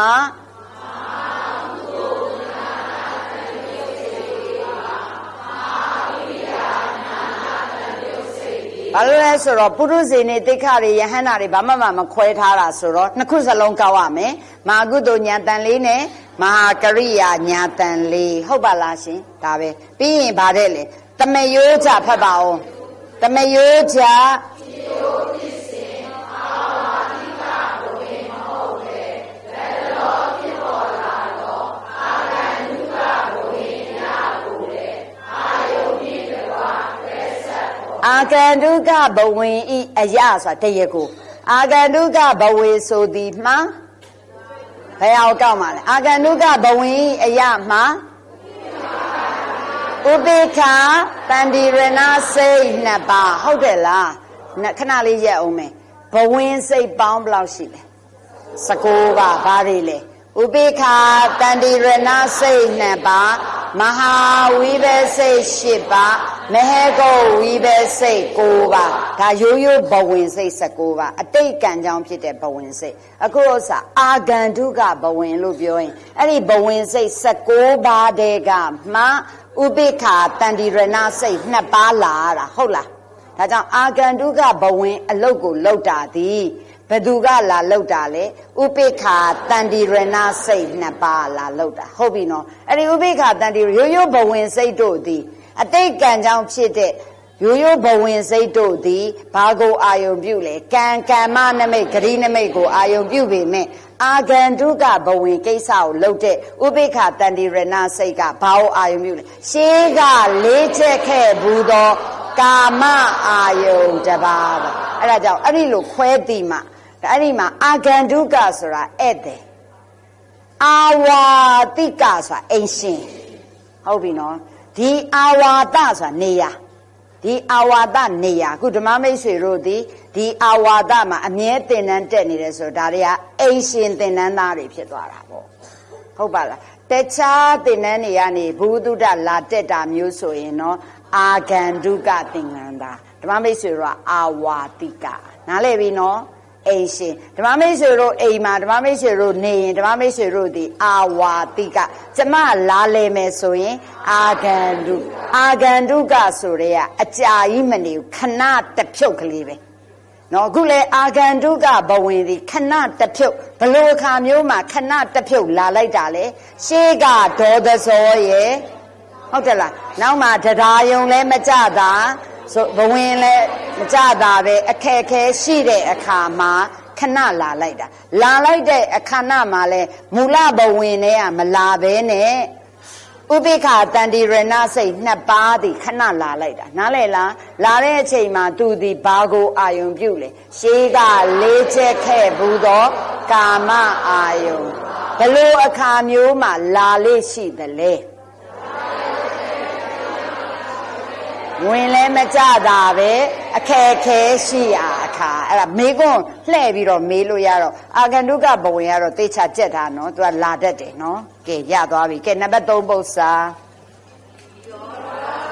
A: ဘာလို့လဲဆိုတော့ပုရုဇေနေတိခါတွေယဟန္တာတွေဘာမှမခွဲထားတာဆိုတော့နှစ်ခုစလုံးကောက်ရမယ်မဟာကုသိုလ်ညာတန်လေးနဲ့မဟာကရိယာညာတန်လေးဟုတ်ပါလားရှင်ဒါပဲပြီးရင်ဗါတဲ့လေတမယောကြဖတ်ပါအောင်တမယောကြအာကန္တုကဘဝင်ဤအယဆိုတာတရကိုအာကန္တုကဘဝေဆိုသည်မှာဘယ်အောင်ကောက်မှာလဲအာကန္တုကဘဝင်ဤအယမှာဥပိ္ခာတန္တိရဏစိတ်နှစ်ပါးဟုတ်တယ်လားခဏလေးရက်အောင်မယ်ဘဝင်စိတ်ပေါင်းဘယ်လောက်ရှိလဲ十九ပါးဘာတွေလဲဥပိ္ခာတန္တိရဏစိတ်နှစ်ပါးမဟာဝိဘစိတ်၈ပါးမဟေကောဝိဘစိတ်၉ပါးဒါရိုးရိုးဘဝင်စိတ်၁၉ပါးအတိတ်ကံကြောင့်ဖြစ်တဲ့ဘဝင်စိတ်အခုဥစ္စာအာဂန္တုကဘဝင်လို့ပြောရင်အဲ့ဒီဘဝင်စိတ်၁၉ပါးတည်းကမှဥပိ္ခာတန္တိရဏစိတ်နှစ်ပါးလာတာဟုတ်လားဒါကြောင့်အာဂန္တုကဘဝင်အလုတ်ကိုလောက်တာသည်ဘသူကလာလောက်တာလေဥပိ္ခာတန္တိရဏစိတ်နှစ်ပါးလာလောက်တာဟုတ်ပြီနော်အဲ့ဒီဥပိ္ခာတန္တိရိုးရိုးဘဝင်စိတ်တို့သည်အတိတ်ကံကြောင့်ဖြစ်တဲ့ရိုးရိုးဘဝင်စိတ်တို့သည်ဘာကိုအာယုံပြုလဲကံကမ္မနမိတ်ဂရိနမိတ်ကိုအာယုံပြုပေမဲ့အာဂန္တုကဘဝင်ကိစ္စကိုလုပ်တဲ့ဥပိ္ခာတန္တိရဏစိတ်ကဘာကိုအာယုံပြုလဲရှေးကလေးချက်ခဲ့ဘူးသောကာမအာယုံတပါးပါအဲ့ဒါကြောင့်အဲ့ဒီလိုခွဲတိမှအဲ့ဒီမှာအာဂန္တုကဆိုတာဧည့်သည်အာဝါတိကဆိုတာအိမ်ရှင်ဟုတ်ပြီနော်ဒီအာဝါဒဆိုတာနေရာဒီအာဝါဒနေရာအခုဓမ္မမိတ်ဆွေတို့ဒီဒီအာဝါဒမှာအမြဲသင်တန်းတက်နေတယ်ဆိုတော့ဒါတွေကအိမ်ရှင်သင်တန်းသားတွေဖြစ်သွားတာပေါ့ဟုတ်ပါလားတခြားသင်တန်းတွေကနေဘုဒ္ဓလာတက်တာမျိုးဆိုရင်နော်အာဂန္တုကသင်္ကန်းသားဓမ္မမိတ်ဆွေတို့ကအာဝါတိကနားလည်ပြီနော်အိမ်ရှင်ဓမ္မမိတ်ဆွေတို့အိမ်မှာဓမ္မမိတ်ဆွေတို့နေရင်ဓမ္မမိတ်ဆွေတို့ဒီအာဝါတိကကျမလာလေမယ်ဆိုရင်အာဂန္တုအာဂန္တုကဆိုရဲအကြာကြီးမနေဘူးခဏတဖြုတ်ကလေးပဲနော်အခုလေအာဂန္တုကဘဝင်ဒီခဏတဖြုတ်ဘလို့အခါမျိုးမှာခဏတဖြုတ်လာလိုက်တာလေရှေးကဒေါသဇောရဲ့ဟုတ်တယ်လားနောက်မှတရားယုံလဲမကြတာဆိုဘဝင်လဲမကြတာပဲအခက်ခဲရှိတဲ့အခါမှာခဏလာလိုက်တာလာလိုက်တဲ့အခါမှာလဲမူလဘဝင်နဲ့ကမလာဘဲနဲ့ဥပိ္ခာတန္တိရဏစိတ်နှစ်ပါးသည်ခဏလာလိုက်တာနားလည်လားလာတဲ့အချိန်မှာသူသည်ဘာကိုအာယုံပြုလဲရှေးကလေးချက်ခဲ့ဘူးသောကာမအာယုံဘလို့အခါမျိုးမှာလာလေးရှိသလဲဝင်လဲမကြတာပဲအခက်ခဲရှိရအခါအဲ့ဒါမေကွန်းလှဲ့ပြီးတော့မေးလို့ရတော့အာဂန္တုကဘဝင်ကတော့တေချာကြက်တာနော်သူကလာတတ်တယ်နော်ကဲရသွားပြီကဲနံပါတ်သုံးပု္ပ္ပစာ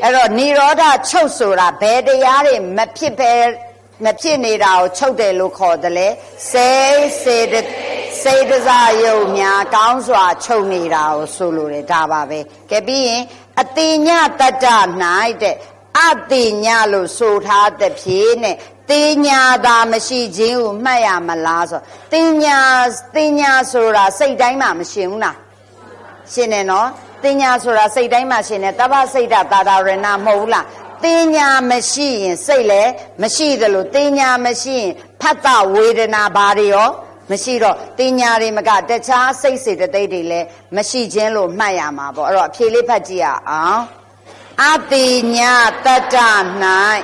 A: အဲ့တော့និရောဓချုပ်ဆိုတာဘယ်တရားတွေမဖြစ်ပဲမဖြစ်နေတာကိုချုပ်တယ်လို့ခေါ်တယ်လေစိတ်စေတစိတ်စားယုတ်များကောင်းစွာချုပ်နေတာကိုဆိုလိုတယ်ဒါပါပဲကဲပြီးရင်အတိညာတတ္တ၌တဲ့အတိညာလို့ဆိုထားတဲ့ဖြင့်နဲ့တင်ညာသာမရှိခြင်းကိုမှတ်ရမလားဆိုတင်ညာတင်ညာဆိုတာစိတ်တိုင်းမှာမရှင်ဘူးလားရှင်နေနော်တင်ညာဆိုတာစိတ်တိုင်းမှာရှင်နေတပ္ပစိတ်တသာသာရဏမဟုတ်ဘူးလားတင်ညာမရှိရင်စိတ်လည်းမရှိသလိုတင်ညာမရှိရင်ဖတ်တာဝေဒနာဘာတွေရောမရှိတော့တင်ညာတွေမကတခြားစိတ်စေတသိက်တွေလည်းမရှိခြင်းလို့မှတ်ရမှာပေါ့အဲ့တော့အဖြေလေးဖတ်ကြည့်ရအောင်အတိညာတတ္တ၌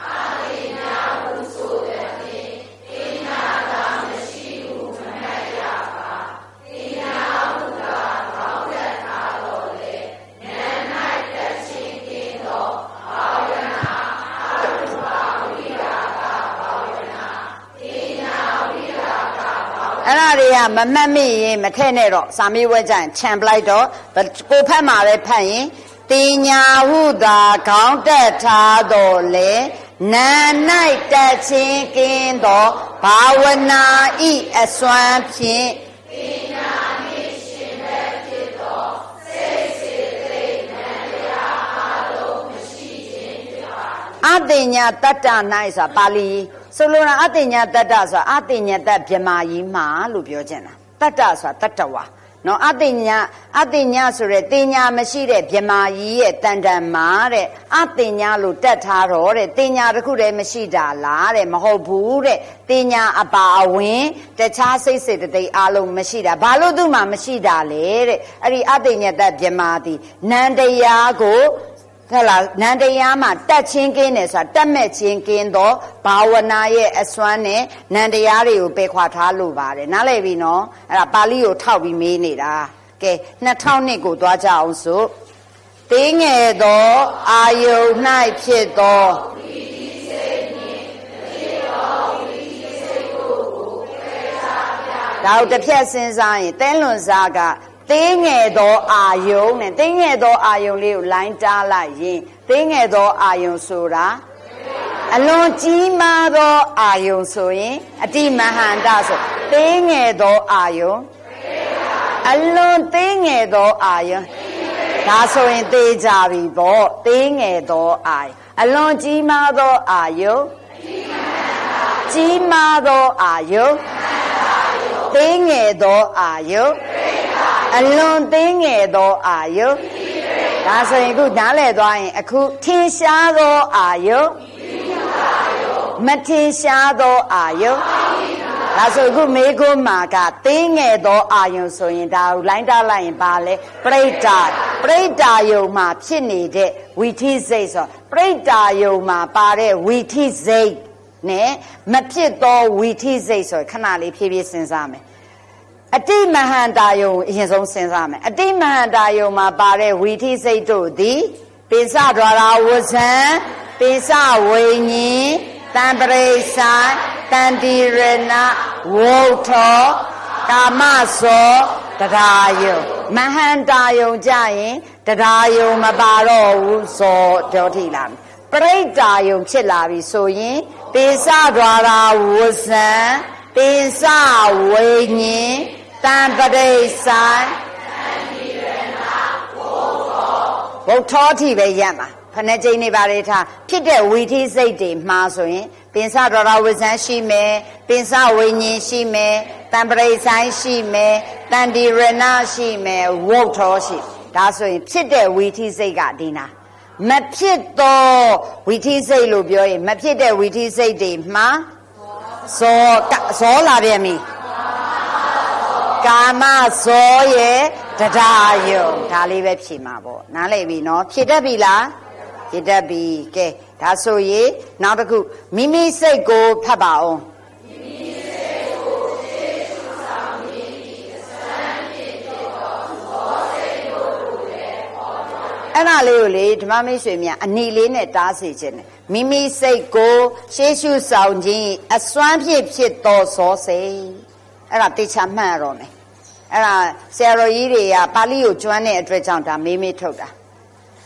A: အဲ့ဒါတွေကမမှတ်မိရင်မထည့်နဲ့တော့စာမေးပွဲကြရင်ခြံပလိုက်တော့ကိုဖတ်မှာပဲဖတ်ရင်တင်ညာဟုသာခေါင်းတက်ထားတော်လေနာ၌တက်ချင်းကင်းသောဘာဝနာဤအစွမ်းဖြင့်တင်ညာနှင့်ရှင်ဘက်ဖြစ်သောစိတ်စေသိက်နံတရားအလုံးမရှိခြင်းဖြစ်ပါအတင်ညာတတ္တ၌ဆိုတာပါဠိဆိုလိုတာအတိညာတတ္တဆိုတာအတိညာတဗြမာကြီးမှာလို့ပြောချင်တာတတ္တဆိုတာတတ္တဝါနော်အတိညာအတိညာဆိုရဲတင်ညာမရှိတဲ့ဗြမာကြီးရဲ့တန်တန်မှာတဲ့အတိညာလို့တက်ထားတော့တဲ့တင်ညာတစ်ခုတည်းမရှိတာလားတဲ့မဟုတ်ဘူးတဲ့တင်ညာအပါအဝင်တခြားစိတ်စေတသိက်အလုံးမရှိတာဘာလို့သူ့မှာမရှိတာလဲတဲ့အဲ့ဒီအတိညာတဗြမာတိနန္တရားကိုဟဲ့လားနန္တရားမှာတက်ချင်းကင်းတယ်ဆိုတာတက်မဲ့ချင်းကင်းတော့ဘာဝနာရဲ့အစွမ်းနဲ့နန္တရားတွေကိုပယ်ခွာထားလို့ပါတယ်နားလည်ပြီနော်အဲ့ဒါပါဠိကိုထောက်ပြီးမေးနေတာကဲနှစ်ထောင်နှစ်ကိုသွားကြအောင်စို့သေးငယ်သောအာယုန်၌ဖြစ်သောဝိသိစိတ်နှင့်ဖြစ်သောဝိသိစိတ်ကိုပယ်စားပြဒါကိုတစ်ဖြတ်စဉ်းစားရင်တဲလွန်စားကသေးငယ်သောအာယုန်နဲ့သေးငယ်သောအာယုန်လေးကိုလိုင်းတားလိုက်ရင်သေးငယ်သောအာယုန်ဆိုတာအလွန်ကြီးမားသောအာယုန်ဆိုရင်အတိမဟန္တဆိုသေးငယ်သောအာယုန်အလွန်သေးငယ်သောအာယုန်ဒါဆိုရင်သေကြပြီပေါ့သေးငယ်သောအာယုန်အလွန်ကြီးမားသောအာယုန်ကြီးမားသောအာယုန်သေးငယ်သောအာယုန်အလွန်သေးငယ်သောအာယုဒါဆိုရင်ခုနားလည်သွားရင်အခုထင်ရှားသောအာယုမထင်ရှားသောအာယုဒါဆိုခုမေးခွန်းမှာကသေးငယ်သောအာယုဆိုရင်ဒါကိုလိုင်းတားလိုက်ရင်ပါလဲပရိတ္တာပရိတ္တာယုံမှာဖြစ်နေတဲ့ဝိသိစိတ်ဆိုပရိတ္တာယုံမှာပါတဲ့ဝိသိစိတ်နဲ့မဖြစ်သောဝိသိစိတ်ဆိုခဏလေးဖြည်းဖြည်းစဉ်းစားမယ်အတိမဟန္တာယုံအရင်ဆုံးစဉ်းစားမယ်အတိမဟန္တာယုံမှာပါတဲ့ဝိသိစိတ်တို့သည်ပိစဒွါရဝဇံပိစဝိညာဉ်တံပရိဆိုင်တန်တိရဏဝုထောကာမသောတရားယုံမဟန္တာယုံကြရင်တရားယုံမပါတော့ဘူးသောပြောထိလာပရိတ္တာယုံဖြစ်လာပြီဆိုရင်ပိစဒွါရဝဇံပိစဝိညာဉ်တံပရိဆိုင်ဘုထောတိပဲရမှာဖဏကျိန်နေပါလေထားဖြစ်တဲ့ဝိသိစိတ်တွေမှာဆိုရင်ပင်စဒရဝဇန်ရှိမယ်ပင်စဝိညာဉ်ရှိမယ်တံပရိဆိုင်ရှိမယ်တန်တိရဏရှိမယ်ဝုတ်ထောရှိဒါဆိုရင်ဖြစ်တဲ့ဝိသိစိတ်ကဒီနာမဖြစ်တော့ဝိသိစိတ်လို့ပြောရင်မဖြစ်တဲ့ဝိသိစိတ်တွေမှာဇောဇောလာပြန်ပြီကာမဇောရဲ့တရားယုံဒါလေးပဲဖြေမှာပေါ့နားလည်ပြီနော်ဖြေတတ်ပြီလားဖြေတတ်ပြီကဲဒါဆိုရင်နောက်တစ်ခုမိမိစိတ်ကိုဖတ်ပါအောင်မိမိစိတ်ကိုသိစုဆောင်ရည်အစမ်းဖြစ်သောဘောစိတ်ကိုလည်းဟောတော်အဲ့ဒါလေးကိုလေဓမ္မမိတ်ဆွေများအနီလေးနဲ့တားစီခြင်းတယ်မိမိစိတ်ကိုရှေးရှုဆောင်ခြင်းအစွမ်းဖြစ်ဖြစ်သောဇောစိတ်အဲ့ဒါတေချာမှတ်ရတော့မယ်အဲ့ဒါဆရာတော်ကြီးတွေကပါဠိကိုကျွမ်းတဲ့အတွက်ကြောင့်ဒါမေးမေးထုတ်တာ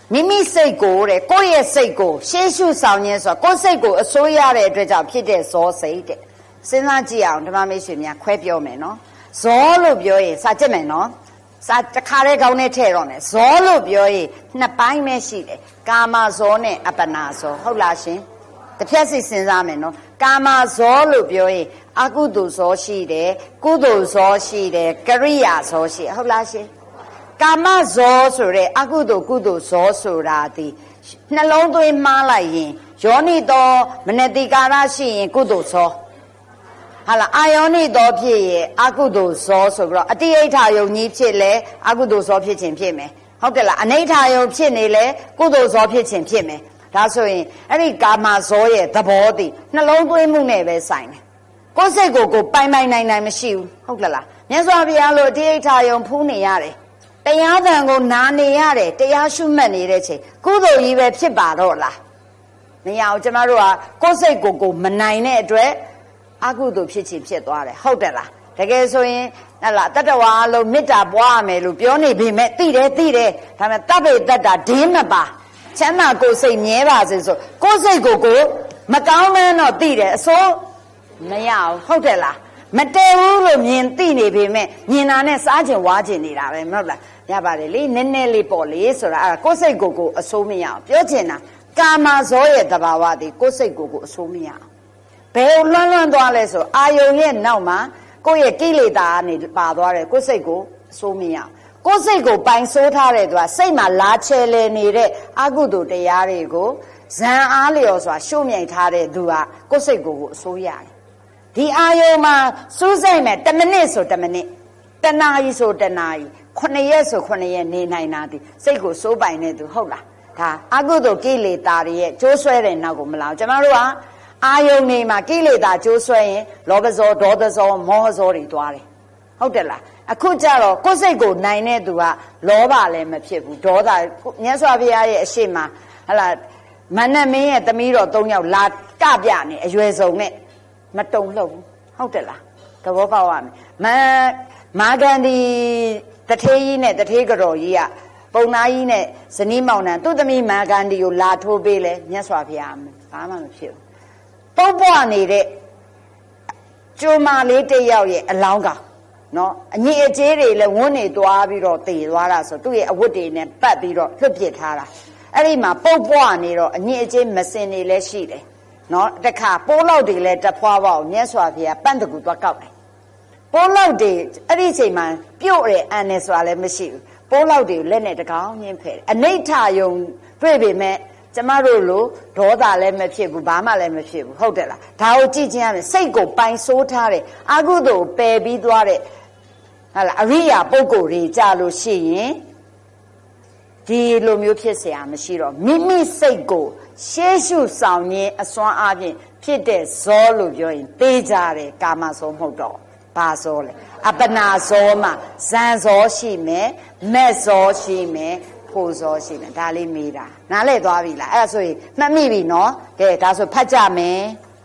A: မိမိစိတ်ကိုတဲ့ကိုယ့်ရဲ့စိတ်ကိုရှေးရှုဆောင်ခြင်းဆိုကိုယ့်စိတ်ကိုအစိုးရတဲ့အတွက်ကြောင့်ဖြစ်တဲ့ဇောစိတ်တဲ့စဉ်းစားကြည့်အောင်ဓမ္မမိတ်ဆွေများခွဲပြောမယ်နော်ဇောလို့ပြောရင်စာကြည့်မယ်နော်စာတစ်ခါတည်းကောင်းနဲ့ထည့်တော့မယ်ဇောလို့ပြောရင်နှစ်ပိုင်းပဲရှိတယ်ကာမဇောနဲ့အပ္ပနာဇောဟုတ်လားရှင်တစ်ဖြတ်စီစဉ်းစားမယ်နော်ကာမဇောလို့ပြောရင်အကုသိုလ်ဇောရှိတယ်ကုသိုလ်ဇောရှိတယ်ကရိယာဇောရှိဟုတ်လားရှင်ကာမဇောဆိုတဲ့အကုသိုလ်ကုသိုလ်ဇောဆိုတာဒီနှလုံးသွင်းမှားလိုက်ရင်ယောနိတောမနတိကာရရှိရင်ကုသိုလ်ဇောဟာလားအာယောနိတောဖြစ်ရဲ့အကုသိုလ်ဇောဆိုပြီးတော့အတိဋ္ဌာယုံကြီးဖြစ်လဲအကုသိုလ်ဇောဖြစ်ခြင်းဖြစ်မယ်ဟုတ်တယ်လားအနိဋ္ဌာယုံဖြစ်နေလဲကုသိုလ်ဇောဖြစ်ခြင်းဖြစ်မယ်ဒါဆိုရင်အဲ့ဒီကာမဇောရဲ့သဘောတည်နှလုံးသွင်းမှုနဲ့ပဲဆိုင်တယ်ကိုယ်စိတ်ကိုကိုပိုင်ပိုင်နိုင်နိုင်မရှိဘူးဟုတ်တယ်လားမြတ်စွာဘုရားလိုအတိဋ္ဌာယုံဖူးနေရတယ်တရားသံကိုနာနေရတယ်တရားရှုမှတ်နေတဲ့ချိန်ကုသိုလ်ကြီးပဲဖြစ်ပါတော့လားမရအောင်ကျမတို့ကကိုယ်စိတ်ကိုကိုမနိုင်တဲ့အတွက်အကုသိုလ်ဖြစ်ချင်ဖြစ်သွားတယ်ဟုတ်တယ်လားတကယ်ဆိုရင်ဟဲ့လားတတဝါအလုံးမေတ္တာပွားရမယ်လို့ပြောနေပေမဲ့သိတယ်သိတယ်ဒါပေမဲ့တပ်ပေတတ်တာဒင်းမပါချမ်းသာကိုယ်စိတ်မြဲပါစေဆိုကိုယ်စိတ်ကိုကိုမကောင်းမှန်းတော့သိတယ်အစိုးမရအောင်ဟုတ်တယ်လားမတည်ဘူးလို့မြင်သိနေပေမဲ့မြင်တာနဲ့စားကျင်ဝါကျင်နေတာပဲမဟုတ်လားရပါတယ်လေနည်းနည်းလေးပေါ့လေဆိုတာအဲ့ကိုယ်စိတ်ကိုကိုအစိုးမရအောင်ပြောချင်တာကာမဇောရဲ့တဘာဝတည်ကိုယ်စိတ်ကိုကိုအစိုးမရအောင်ဘယ်လွန်းလွန်းသွားလဲဆိုအာယုံရဲ့နောက်မှာကိုယ့်ရဲ့ကိလေသာကနေပါသွားတယ်ကိုယ်စိတ်ကိုအစိုးမရအောင်ကိုယ်စိတ်ကိုပိုင်ဆိုးထားတဲ့သူကစိတ်မှာလာချဲလေနေတဲ့အကုသိုလ်တရားတွေကိုဇံအားလျော်စွာရှုမြိုက်ထားတဲ့သူကကိုယ်စိတ်ကိုကိုအစိုးရတယ်ဒီအာယုံမှာစူးစိုက်မယ်တစ်မိနစ်ဆိုတစ်မိနစ်တစ်နာရီဆိုတစ်နာရီခုနှစ်ရက်ဆိုခုနှစ်ရက်နေနိုင်တာဒီစိတ်ကိုစိုးပိုင်နေသူဟုတ်လားဒါအကုသိုလ်ကိလေသာတွေရဲ့ကျိုးဆွဲတဲ့နောက်ကိုမလာကျွန်တော်တို့ကအာယုန်နေမှာကိလေသာကျိုးဆွဲရင်လောဘဇောဒေါသဇောမောဟဇောတွေသွားတယ်ဟုတ်တယ်လားအခုကျတော့ကိုယ်စိတ်ကိုနိုင်တဲ့သူကလောဘလည်းမဖြစ်ဘူးဒေါသမြတ်စွာဘုရားရဲ့အရှိမဟလာမနတ်မင်းရဲ့သမီးတော်၃ယောက်လာကပြနေအရွယ်စုံနဲ့မတုံလှုပ်ဘူးဟုတ်တယ်လားသဘောပေါက်ရမယ်မမာဂန္ဒီတထေးကြီးနဲ့တထေးကတော်ကြီးကပုံနာကြီးနဲ့ဇနီးမောင်နှံသူ့သမီးမာဂန္ဒီကိုလာထိုးပေးလဲမြတ်စွာဘုရားဘာမှမဖြစ်ဘူးပုပ်ပွားနေတဲ့ကျိုမာလေးတစ်ယောက်ရဲ့အလောင်းကောင်နော်အညစ်အကြေးတွေလည်းဝန်းနေသွားပြီးတော့တည်သွားတာဆိုသူ့ရဲ့အဝတ်တွေနဲ့ပတ်ပြီးတော့လွတ်ပစ်ထားတာအဲ့ဒီမှာပုပ်ပွားနေတော့အညစ်အကြေးမစင်တွေလည်းရှိတယ်နော်တခါပိုးလောက်တွေလည်းတဖွာပေါက်မြတ်စွာဘုရားပန့်တကူသွားကောက်တယ်ပိုးလောက်တွေအဲ့ဒီအချိန်မှာပြုတ်တဲ့အန်နဲ့ဆိုတာလည်းမရှိဘူးပိုးလောက်တွေလက်နဲ့တကောင်ညင်းဖဲတယ်အနိဋ္ဌာယုံတွေ့ပေမဲ့ကျမတို့လိုဒေါသလည်းမဖြစ်ဘူးဘာမှလည်းမဖြစ်ဘူးဟုတ်တယ်လားဒါကိုကြည့်ချင်းရမယ်စိတ်ကိုပိုင်ဆိုးထားတယ်အကုသိုလ်ပယ်ပြီးသွားတဲ့ဟာလားအရိယာပုဂ္ဂိုလ်တွေကြလို့ရှိရင်ဒီလိုမျိုးဖြစ်เสียမရှိတော့မိမိစိတ်ကိုရှေးရှုဆောင်ခြင်းအစွမ်းအားဖြင့်ဖြစ်တဲ့ဇောလို့ပြောရင်သိကြတယ်ကာမဇောမဟုတ်တော့ဘာဇောလဲအပ္ပနာဇောမှာဇံဇောရှိမယ်မက်ဇောရှိမယ်ဖို့ဇောရှိမယ်ဒါလေးမေးတာနားလဲသွားပြီလားအဲ့ဒါဆိုရင်မှတ်မိပြီနော်ကဲဒါဆိုဖတ်ကြမယ်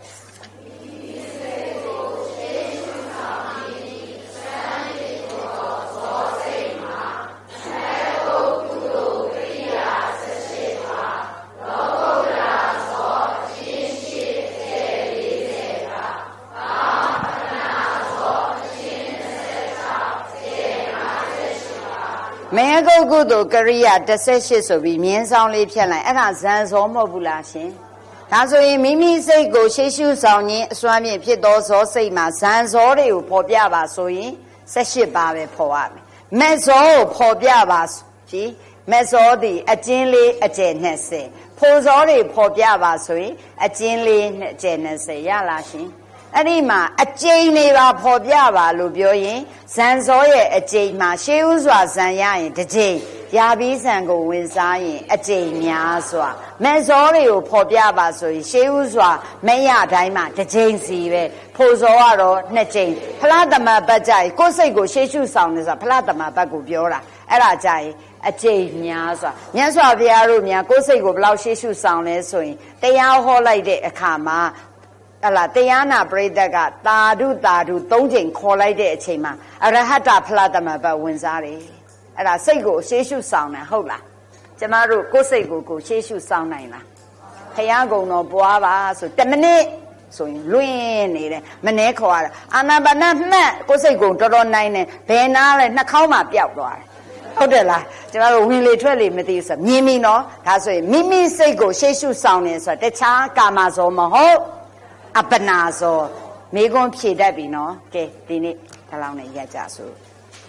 A: မေဂုတ်ကုသိုလ်ကရိယာ၁၈ဆိုပြီးမြင်းဆောင်လေးဖြတ်လိုက်အဲ့ဒါဇံဇောမဟုတ်ဘူးလားရှင်ဒါဆိုရင်မိမိစိတ်ကိုရှေးရှုဆောင်ခြင်းအစွမ်းဖြင့်ဖြစ်သောဇောစိတ်မှာဇံဇောတွေကိုဖော်ပြပါဆိုရင်၁၈ပါးပဲဖော်ရမယ်မက်ဇောကိုဖော်ပြပါကြည့်မက်ဇောသည်အကျဉ်းလေးအကျယ်၂၀ဖိုဇောတွေဖော်ပြပါဆိုရင်အကျဉ်းလေးအကျယ်၂၀ရလားရှင်အဲ့ဒီမှာအကျိန်တွေပါဖော်ပြပါလို့ပြောရင်ဇန်ဇောရဲ့အကျိန်မှာရှေးဥစွာဇန်ရရင်တစ်ကျိန်ရာပြီးဇန်ကိုဝင်စားရင်အကျိန်များစွာမက်ဇောတွေကိုဖော်ပြပါဆိုရင်ရှေးဥစွာမရတိုင်းမှာတစ်ကျိန်စီပဲဖိုဇောကတော့နှစ်ကျိန်ဖလားသမဘတ်ကြိုင်ကိုယ်စိတ်ကိုရှေးရှုဆောင်နေဆိုတာဖလားသမဘတ်ကိုပြောတာအဲ့ဒါကြရင်အကျိန်များစွာမြတ်စွာဘုရားတို့များကိုယ်စိတ်ကိုဘယ်လောက်ရှေးရှုဆောင်လဲဆိုရင်တရားဟောလိုက်တဲ့အခါမှာဟလာတရားနာပရိသတ်ကတာဓုတာဓုသုံးချိန်ခေါ်လိုက်တဲ့အချိန်မှာအရဟတဖလားသမဘတ်ဝင်စားတယ်အဲ့ဒါစိတ်ကိုရှေးရှုဆောင်တယ်ဟုတ်လားကျမတို့ကိုယ်စိတ်ကိုကိုရှေးရှုဆောင်နိုင်လားဖယားကုံတော်ပွားပါဆိုတမိနစ်ဆိုရင်လွင့်နေတယ်မနှဲခေါ်ရတာအာနာပါနမှတ်ကိုယ်စိတ်ကိုတော်တော်နိုင်တယ်ဘယ်နာလဲနှာခေါင်းမှာပျောက်သွားတယ်ဟုတ်တယ်လားကျမတို့ဝင်လေထွက်လေမသိဘူးဆိုမြင်ပြီနော်ဒါဆိုရင်မိမိစိတ်ကိုရှေးရှုဆောင်နေဆိုတခြားကာမဇောမဟုတ်အပနာဇောမိကွန်းဖြေတတ်ပြီနော်ကဲဒီနေ့ဒီလောက်နဲ့ရက်ကြစို့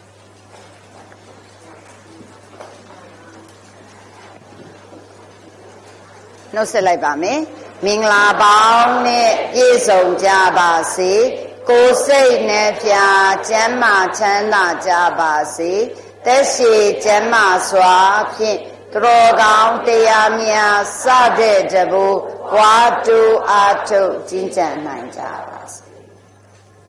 A: နှုတ်ဆက်လိုက်ပါမယ်မင်္ဂလာပေါင်းနဲ့ပြည့်စုံကြပါစေကိုယ်စိတ်နဲ့ပြာကျမ်းမာချမ်းသာကြပါစေသက်ရှိကျမ်းမာစွာဖြင့်သူတော်ကောင်းတရားများစတဲ့တဘူဝါတူအားထုတ်ကျင့်ကြံနိုင်ကြပါစေ